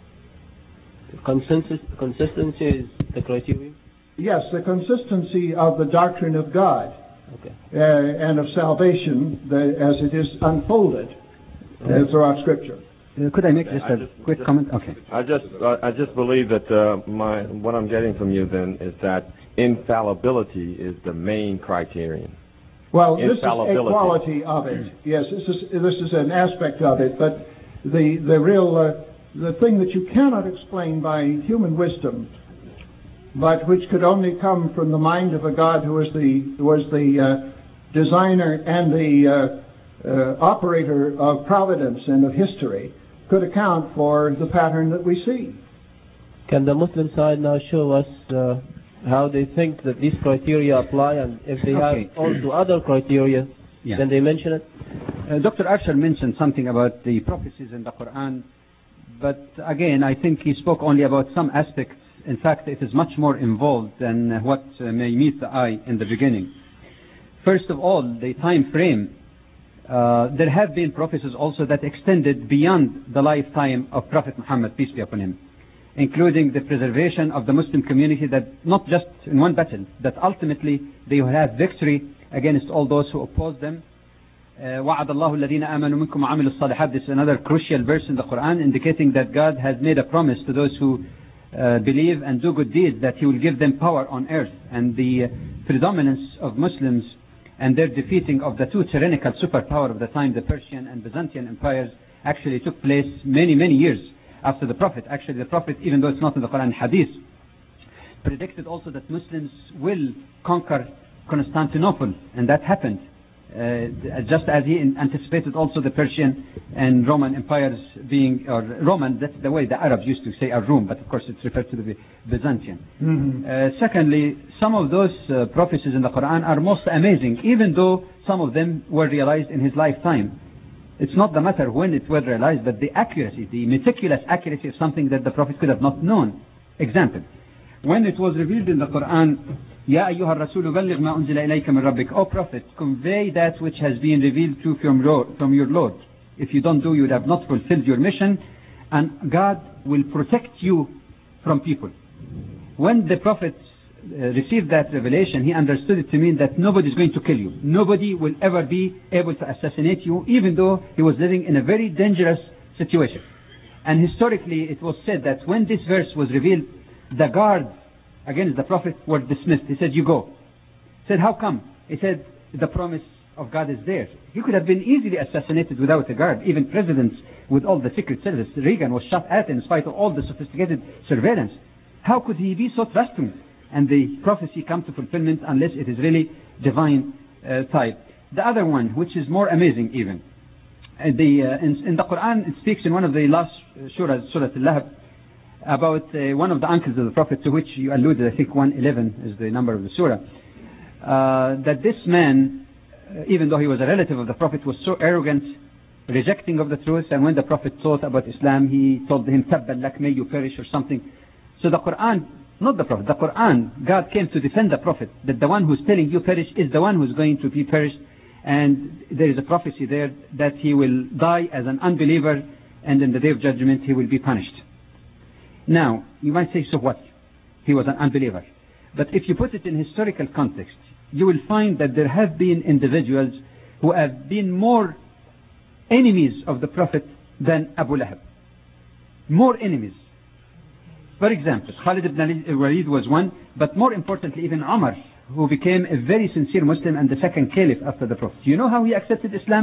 Consensus, consistency is the criteria? Yes, the consistency of the doctrine of God Okay. uh, and of salvation the, as it is unfolded uh, throughout Scripture. Uh, could I make just I a just- quick just- comment? Okay. I just uh, I just believe that uh, my what I'm getting from you then is that infallibility is the main criterion. Well, this is a Infallibility. quality of it. Yes, this is this is an aspect of it, but the the real uh, the thing that you cannot explain by human wisdom, but which could only come from the mind of a God who was the who was the uh, designer and the uh, uh, operator of providence and of history, could account for the pattern that we see. Can the Muslim side now show us uh, how they think that these criteria apply, and if they Okay. have also other criteria, Yeah. then they mention it? Uh, Doctor Archer mentioned something about the prophecies in the Quran, but again, I think he spoke only about some aspects. In fact, it is much more involved than what uh, may meet the eye in the beginning. First of all, the time frame. Uh, there have been prophecies also that extended beyond the lifetime of Prophet Muhammad, peace be upon him, including the preservation of the Muslim community, that not just in one battle, that ultimately they will have victory against all those who oppose them. وَعَدَ اللَّهُ الَّذِينَ آمَنُوا مِنكُمْ وَعَمِلُوا الصَّالِحَاتِ. This is another crucial verse in the Quran indicating that God has made a promise to those who uh, believe and do good deeds, that He will give them power on earth. And the uh, predominance of Muslims and their defeating of the two tyrannical superpower of the time, the Persian and Byzantine empires, actually took place many, many years after the Prophet. Actually, the Prophet, even though it's not in the Quran, Hadith, predicted also that Muslims will conquer Constantinople, and that happened. Uh, just as he anticipated also the Persian and Roman empires being, or Roman, that's the way the Arabs used to say Ar-Rum, but of course it's referred to the Byzantine. Mm-hmm. Uh, secondly, some of those uh, prophecies in the Quran are most amazing, even though some of them were realized in his lifetime. It's not the matter when it was realized, but the accuracy, the meticulous accuracy of something that the Prophet could have not known. Example, when it was revealed in the Quran, Ya ayyuha rasul balligh ma unzila ilayka min rabbik. O Prophet, convey that which has been revealed to you from, from your Lord. If you don't do, you would have not fulfilled your mission, and God will protect you from people. When the Prophet uh, received that revelation, he understood it to mean that nobody is going to kill you. Nobody will ever be able to assassinate you, even though he was living in a very dangerous situation. And historically, it was said that when this verse was revealed, the guards against the Prophet were dismissed. He said, you go. He said, how come? He said, the promise of God is there. He could have been easily assassinated without a guard. Even presidents with all the secret service, Reagan was shot at in spite of all the sophisticated surveillance. How could he be so trusting? And the prophecy comes to fulfillment unless it is really divine uh, type. The other one, which is more amazing even, uh, the, uh, in, in the Quran, it speaks in one of the last uh, surahs, Surah Al-Lahab, about uh, one of the uncles of the Prophet, to which you alluded. I think one eleven is the number of the surah, uh, that this man, uh, even though he was a relative of the Prophet, was so arrogant, rejecting of the truth, and when the Prophet taught about Islam, he told him, Tabban lak, may you perish, or something. So the Quran, not the Prophet, the Quran, God came to defend the Prophet, that the one who's telling you perish is the one who's going to be perished, and there is a prophecy there that he will die as an unbeliever, and in the day of judgment he will be punished. Now, you might say, so what? He was an unbeliever. But if you put it in historical context, you will find that there have been individuals who have been more enemies of the Prophet than Abu Lahab. More enemies. For example, Khalid ibn al-Walid was one, but more importantly, even Umar, who became a very sincere Muslim and the second caliph after the Prophet. You know how he accepted Islam?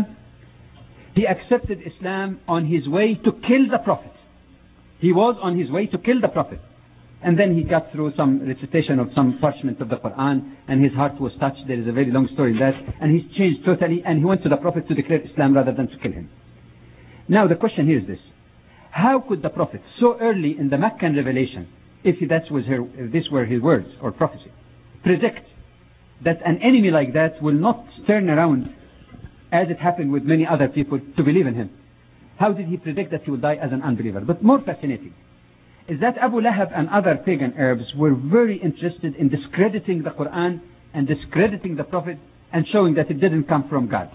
He accepted Islam on his way to kill the Prophet. He was on his way to kill the Prophet. And then he got through some recitation of some parchment of the Quran, and his heart was touched. There is a very long story in that. And he's changed totally, and he went to the Prophet to declare Islam rather than to kill him. Now the question here is this. How could the Prophet, so early in the Meccan revelation, if that was her, if this were his words or prophecy, predict that an enemy like that will not turn around, as it happened with many other people, to believe in him? How did he predict that he would die as an unbeliever? But more fascinating is that Abu Lahab and other pagan Arabs were very interested in discrediting the Quran and discrediting the Prophet and showing that it didn't come from God.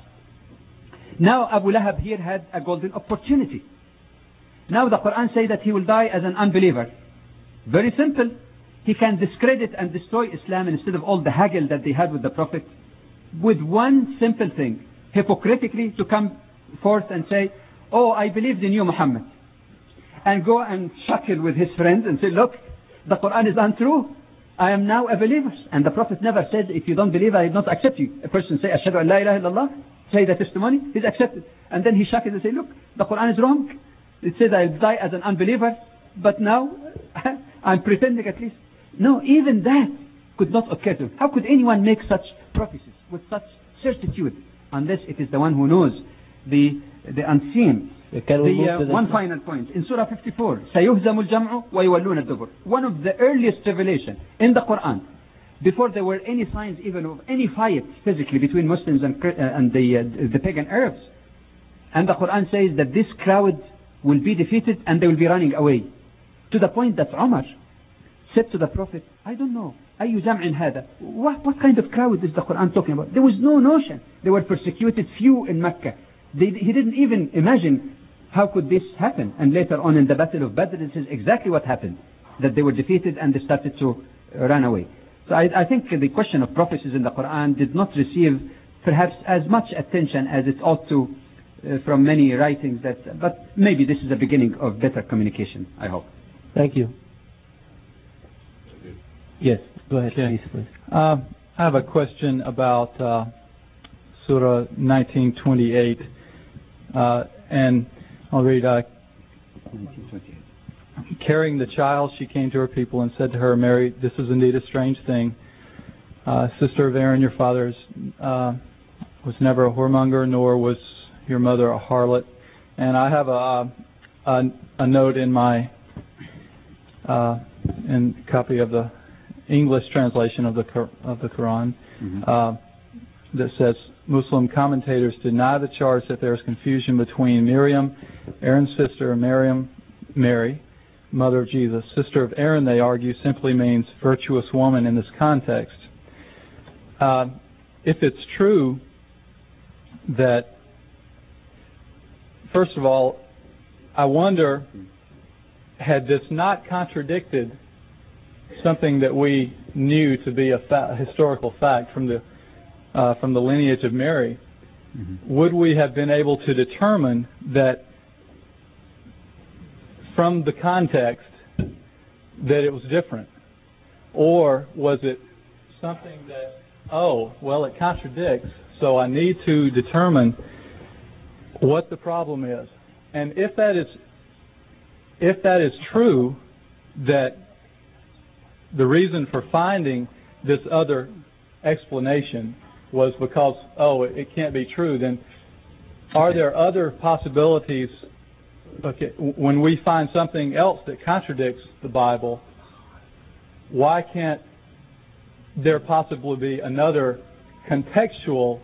Now Abu Lahab here had a golden opportunity. Now the Quran says that he will die as an unbeliever. Very simple. He can discredit and destroy Islam instead of all the haggle that they had with the Prophet with one simple thing. Hypocritically to come forth and say, oh, I believed in you, Muhammad. And go and chuckle with his friends and say, look, the Quran is untrue. I am now a believer. And the Prophet never said, if you don't believe, I will not accept you. A person say, Ashhadu an la ilaha illallah, say the testimony, he's accepted. And then he chuckles and say, look, the Quran is wrong. It says I will die as an unbeliever, but now I'm pretending at least. No, even that could not occur to him. How could anyone make such prophecies with such certitude, unless it is the one who knows the the unseen? Can we the, move uh, one final point. In Surah fifty-four, سَيُهْزَمُ الْجَمْعُ وَيُوَلُّونَ الدُّبُرُ. One of the earliest revelation in the Quran, before there were any signs even of any fight physically between Muslims and, uh, and the, uh, the pagan Arabs. And the Quran says that this crowd will be defeated and they will be running away. To the point that Umar said to the Prophet, I don't know, أَيُّ جَمْعٍ هَذَا? What, what kind of crowd is the Quran talking about? There was no notion. They were persecuted few in Mecca. They, he didn't even imagine how could this happen. And later on in the Battle of Badr, this is exactly what happened. That they were defeated and they started to uh, run away. So I, I think the question of prophecies in the Quran did not receive perhaps as much attention as it ought to uh, from many writings. That, but maybe this is the beginning of better communication, I hope. Thank you. Yes, go ahead, okay. please. please. Uh, I have a question about uh, Surah nineteen twenty-eight, uh, and I'll read. Uh, Carrying the child, she came to her people and said to her, Mary, this is indeed a strange thing. uh, sister of Aaron, your father is, uh, was never a whoremonger, nor was your mother a harlot. And I have a a, a note in my uh, in copy of the English translation of the of the Quran mm-hmm. uh, that says Muslim commentators deny the charge that there is confusion between Miriam, Aaron's sister, and Miriam, Mary, mother of Jesus. Sister of Aaron, they argue, simply means virtuous woman in this context. Uh, if it's true that, first of all, I wonder, had this not contradicted something that we knew to be a, fa- a historical fact from the uh, from the lineage of Mary, mm-hmm. would we have been able to determine that from the context that it was different? Or was it something that, oh, well, it contradicts, so I need to determine what the problem is? And if that is if that is true, that the reason for finding this other explanation was because, oh, it, it can't be true, then are there other possibilities? Okay, when we find something else that contradicts the Bible, why can't there possibly be another contextual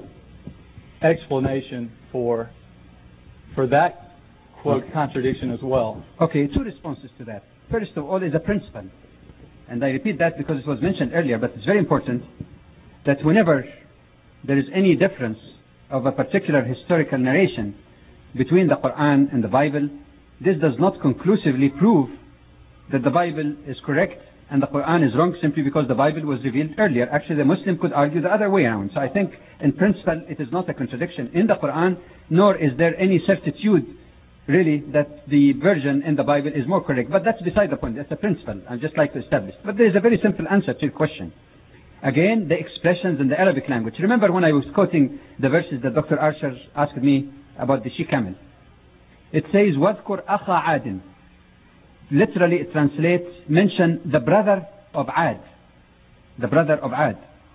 explanation for for that, quote, contradiction as well? Okay, two responses to that. First of all is a principle. And I repeat that because it was mentioned earlier, but it's very important that whenever there is any difference of a particular historical narration between the Quran and the Bible, this does not conclusively prove that the Bible is correct and the Quran is wrong simply because the Bible was revealed earlier. Actually, the Muslim could argue the other way around. So I think, in principle, it is not a contradiction in the Quran, nor is there any certitude, really, that the version in the Bible is more correct. But that's beside the point. That's a principle I'd just like to establish. But there is a very simple answer to your question. Again, the expressions in the Arabic language. Remember when I was quoting the verses that Doctor Archer asked me about the she-camel? It says, وَاذْكُرْ أَخَا عَادٍ. Literally it translates, mention the brother of Ad. The brother of Ad.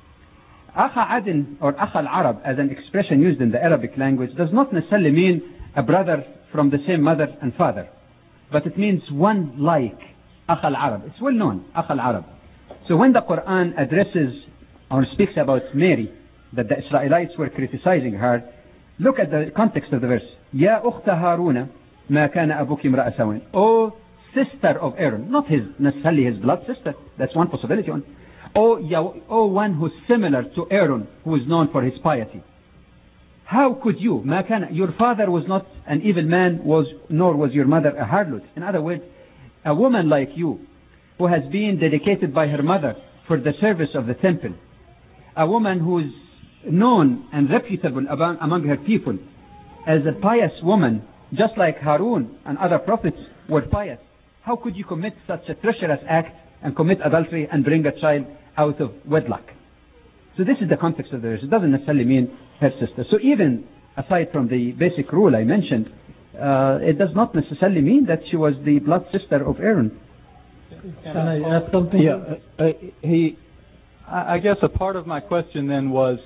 Akha Adin or Akha al-Arab as an expression used in the Arabic language does not necessarily mean a brother from the same mother and father. But it means one like Akha al-Arab. It's well known, Akha al-Arab. So when the Quran addresses or speaks about Mary, that the Israelites were criticizing her, look at the context of the verse. Ya ukhta Haruna ma kana abuki imra'a sawin. Oh, sister of Aaron, not his necessarily his blood sister. That's one possibility. Oh, oh, one who's similar to Aaron, who is known for his piety. How could you? Ma kana, your father was not an evil man, was nor was your mother a harlot. In other words, a woman like you, who has been dedicated by her mother for the service of the temple, a woman who is known and reputable among, among her people as a pious woman, just like Harun and other prophets were pious. How could you commit such a treacherous act and commit adultery and bring a child out of wedlock? So this is the context of the verse. It doesn't necessarily mean her sister. So even aside from the basic rule I mentioned, uh, it does not necessarily mean that she was the blood sister of Aaron. Can I add something? Yeah, uh, he. I guess a part of my question then was,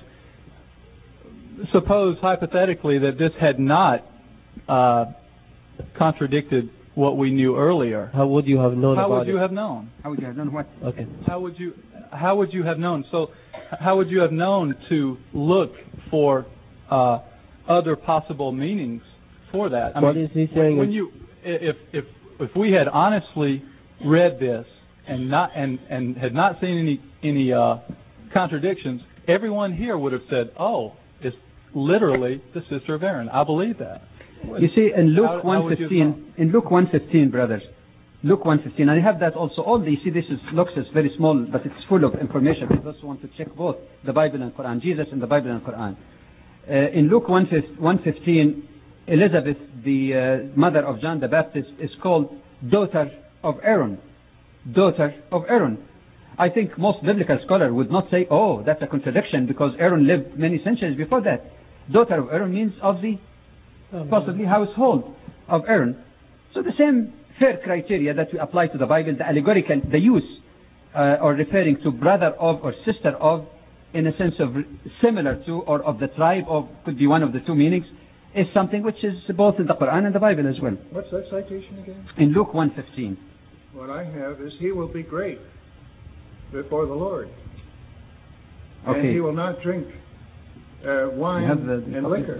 suppose hypothetically that this had not uh, contradicted what we knew earlier. How would you have known how about it? How would you have known? How would you have known what? Okay. How would you? How would you have known? So, how would you have known to look for uh, other possible meanings for that? I what mean, is he saying? When you, if if if we had honestly read this and not and, and had not seen any any uh, contradictions, everyone here would have said, "Oh, it's literally the sister of Aaron." I believe that. You see, in Luke one fifteen, in Luke one fifteen, brothers, Luke one fifteen, and I have that also. All the, you see, this is, looks is very small, but it's full of information. I also want to check both the Bible and Quran, Jesus and the Bible and Quran. Uh, in Luke one fifteen, Elizabeth, the uh, mother of John the Baptist, is called daughter of Aaron. Daughter of Aaron. I think most biblical scholars would not say, oh, that's a contradiction because Aaron lived many centuries before that. Daughter of Aaron means of the possibly household of Aaron. So the same fair criteria that we apply to the Bible, the allegorical, the use uh, or referring to brother of or sister of in a sense of similar to or of the tribe of, could be one of the two meanings, is something which is both in the Quran and the Bible as well. What's that citation again? In Luke one fifteen. What I have is he will be great before the Lord. Okay. And he will not drink uh, wine have the, the and liquor.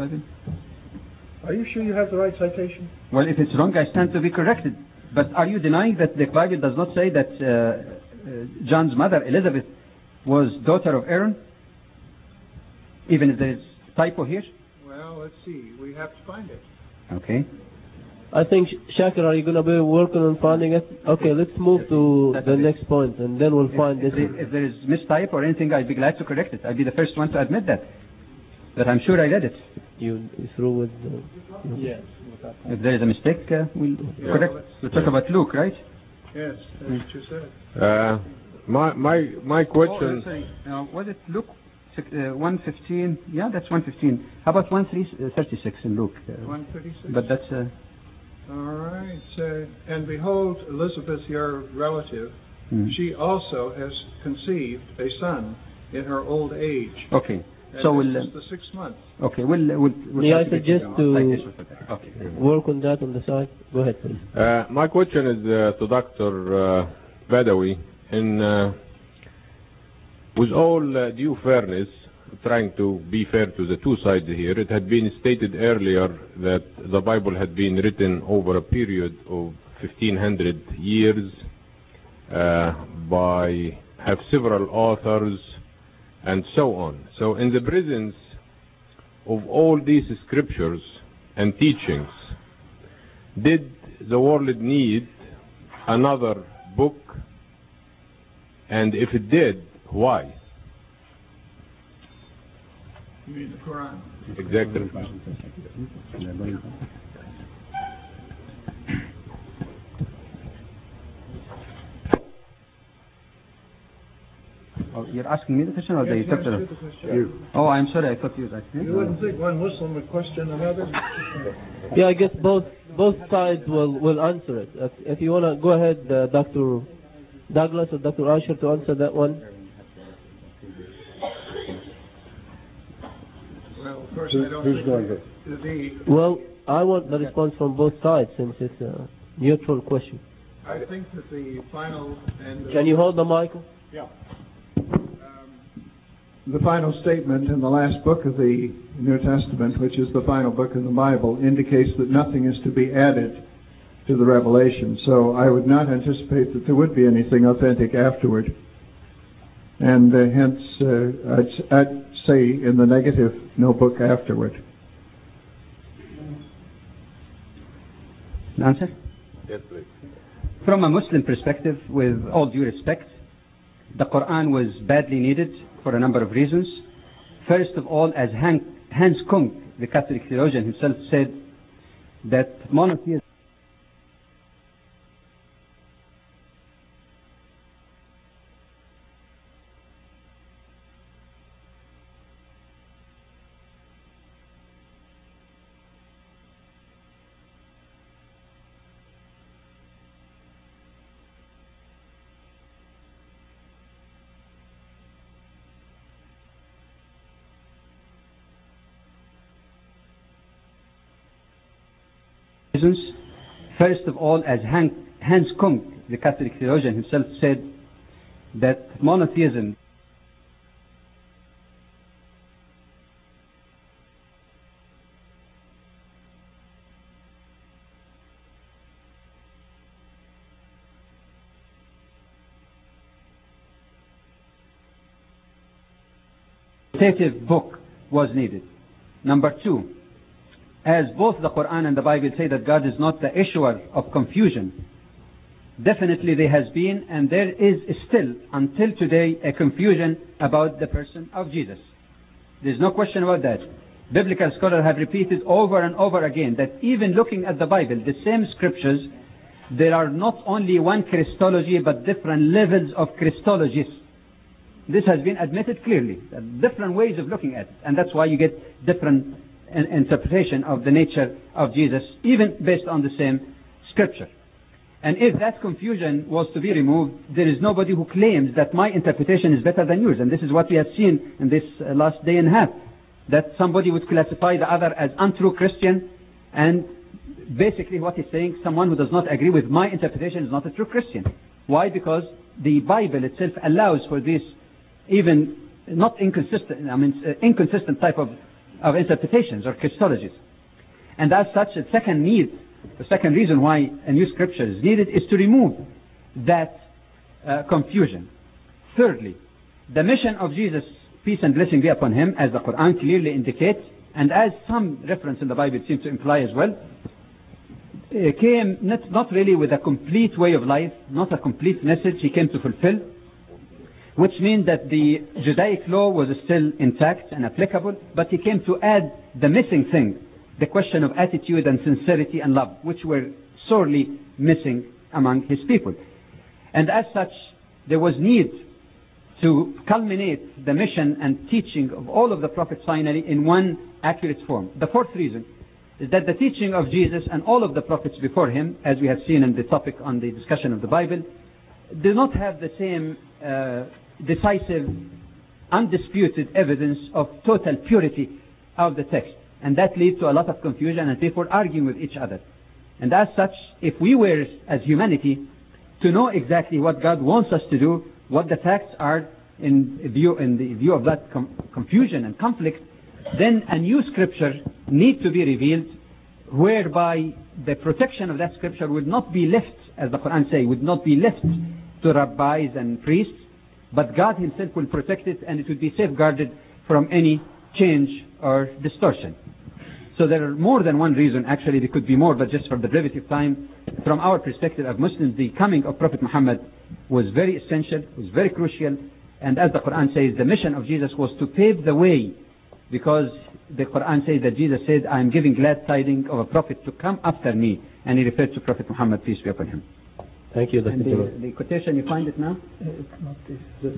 Are you sure you have the right citation? Well, if it's wrong, I stand to be corrected. But are you denying that the Bible does not say that uh, uh, John's mother, Elizabeth, was daughter of Aaron? Even if there is typo here? Well, let's see. We have to find it. Okay. I think, Shakir, are you going to be working on finding it? Okay, let's move to That's the it. next point, and then we'll If, find if, this. there- if there is mistype or anything, I'd be glad to correct it. I'd be the first one to admit that. But I'm sure I read it. You you through with the... Yes. If there is a mistake, uh, we'll Yeah, correct. let's- We'll talk about Luke, right? Yes, that's what you said. Uh, my my my Oh, question. uh, sorry. Uh, was it Luke uh, one fifteen? Yeah, that's one fifteen. How about one thirty-six in Luke? Uh, one thirty-six? but that's... Uh, All right. Uh, and behold, Elizabeth, your relative, hmm. she also has conceived a son in her old age. Okay. And So this we'll... Uh, is the sixth month. okay, we'll... we'll, we'll May I try to get suggest you to- citation for that. Okay. Work on that on the side. Go ahead, please. Uh, my question is uh, to Doctor Uh, Badawi. In uh, with all uh, due fairness, trying to be fair to the two sides here, it had been stated earlier that the Bible had been written over a period of fifteen hundred years uh, by have several authors and so on. So in the presence of all these scriptures and teachings, did the world need another book? And if it did, why? You mean the Quran? Exactly. Oh, you're asking me the question or the Yes, interpreter? answer the question. Oh, I'm sorry. I thought you were asking. You wouldn't think one Muslim would question another? Yeah, I guess both both sides will, will answer it. If, if you want to go ahead, uh, Doctor Douglas or Doctor Asher, to answer that one. Well, of course, I don't Who's think going the, the Well, I want the response from both sides since it's a neutral question. I think that the final and the, Can you hold the mic? um, the final statement in the last book of the New Testament, which is the final book of the Bible, indicates that nothing is to be added to the revelation. So I would not anticipate that there would be anything authentic afterward. And uh, hence, uh, I'd, I'd say in the negative, no book afterward. An answer? Yes, please. From a Muslim perspective, with all due respect, the Quran was badly needed for a number of reasons. First of all, as Han, Hans Kung, the Catholic theologian himself, said that monotheism reasons. First of all, as Han, Hans Kung, the Catholic theologian himself, said that monotheism authoritative book was needed. Number two, as both the Quran and the Bible say that God is not the issuer of confusion, definitely there has been and there is still until today a confusion about the person of Jesus. There's no question about that. Biblical scholars have repeated over and over again that even looking at the Bible, the same scriptures, there are not only one Christology but different levels of Christologies. This has been admitted clearly. There are different ways of looking at it, and that's why you get different in- interpretation of the nature of Jesus, even based on the same scripture. And if that confusion was to be removed, there is nobody who claims that my interpretation is better than yours. And this is what we have seen in this uh, last day and a half, that somebody would classify the other as untrue Christian, and basically what he's saying, someone who does not agree with my interpretation is not a true Christian. Why? Because the Bible itself allows for this even not inconsistent, I mean, uh, inconsistent type of, of interpretations or Christologies. And as such, the second need, the second reason why a new scripture is needed is to remove that uh, confusion. Thirdly, the mission of Jesus, peace and blessing be upon him, as the Quran clearly indicates, and as some reference in the Bible seems to imply as well, uh, came not, not really with a complete way of life, not a complete message he came to fulfill, which means that the Judaic law was still intact and applicable, but he came to add the missing thing, the question of attitude and sincerity and love, which were sorely missing among his people. And as such, there was need to culminate the mission and teaching of all of the prophets finally in one accurate form. The fourth reason is that the teaching of Jesus and all of the prophets before him, as we have seen in the topic on the discussion of the Bible, do not have the same uh, decisive, undisputed evidence of total purity of the text. And that leads to a lot of confusion and people arguing with each other. And as such, if we were, as humanity, to know exactly what God wants us to do, what the facts are in view, in the view of that com- confusion and conflict, then a new scripture needs to be revealed, whereby the protection of that scripture would not be left, as the Quran says, would not be left to rabbis and priests, but God himself will protect it, and it will be safeguarded from any change or distortion. So there are more than one reason. Actually, there could be more, but just for the brevity of time, from our perspective as Muslims, the coming of Prophet Muhammad was very essential, was very crucial, and as the Quran says, the mission of Jesus was to pave the way, because the Quran says that Jesus said, I am giving glad tidings of a prophet to come after me, and he referred to Prophet Muhammad, peace be upon him. Thank you. And the, the quotation, you find it now? It's not this.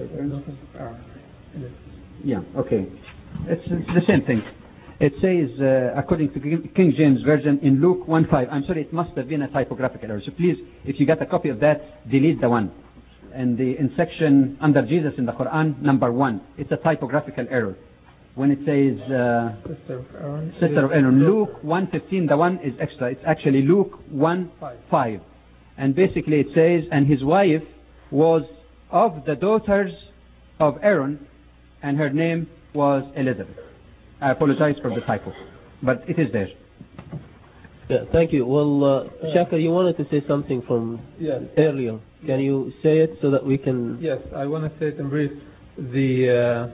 Yeah, okay. It's, it's the same thing. It says, uh, according to King James Version, in Luke one five. I'm sorry, it must have been a typographical error. So please, if you got a copy of that, delete the one. And the in section under Jesus in the Quran, number one, it's a typographical error. When it says uh, Sister of Aaron, Sister of Aaron, Luke one fifteen, the one is extra. It's actually Luke one five. And basically it says, and his wife was of the daughters of Aaron, and her name was Elizabeth. I apologize for the typo, but it is there. Yeah, thank you. Well, uh, Shaka, you wanted to say something from yes. earlier. Can you say it so that we can... Yes, I want to say it in brief. The,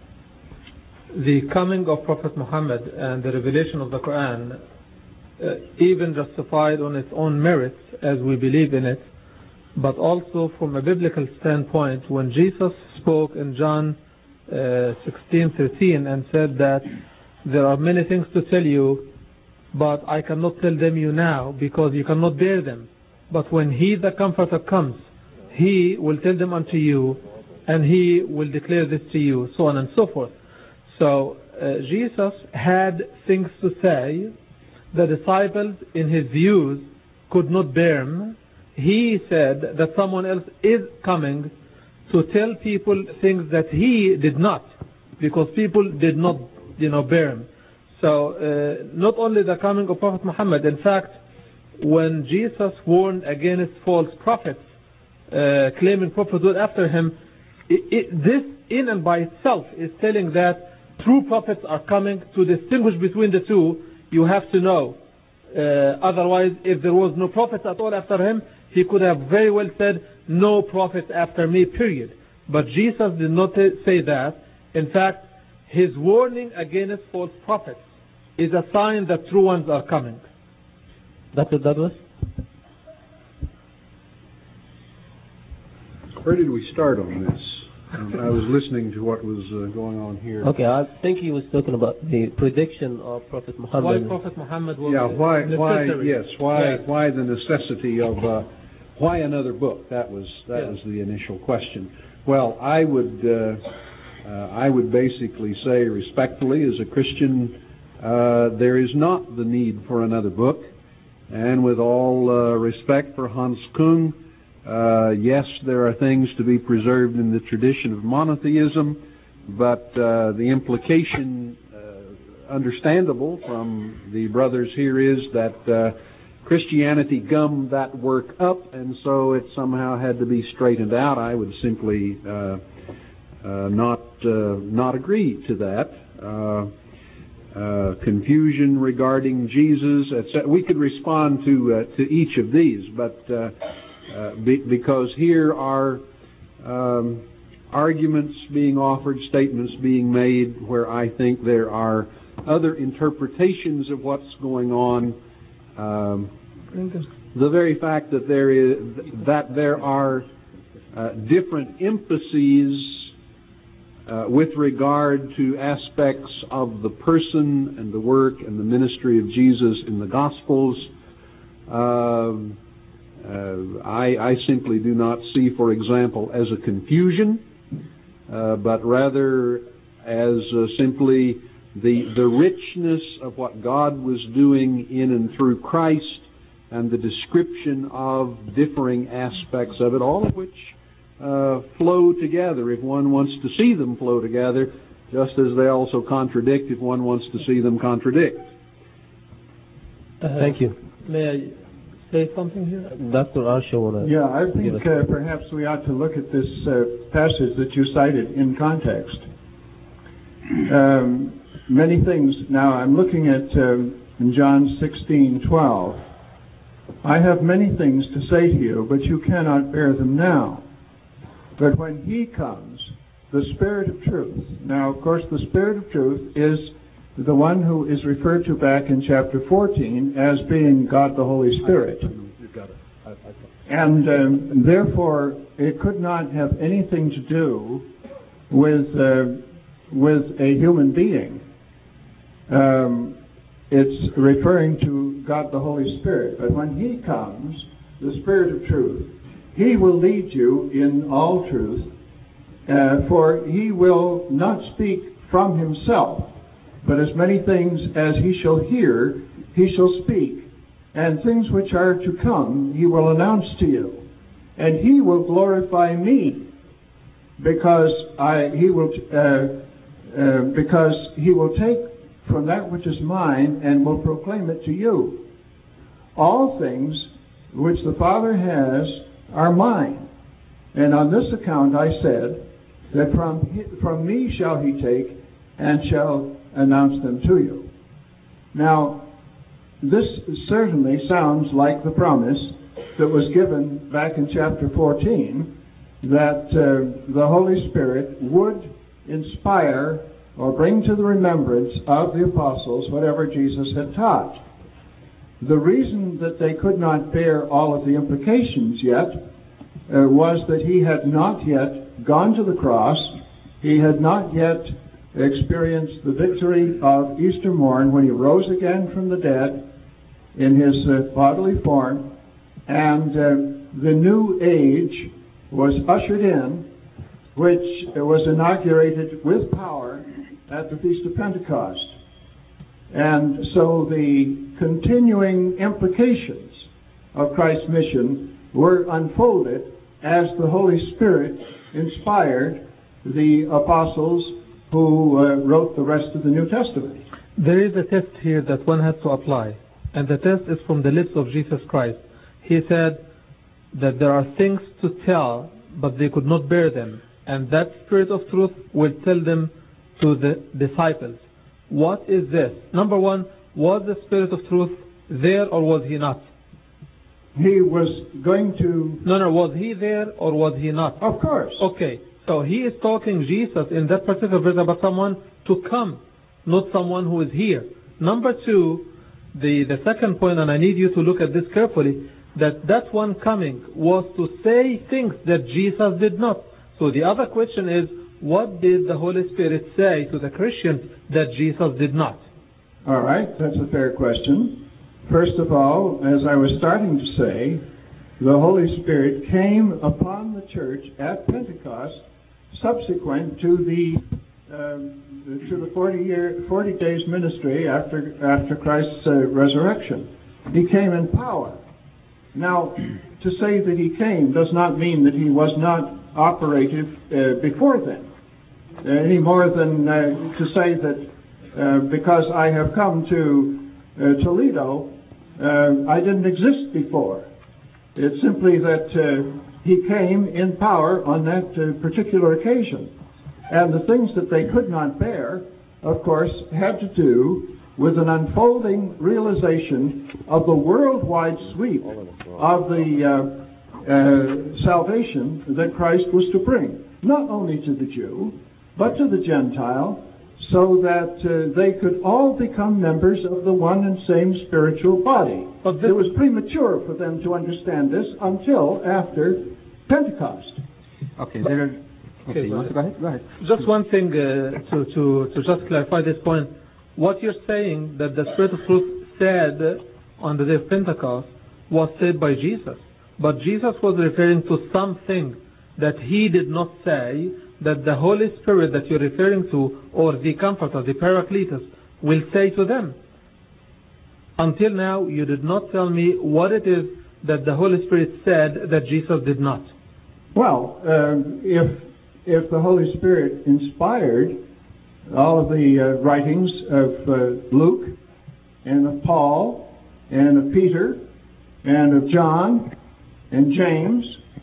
uh, the coming of Prophet Muhammad and the revelation of the Quran, uh, even justified on its own merits as we believe in it, but also from a biblical standpoint, when Jesus spoke in John uh, sixteen thirteen and said that there are many things to tell you, but I cannot tell them you now because you cannot bear them. But when He, the Comforter, comes, He will tell them unto you, and He will declare this to you, so on and so forth. So uh, Jesus had things to say. The disciples, in His views, could not bear them. He said that someone else is coming to tell people things that He did not, because people did not, you know, bear Him. So uh, not only the coming of Prophet Muhammad, in fact, when Jesus warned against false prophets, uh, claiming prophethood after him, it, it, this in and by itself is telling that true prophets are coming. To distinguish between the two, you have to know. Uh, otherwise, if there was no prophets at all after him, he could have very well said, no prophets after me, period. But Jesus did not say that. In fact, his warning against false prophets is a sign that true ones are coming. Doctor Douglas? Where did we start on this? I was listening to what was uh, going on here. Okay, I think he was talking about the prediction of Prophet Muhammad. Why Prophet Muhammad was yeah, why, why, necessary. yes, why, yes. why the necessity of, uh, why another book? That was that yes. was the initial question. Well, I would, uh, uh, I would basically say respectfully, as a Christian, uh, there is not the need for another book. And with all uh, respect for Hans Kung, uh, yes, there are things to be preserved in the tradition of monotheism, but uh, the implication, uh, understandable from the brothers here, is that uh, Christianity gummed that work up, and so it somehow had to be straightened out. I would simply uh, uh, not uh, not agree to that. Uh, uh, confusion regarding Jesus, et cetera. We could respond to uh, to each of these, but uh, uh, be, because here are um, arguments being offered, statements being made, where I think there are other interpretations of what's going on. Um, the very fact that there is that there are uh, different emphases uh, with regard to aspects of the person and the work and the ministry of Jesus in the Gospels, uh, uh, I, I simply do not see, for example, as a confusion, uh, but rather as uh, simply the the richness of what God was doing in and through Christ, and the description of differing aspects of it, all of which uh, flow together if one wants to see them flow together, just as they also contradict if one wants to see them contradict. Uh, Thank you. May I say something here? Doctor Arsha wanna Yeah, I think uh, perhaps we ought to look at this uh, passage that you cited in context. Um, many things. Now, I'm looking at um, in John sixteen twelve. I have many things to say to you, but you cannot bear them now. But when He comes, the Spirit of truth. Now, of course, the Spirit of truth is the one who is referred to back in chapter fourteen as being God the Holy Spirit. And um, therefore, it could not have anything to do with uh, with a human being. Um, it's referring to God the Holy Spirit. But when He comes, the Spirit of truth, He will lead you in all truth, uh, for He will not speak from Himself, but as many things as He shall hear, He shall speak, and things which are to come He will announce to you. And He will glorify Me, because I He will uh, uh, because He will take from that which is mine and will proclaim it to you. All things which the Father has are mine. And on this account I said that from from Me shall He take and shall announce them to you. Now, this certainly sounds like the promise that was given back in chapter fourteen, that uh, the Holy Spirit would inspire or bring to the remembrance of the apostles whatever Jesus had taught. The reason that they could not bear all of the implications yet uh, was that He had not yet gone to the cross. He had not yet experienced the victory of Easter morn when He rose again from the dead in His uh, bodily form, and uh, the new age was ushered in, which was inaugurated with power at the Feast of Pentecost. And so the continuing implications of Christ's mission were unfolded as the Holy Spirit inspired the apostles who uh, wrote the rest of the New Testament. There is a test here that one has to apply, and the test is from the lips of Jesus Christ. He said that there are things to tell, but they could not bear them, and that Spirit of truth will tell them to the disciples. What is this? Number one, was the Spirit of truth there or was He not? He was going to... No, no, was He there or was He not? Of course. Okay, so He is talking, Jesus, in that particular verse, about someone to come, not someone who is here. Number two, the, the second point, and I need you to look at this carefully, that that one coming was to say things that Jesus did not. So the other question is, what did the Holy Spirit say to the Christians that Jesus did not? All right, that's a fair question. First of all, as I was starting to say, the Holy Spirit came upon the church at Pentecost subsequent to the uh, to the forty year forty days ministry after after Christ's uh, resurrection. he came in power. Now, to say that he came does not mean that he was not operative uh, before then, uh, any more than uh, to say that uh, because I have come to uh, Toledo, uh, I didn't exist before. It's simply that uh, he came in power on that uh, particular occasion. And the things that they could not bear, of course, had to do with an unfolding realization of the worldwide sweep of the uh, uh, salvation that Christ was to bring, not only to the Jew, but to the Gentile, so that uh, they could all become members of the one and same spiritual body. But it was premature for them to understand this until after Pentecost. Okay, there are, okay, you want to go ahead? Go ahead. Just one thing uh, to, to, to just clarify this point. What you're saying that the Spirit of Truth said on the day of Pentecost was said by Jesus. But Jesus was referring to something that he did not say, that the Holy Spirit that you're referring to, or the Comforter, the Paracletus, will say to them. Until now, you did not tell me what it is that the Holy Spirit said that Jesus did not. Well, uh, if if the Holy Spirit inspired all of the uh, writings of uh, Luke and of Paul and of Peter and of John and James,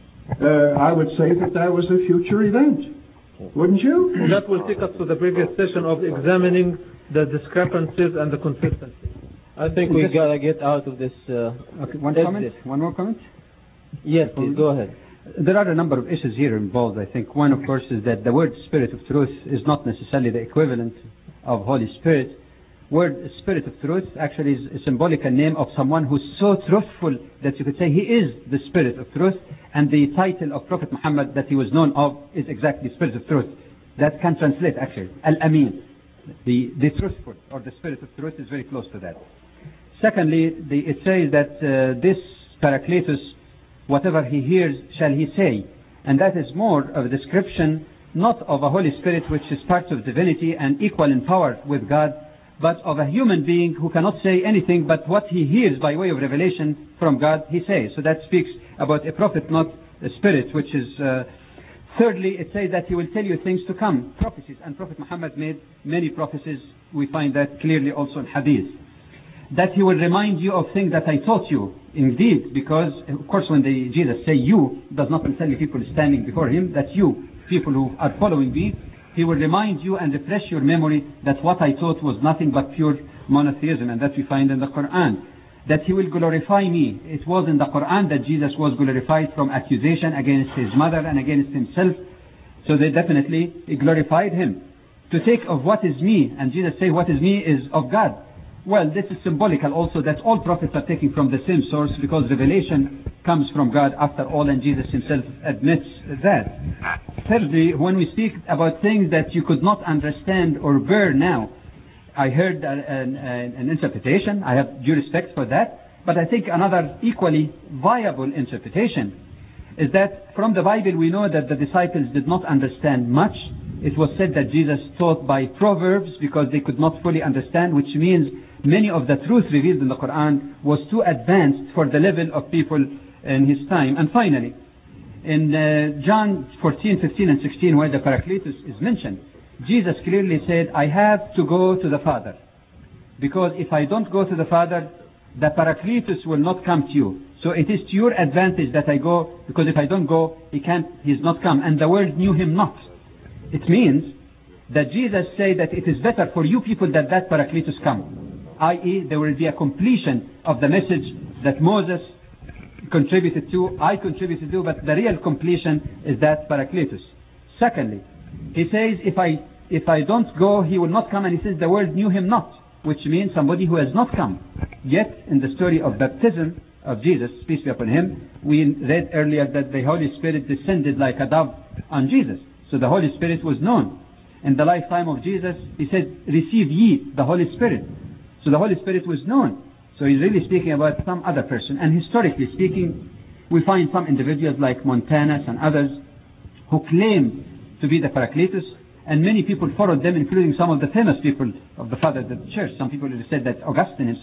uh, I would say that that was a future event. Wouldn't you? That will take us to the previous session of examining the discrepancies and the consistency. I think we gotta get out of this. Uh, okay, one comment? One more comment? Yes, please, go ahead. There are a number of issues here involved, I think. One, of course, is that the word Spirit of Truth is not necessarily the equivalent of Holy Spirit. Word Spirit of Truth actually is a symbolical name of someone who's so truthful that you could say he is the Spirit of Truth, and the title of Prophet Muhammad that he was known of is exactly Spirit of Truth. That can translate actually, Al-Amin, the, the truthful, or the Spirit of Truth is very close to that. Secondly, the, it says that uh, this Paracletus, whatever he hears shall he say, and that is more of a description not of a Holy Spirit which is part of divinity and equal in power with God, but of a human being who cannot say anything but what he hears by way of revelation from God he says. So that speaks about a prophet, not a spirit, which is uh, thirdly, it says that he will tell you things to come, prophecies, and Prophet Muhammad made many prophecies. We find that clearly also in Hadith. That he will remind you of things that I taught you. Indeed, because of course when the, Jesus say you, does not necessarily people standing before him, that you, people who are following me, he will remind you and refresh your memory that what I taught was nothing but pure monotheism, and that we find in the Quran. That he will glorify me. It was in the Quran that Jesus was glorified from accusation against his mother and against himself. So they definitely glorified him. To take of what is me, and Jesus say what is me is of God. Well, this is symbolical also that all prophets are taken from the same source, because revelation comes from God after all, and Jesus himself admits that. Thirdly, when we speak about things that you could not understand or bear now, I heard an, an, an interpretation. I have due respect for that. But I think another equally viable interpretation is that from the Bible we know that the disciples did not understand much. It was said that Jesus taught by proverbs because they could not fully understand, which means many of the truth revealed in the Quran was too advanced for the level of people in his time. And finally, in uh, John fourteen, fifteen and sixteen, where the Paracletus is mentioned, Jesus clearly said, I have to go to the Father, because if I don't go to the Father, the Paracletus will not come to you. So it is to your advantage that I go, because if I don't go, he can't, he's not come. And the world knew him not. It means that Jesus said that it is better for you people that that Paracletus come, that is there will be a completion of the message that Moses contributed to, I contributed to, but the real completion is that Paracletus. Secondly, he says, if I if I don't go, he will not come, and he says the world knew him not, which means somebody who has not come. Yet, in the story of baptism of Jesus, peace be upon him, we read earlier that the Holy Spirit descended like a dove on Jesus. So the Holy Spirit was known. In the lifetime of Jesus, he said, receive ye the Holy Spirit. So the Holy Spirit was known. So he's really speaking about some other person. And historically speaking, we find some individuals like Montanus and others who claim to be the Paracletus, and many people followed them, including some of the famous people of the Fathers of the Church. Some people have said that Augustine himself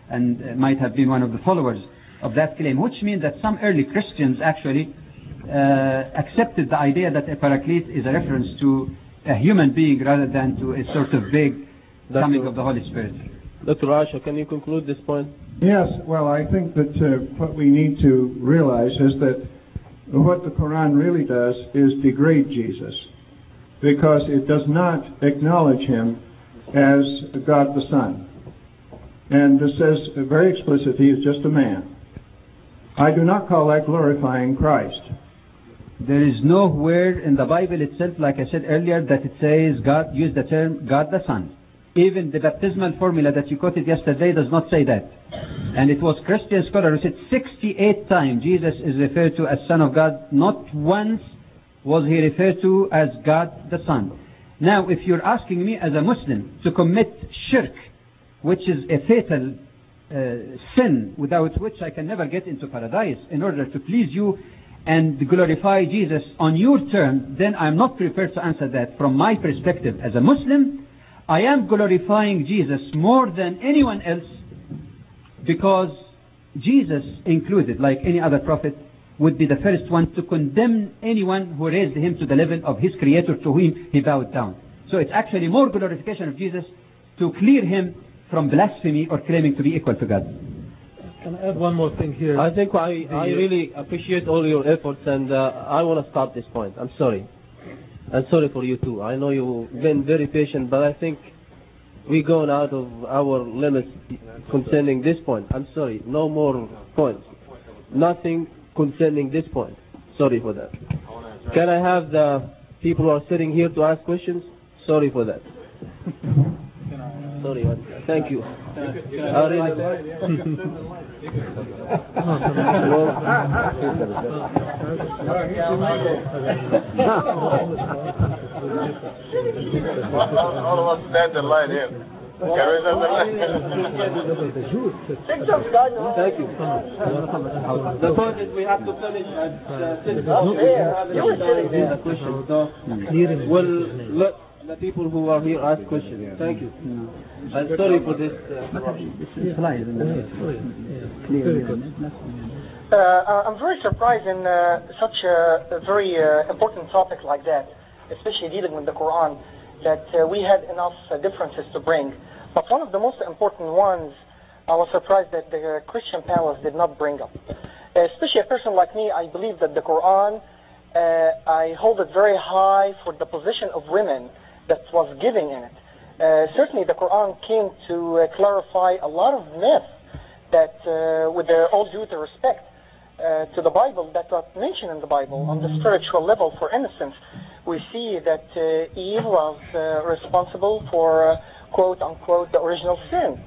and uh, might have been one of the followers of that claim, which means that some early Christians actually uh, accepted the idea that a paraclete is a reference to a human being rather than to a sort of big coming of the Holy Spirit. Doctor Asher, can you conclude this point? Yes, well, I think that uh, what we need to realize is that what the Quran really does is degrade Jesus, because it does not acknowledge him as God the Son. And this says very explicit, he is just a man. I do not call that glorifying Christ. There is nowhere in the Bible itself, like I said earlier, that it says God, use the term God the Son. Even the baptismal formula that you quoted yesterday does not say that. And it was Christian scholar who said sixty-eight times Jesus is referred to as Son of God. Not once was he referred to as God the Son. Now, if you're asking me as a Muslim to commit shirk, which is a fatal uh, sin without which I can never get into paradise, in order to please you and glorify Jesus on your term, then I'm not prepared to answer that. From my perspective as a Muslim, I am glorifying Jesus more than anyone else, because Jesus included, like any other prophet, would be the first one to condemn anyone who raised him to the level of his creator to whom he bowed down. So it's actually more glorification of Jesus to clear him from blasphemy or claiming to be equal to God. Can I add one more thing here? I think I, I really appreciate all your efforts, and uh, I want to stop this point. I'm sorry. I'm sorry for you too. I know you've been very patient, but I think we're going out of our limits concerning this point. I'm sorry. No more points. Nothing concerning this point. Sorry for that. Can I have the people who are sitting here to ask questions? Sorry for that. Sorry. Thank you. I really All of us stand in line here. Can we stand in line? Thank you. The point is we have to finish at uh, six. You were sitting there. The question. So, well, let the people who are here ask questions. Thank you. I'm sorry for this. Uh, I'm very surprised in uh, such a, a very uh, important topic like that, especially dealing with the Quran, that uh, we had enough uh, differences to bring. But one of the most important ones, I was surprised that the uh, Christian panelists did not bring up. Uh, especially a person like me, I believe that the Quran, uh, I hold it very high for the position of women that was given in it. Uh, certainly the Quran came to uh, clarify a lot of myths that, uh, with the, all due to respect uh, to the Bible, that are mentioned in the Bible on the spiritual level. For instance, we see that uh, Eve was uh, responsible for, uh, quote unquote, the original sin.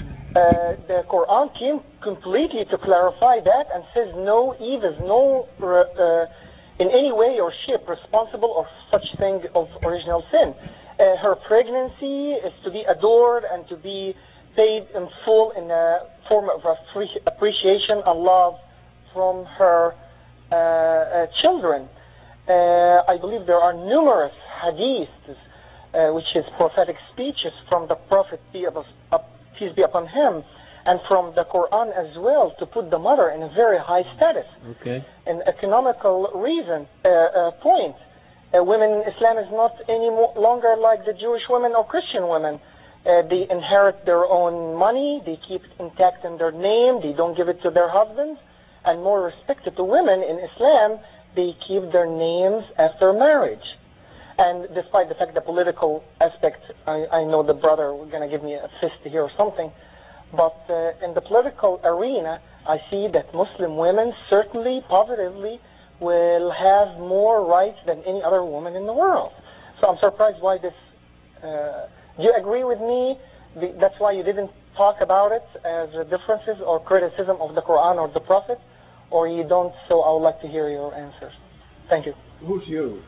Uh, the Quran came completely to clarify that and says no, Eve is no uh, in any way or shape responsible of such thing of original sin. Uh, her pregnancy is to be adored and to be paid in full in a form of appreciation and love from her uh, uh, children. Uh, I believe there are numerous hadiths, uh, which is prophetic speeches from the Prophet, peace be upon him, and from the Quran as well, to put the mother in a very high status. Okay. An economical reason, uh, uh, point. Uh, women in Islam is not any more longer like the Jewish women or Christian women. Uh, they inherit their own money, they keep it intact in their name, they don't give it to their husbands. And more respected to women in Islam, they keep their names after marriage. And despite the fact the political aspect, I, I know the brother was going to give me a fist here or something, but uh, in the political arena, I see that Muslim women certainly, positively, will have more rights than any other woman in the world. So I'm surprised why this... Uh, do you agree with me? The, that's why you didn't talk about it as differences or criticism of the Quran or the Prophet? Or you don't, so I would like to hear your answers. Thank you. Who's you?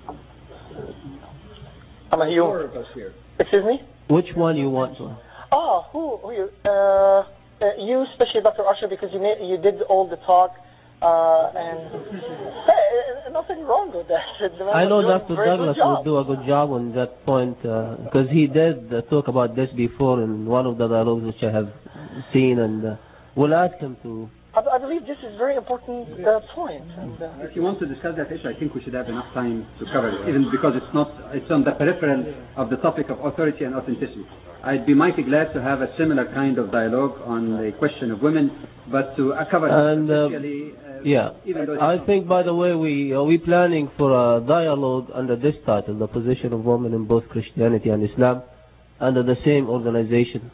I'm a you. Four of us here. Excuse me? Which one you want to? Oh, who, who you? Uh, uh, you, especially Doctor Usher, because you made, you did all the talk. Uh, and nothing wrong with that. The man I know was doing Doctor a very Douglas good job. would do a good job on that point because he did uh, talk about this before in one of the dialogues which I have seen, and uh, we'll ask him to. I, I believe this is a very important uh, point. And, uh, If you want to discuss that issue, I think we should have enough time to cover it, even because it's not, it's on the peripheral of the topic of authority and authenticity. I'd be mighty glad to have a similar kind of dialogue on the question of women, but to uh, cover And, uh, especially, uh, yeah, even though I think, by the way, we are we planning for a dialogue under this title, the position of women in both Christianity and Islam, under the same organization.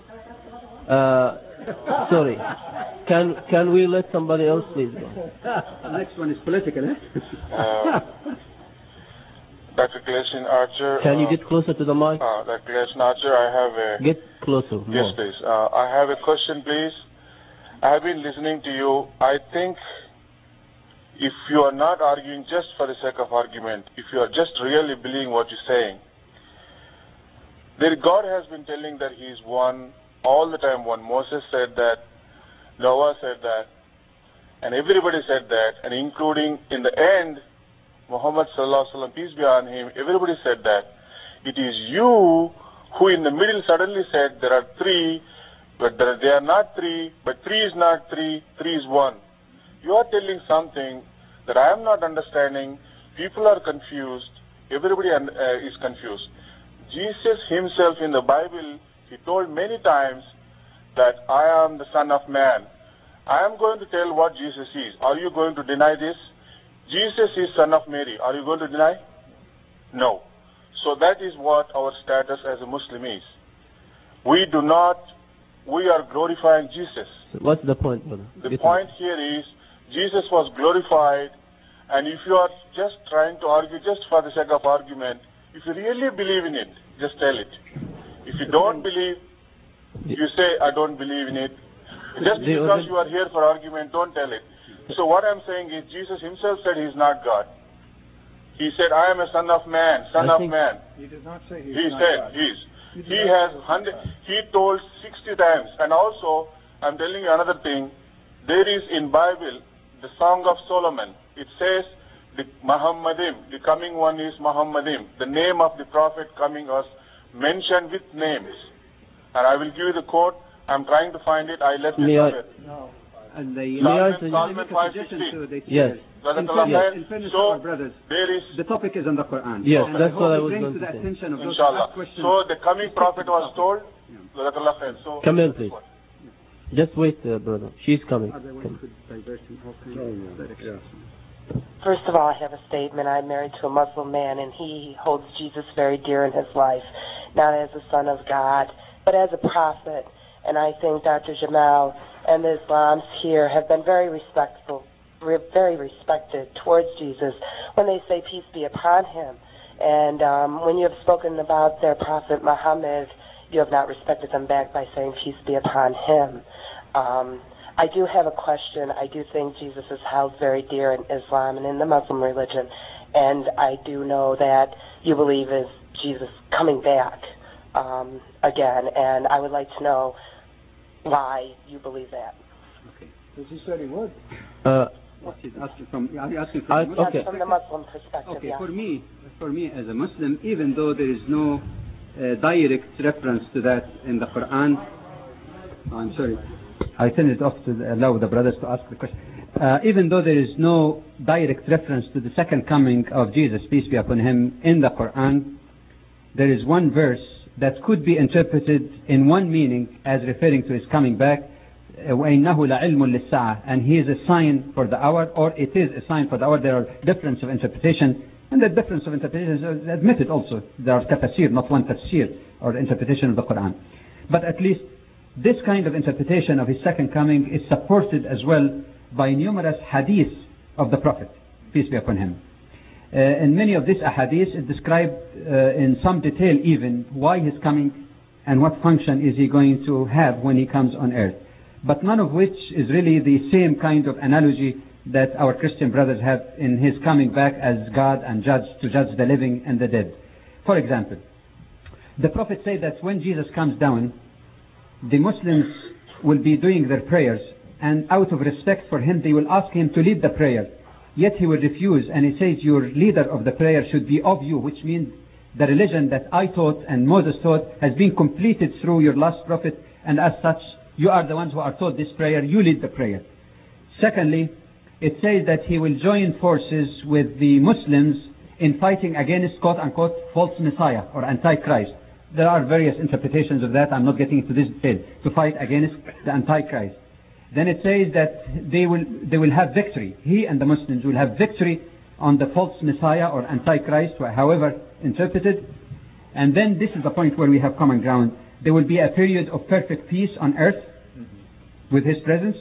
Uh, sorry, can can we let somebody else please go? the next one is political, eh? Uh, Doctor Gleason Archer. Can you uh, get closer to the mic? uh, Doctor Gleason Archer, I have a... Get closer. Yes, More. please. Uh, I have a question, please. I have been listening to you. I think if you are not arguing just for the sake of argument, if you are just really believing what you're saying, then God has been telling that He is one all the time. One Moses said that, Noah said that, and everybody said that, and including in the end, Muhammad sallallahu alaihi wasallam, peace be on him, everybody said that. It is you who in the middle suddenly said there are three, but there, they are not three, but three is not three, three is one. You are telling something that I am not understanding. People are confused. Everybody uh, is confused. Jesus himself in the Bible, he told many times that I am the Son of Man. I am going to tell what Jesus is. Are you going to deny this? Jesus is Son of Mary. Are you going to deny? No. So that is what our status as a Muslim is. We do not, we are glorifying Jesus. So what's the point, brother? The Get point here is, Jesus was glorified, and if you are just trying to argue just for the sake of argument, if you really believe in it, just tell it. If you don't believe, you say, I don't believe in it. Just The because other- you are here for argument, don't tell it. So what I'm saying is, Jesus himself said he's not God. He said, I am a son of man, son I of think- man. He did not say he's He not said, God. he's. He did He not has say he's hundred, God. he told sixty times. And also, I'm telling you another thing. There is in Bible, the Song of Solomon. It says, the Muhammadim, the coming one is Muhammadim. The name of the prophet coming us mentioned with names. And I will give you the quote. I'm trying to find it. I left it May I- somewhere. No. And the, May I Solomon, suggest- Solomon make a five suggestion sixteen. to the Yes. Brother In Tallah fairness, Khair, in fairness to so our brothers, there is, the topic is on the Quran. Yes, And that's I hope what I we was bring going to to the say. attention of those who inshallah. ask questions. So the coming prophet was topic. told, Yeah. Brother Tallah Khair. So Come in, please. Just wait, uh, brother. She's coming. Otherwise, Come. it could divert in all kinds of directions. First of all, I have a statement. I'm married to a Muslim man, and he holds Jesus very dear in his life, not as a son of God, but as a prophet. And I think Doctor Jamal and the Islams here have been very respectful, re- very respected towards Jesus when they say peace be upon him. And um, when you have spoken about their prophet Muhammad, you have not respected them back by saying peace be upon him. Um, I do have a question. I do think Jesus is held very dear in Islam and in the Muslim religion, and I do know that you believe is Jesus coming back um, again, and I would like to know why you believe that. Okay. Because he said he would. Uh, What is asking from? Are you asking I- from? okay. From the Muslim perspective, Okay. yeah. For me, for me as a Muslim, even though there is no uh, direct reference to that in the Quran, I'm sorry. I turn it off to allow the brothers to ask the question. Uh, even though there is no direct reference to the second coming of Jesus, peace be upon him, in the Quran, there is one verse that could be interpreted in one meaning as referring to his coming back, uh, وَإِنَّهُ لَعِلْمٌ لِلسَّاعَةِ, and he is a sign for the hour, or it is a sign for the hour. There are difference of interpretation, and the difference of interpretation is admitted also. There are tafsir, not one tafsir, or interpretation of the Quran. But at least this kind of interpretation of his second coming is supported as well by numerous hadiths of the Prophet, peace be upon him. Uh, in many of these ahadiths, it described uh, in some detail even why he's coming and what function is he going to have when he comes on earth. But none of which is really the same kind of analogy that our Christian brothers have in his coming back as God and judge to judge the living and the dead. For example, the Prophet said that when Jesus comes down, the Muslims will be doing their prayers, and out of respect for him, they will ask him to lead the prayer. yet he will refuse, and he says your leader of the prayer should be of you, which means the religion that I taught and Moses taught has been completed through your last prophet, and as such, you are the ones who are taught this prayer, you lead the prayer. Secondly, it says that he will join forces with the Muslims in fighting against quote-unquote false Messiah or Antichrist. There are various interpretations of that. I'm not getting into this detail. To fight against the Antichrist. Then it says that they will they will have victory. He and the Muslims will have victory on the false Messiah or Antichrist, however interpreted. And then this is the point where we have common ground. There will be a period of perfect peace on earth mm-hmm. with his presence.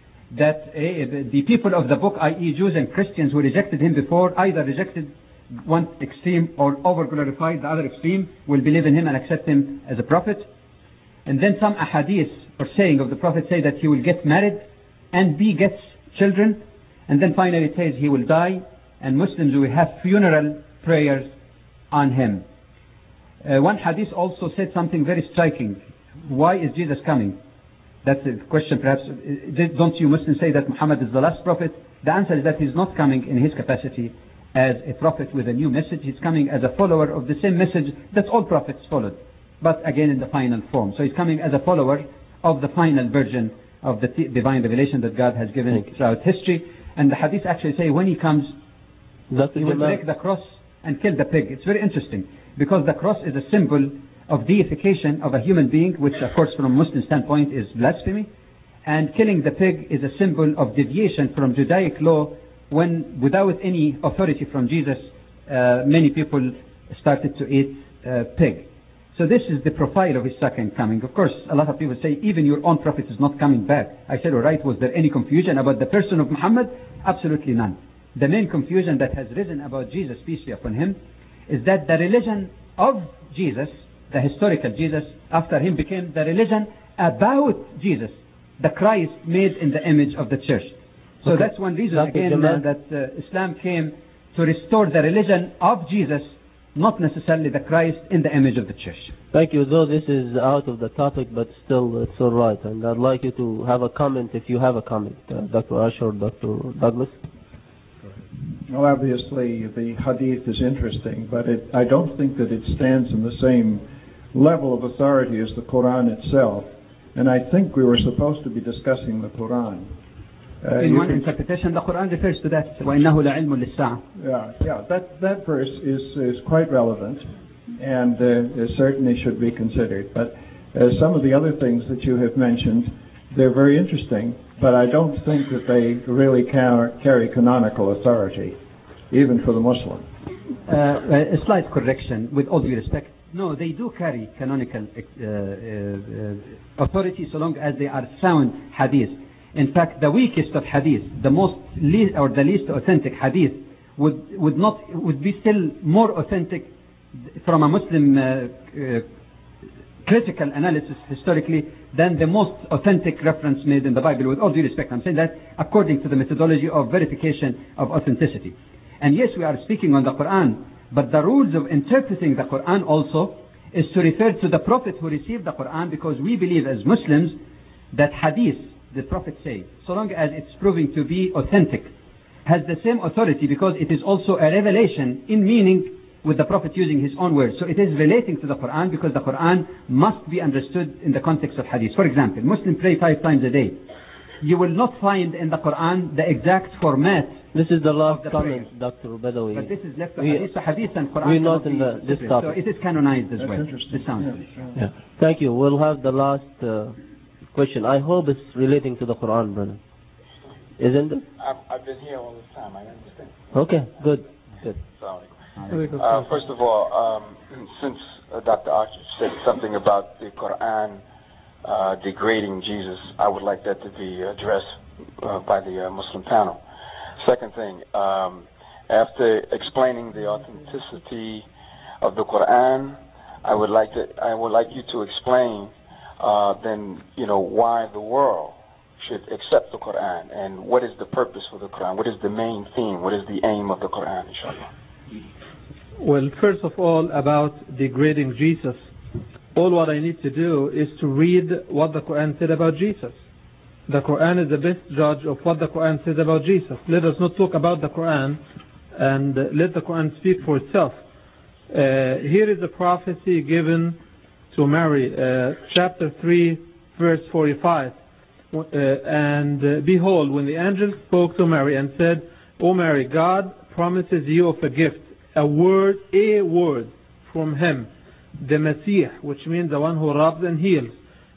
That uh, the people of the book, that is Jews and Christians who rejected him before, either rejected one extreme or over-glorified the other extreme, will believe in him and accept him as a prophet. And then some ahadith or saying of the prophet say that he will get married and begets children. And then finally it says he will die and Muslims will have funeral prayers on him. Uh, one hadith also said something very striking. Why is Jesus coming? That's a question perhaps. Don't you Muslims say that Muhammad is the last prophet? The answer is that he's not coming in his capacity as a prophet with a new message. He's coming as a follower of the same message that all prophets followed, but again in the final form. So he's coming as a follower of the final version of the divine revelation that God has given throughout history. And the hadith actually say when he comes, That's he will break the cross and kill the pig. It's very interesting because the cross is a symbol of deification of a human being, which of course from a Muslim standpoint is blasphemy. And killing the pig is a symbol of deviation from Judaic law, when without any authority from Jesus, uh, many people started to eat uh, pig. So this is the profile of his second coming. Of course, a lot of people say, even your own prophet is not coming back. I said, all right, was there any confusion about the person of Muhammad? Absolutely none. The main confusion that has risen about Jesus, peace be upon him, is that the religion of Jesus, the historical Jesus, after him became the religion about Jesus, the Christ made in the image of the church. So okay. That's one reason Doctor again uh, that uh, Islam came to restore the religion of Jesus, not necessarily the Christ in the image of the church. Thank you. Though this is out of the topic, but still it's all right. And I'd like you to have a comment if you have a comment, uh, Doctor Asher or Doctor Douglas. Well, obviously the hadith is interesting, but it, I don't think that it stands in the same level of authority as the Quran itself. And I think we were supposed to be discussing the Quran. Uh, in one interpretation, the Quran refers to that. وَإِنَّهُ لَعِلْمٌ لِلسَّاعَةِ. Yeah, yeah. That that verse is is quite relevant, and uh, it certainly should be considered. But uh, some of the other things that you have mentioned, they're very interesting, but I don't think that they really car- carry canonical authority, even for the Muslim. Uh, a slight correction, with all due respect. No, they do carry canonical uh, uh, authority so long as they are sound hadith. In fact, the weakest of hadith, the most least or the least authentic hadith, would would not would be still more authentic from a Muslim uh, uh, critical analysis historically than the most authentic reference made in the Bible. With all due respect, I'm saying that according to the methodology of verification of authenticity. And yes, we are speaking on the Quran, but the rules of interpreting the Quran also is to refer to the Prophet who received the Quran, because we believe as Muslims that hadith, the Prophet says, so long as it's proving to be authentic, has the same authority because it is also a revelation in meaning with the Prophet using his own words. So it is relating to the Quran because the Quran must be understood in the context of hadith. For example, Muslims pray five times a day. You will not find in the Quran the exact format. This is the last the comment, prayer. Doctor Badawi. But this is left to hadith, so hadith and Quran. We're not in the, this topic. So it is canonized as That's well. Interesting. This sounds yeah. Yeah. Thank you. We'll have the last uh, question. I hope it's relating to the Quran, brother. Isn't it? I've, I've been here all this time. I understand. Okay, good. Good. Uh, first of all, um, since uh, Doctor Archer said something about the Quran uh, degrading Jesus, I would like that to be addressed uh, by the uh, Muslim panel. Second thing, um, after explaining the authenticity of the Quran, I would like to I would like you to explain uh, then you know why the world should accept the Quran and what is the purpose for the Quran, what is the main theme, what is the aim of the Quran, inshallah. Well, first of all, about degrading Jesus, all what I need to do is to read what the Quran said about Jesus. the Quran is the best judge of what the Quran says about Jesus. Let us not talk about the Quran and uh, let the Quran speak for itself. Uh, here is a prophecy given to Mary, uh, chapter three, verse forty-five. Uh, and uh, behold, when the angel spoke to Mary and said, O Mary, God promises you of a gift, a word, a word from him, the Messiah, which means the one who robs and heals,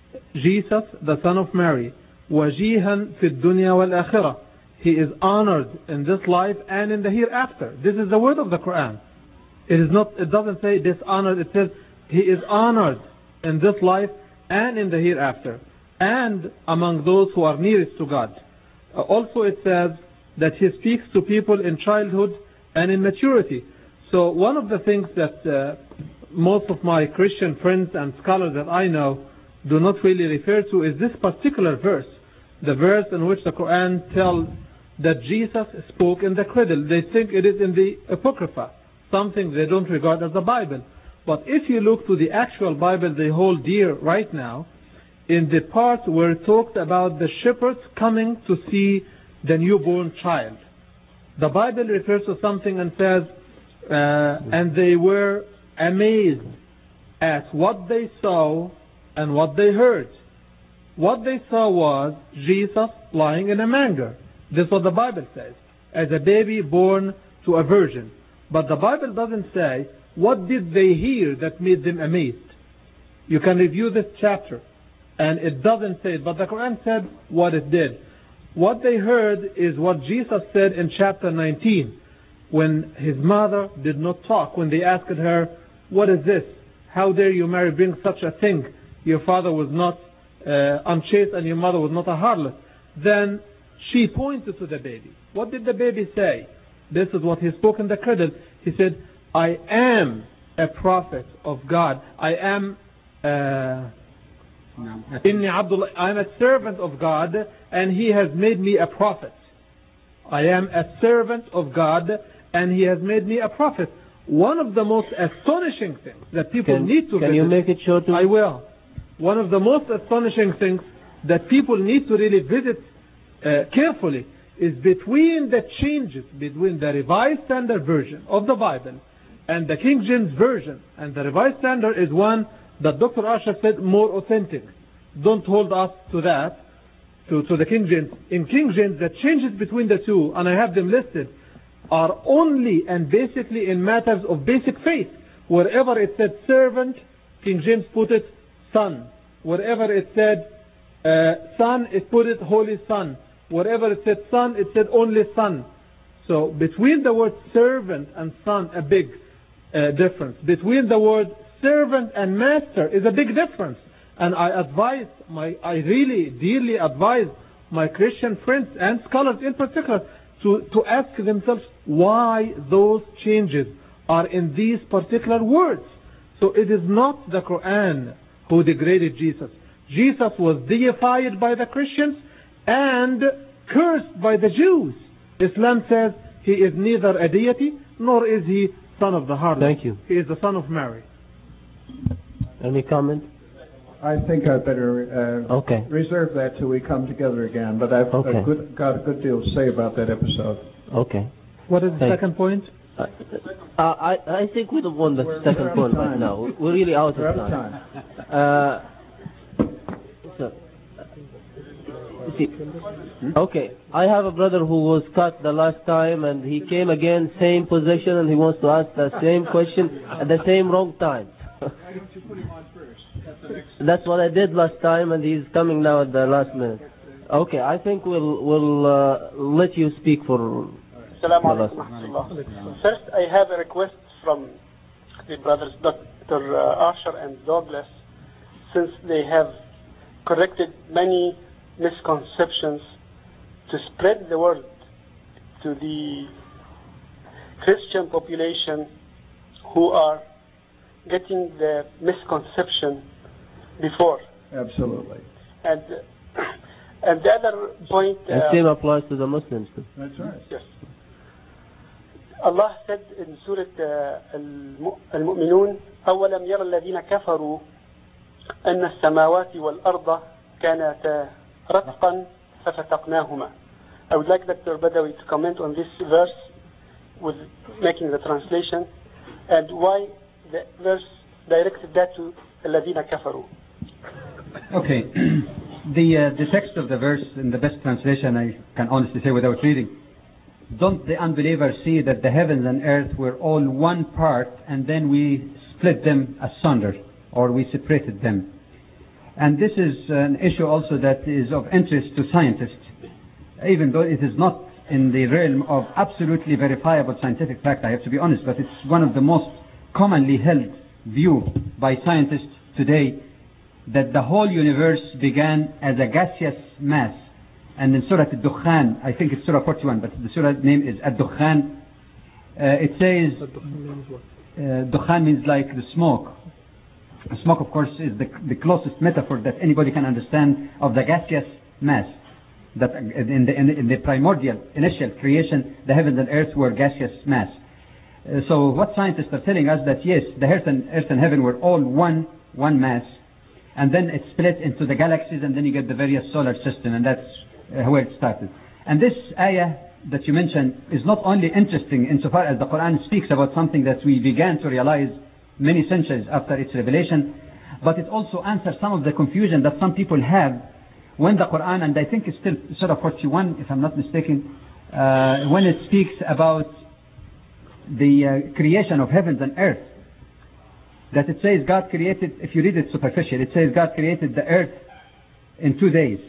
Jesus, the son of Mary, wajihan fi dunya wal akhirah. He is honored in this life and in the hereafter. This is the word of the Quran. It is not. It doesn't say dishonored. It says he is honored in this life and in the hereafter, and among those who are nearest to God. Uh, also, it says that he speaks to people in childhood and in maturity. So, one of the things that uh, most of my Christian friends and scholars that I know do not really refer to is this particular verse, the verse in which the Quran tells that Jesus spoke in the cradle. They think it is in the Apocrypha, something they don't regard as the Bible. But if you look to the actual Bible they hold dear right now, in the part where it talked about the shepherds coming to see the newborn child, the Bible refers to something and says, uh, and they were amazed at what they saw and what they heard. What they saw was Jesus lying in a manger. This is what the Bible says, as a baby born to a virgin. But the Bible doesn't say what did they hear that made them amazed. You can review this chapter and it doesn't say it, but the Quran said what it did. What they heard is what Jesus said in chapter nineteen, when his mother did not talk, when they asked her, what is this? How dare you, Mary, bring such a thing? Your father was not uh, unchaste and your mother was not a harlot. Then she pointed to the baby. What did the baby say? This is what he spoke in the cradle. He said, I am a prophet of God. I am uh, Inni Abdullah. I am a servant of God and he has made me a prophet. I am a servant of God and he has made me a prophet. One of the most astonishing things that people can, need to Can visit, you make it short? I will. One of the most astonishing things that people need to really visit uh, carefully is between the changes between the Revised Standard Version of the Bible and the King James Version. And the Revised Standard is one that Doctor Asher said more authentic. Don't hold us to that, to, to the King James. In King James, the changes between the two, and I have them listed, are only and basically in matters of basic faith. Wherever it said servant, King James put it son. Wherever it said uh, son, it put it holy son. Wherever it said son, it said only son. So between the word servant and son, a big uh, difference. Between the word servant and master is a big difference. And I advise, my, I really dearly advise my Christian friends and scholars in particular to, to ask themselves why those changes are in these particular words. So it is not the Quran who degraded Jesus. Jesus was deified by the Christians and cursed by the Jews. Islam says he is neither a deity nor is he son of the harlot. Thank you. He is the son of Mary. Any comment? I think I'd better uh, okay. reserve that till we come together again. But I've okay. a good, got a good deal to say about that episode. Okay. What is the Thanks. second point? Uh, uh, I I think we don't want the we're, second we're point time. right now. We're really out we're of time. time. Uh, so, see, okay, I have a brother who was cut the last time, and he came again, same position, and he wants to ask the same question at the same wrong time. That's what I did last time, and he's coming now at the last minute. Okay, I think we'll we'll uh, let you speak for. Assalamu alaikum wa rahmatullah. First, I have a request from the brothers Doctor Asher and Douglas, since they have corrected many misconceptions, to spread the word to the Christian population who are getting the misconception before. Absolutely. And and the other point. Uh, and same applies to the Muslims too. That's right. Yes. Allah said in Surah uh, Al-Mu'minun, أَوَلَمْ يَرَ الَّذِينَ كَفَرُوا أَنَّ السَّمَاوَاتِ وَالْأَرْضَ كَانَتَا رَتْقًا ففتقناهما. I would like Doctor Badawi to comment on this verse with making the translation and why the verse directed that to الذين كفروا. Okay. The, uh, the text of the verse in the best translation I can honestly say without reading, don't the unbelievers see that the heavens and earth were all one part and then we split them asunder or we separated them? And this is an issue also that is of interest to scientists, even though it is not in the realm of absolutely verifiable scientific fact, I have to be honest, but it's one of the most commonly held view by scientists today, that the whole universe began as a gaseous mass. And in Surah Al-Dukhan, I think it's Surah forty-one, but the Surah name is Al-Dukhan, uh, it says, uh, Dukhan means like the smoke. Smoke, of course, is the, the closest metaphor that anybody can understand of the gaseous mass. That in the, in the, in the primordial, initial creation, the heavens and earth were gaseous mass. Uh, so what scientists are telling us that yes, the earth and, earth and heaven were all one, one mass, and then it split into the galaxies, and then you get the various solar system, and that's uh, where it started. And this ayah that you mentioned is not only interesting insofar as the Quran speaks about something that we began to realize many centuries after its revelation, but it also answers some of the confusion that some people have when the Quran, and I think it's still Surah forty-one, if I'm not mistaken, uh, when it speaks about the uh, creation of heavens and earth, that it says God created, if you read it superficially, it says God created the earth in two days.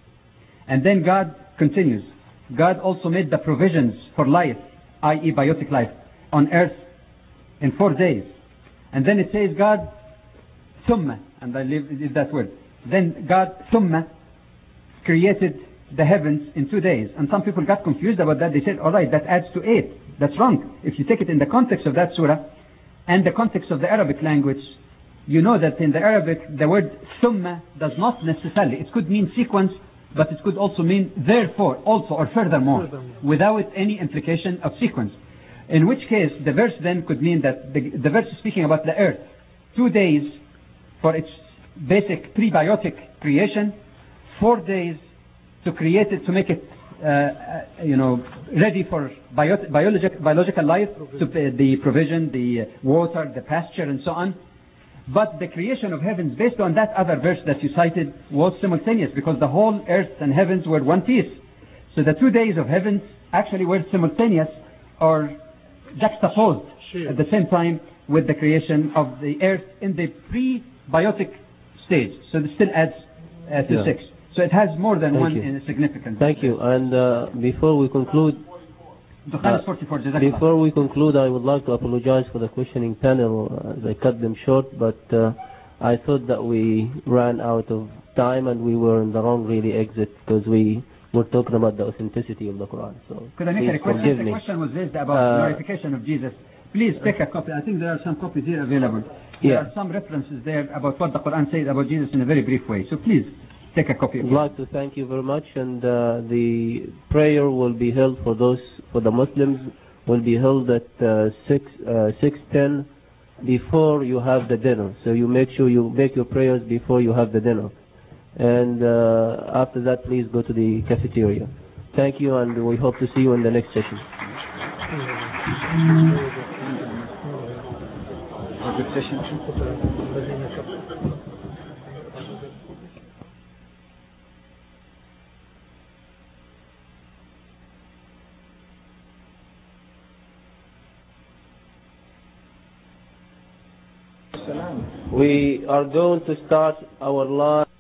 And then God continues, God also made the provisions for life, that is biotic life, on earth in four days. And then it says God, thumma, and I leave, leave that word. Then God, thumma, created the heavens in two days. And some people got confused about that. They said, all right, that adds to eight. That's wrong. If you take it in the context of that surah, and the context of the Arabic language, you know that in the Arabic, the word thumma does not necessarily, it could mean sequence, but it could also mean therefore, also, or furthermore, furthermore. without any implication of sequence. In which case, the verse then could mean that the, the verse is speaking about the earth. Two days for its basic prebiotic creation, four days to create it, to make it Uh, uh, you know, ready for bio- biologic, biological life, to uh, the provision, the uh, water, the pasture, and so on. But the creation of heavens, based on that other verse that you cited, was simultaneous, because the whole earth and heavens were one piece. So the two days of heavens actually were simultaneous, or juxtaposed sure. at the same time with the creation of the earth in the pre-biotic stage. So this still adds uh, to yeah. six. So it has more than Thank one you. significance. Thank you. And uh, before we conclude, uh, before we conclude, I would like to apologize for the questioning panel as I cut them short. But uh, I thought that we ran out of time and we were in the wrong really exit, because we were talking about the authenticity of the Quran. So could I make a request? The question was raised about uh, glorification of Jesus. Please take a copy. I think there are some copies here available. There yeah. are some references there about what the Quran says about Jesus in a very brief way. So please. Take a copy. I'd like to thank you very much, and uh, the prayer will be held for those for the Muslims will be held at uh, six uh, six ten before you have the dinner. So you make sure you make your prayers before you have the dinner, and uh, after that, please go to the cafeteria. Thank you, and we hope to see you in the next session. Good session. We are going to start our live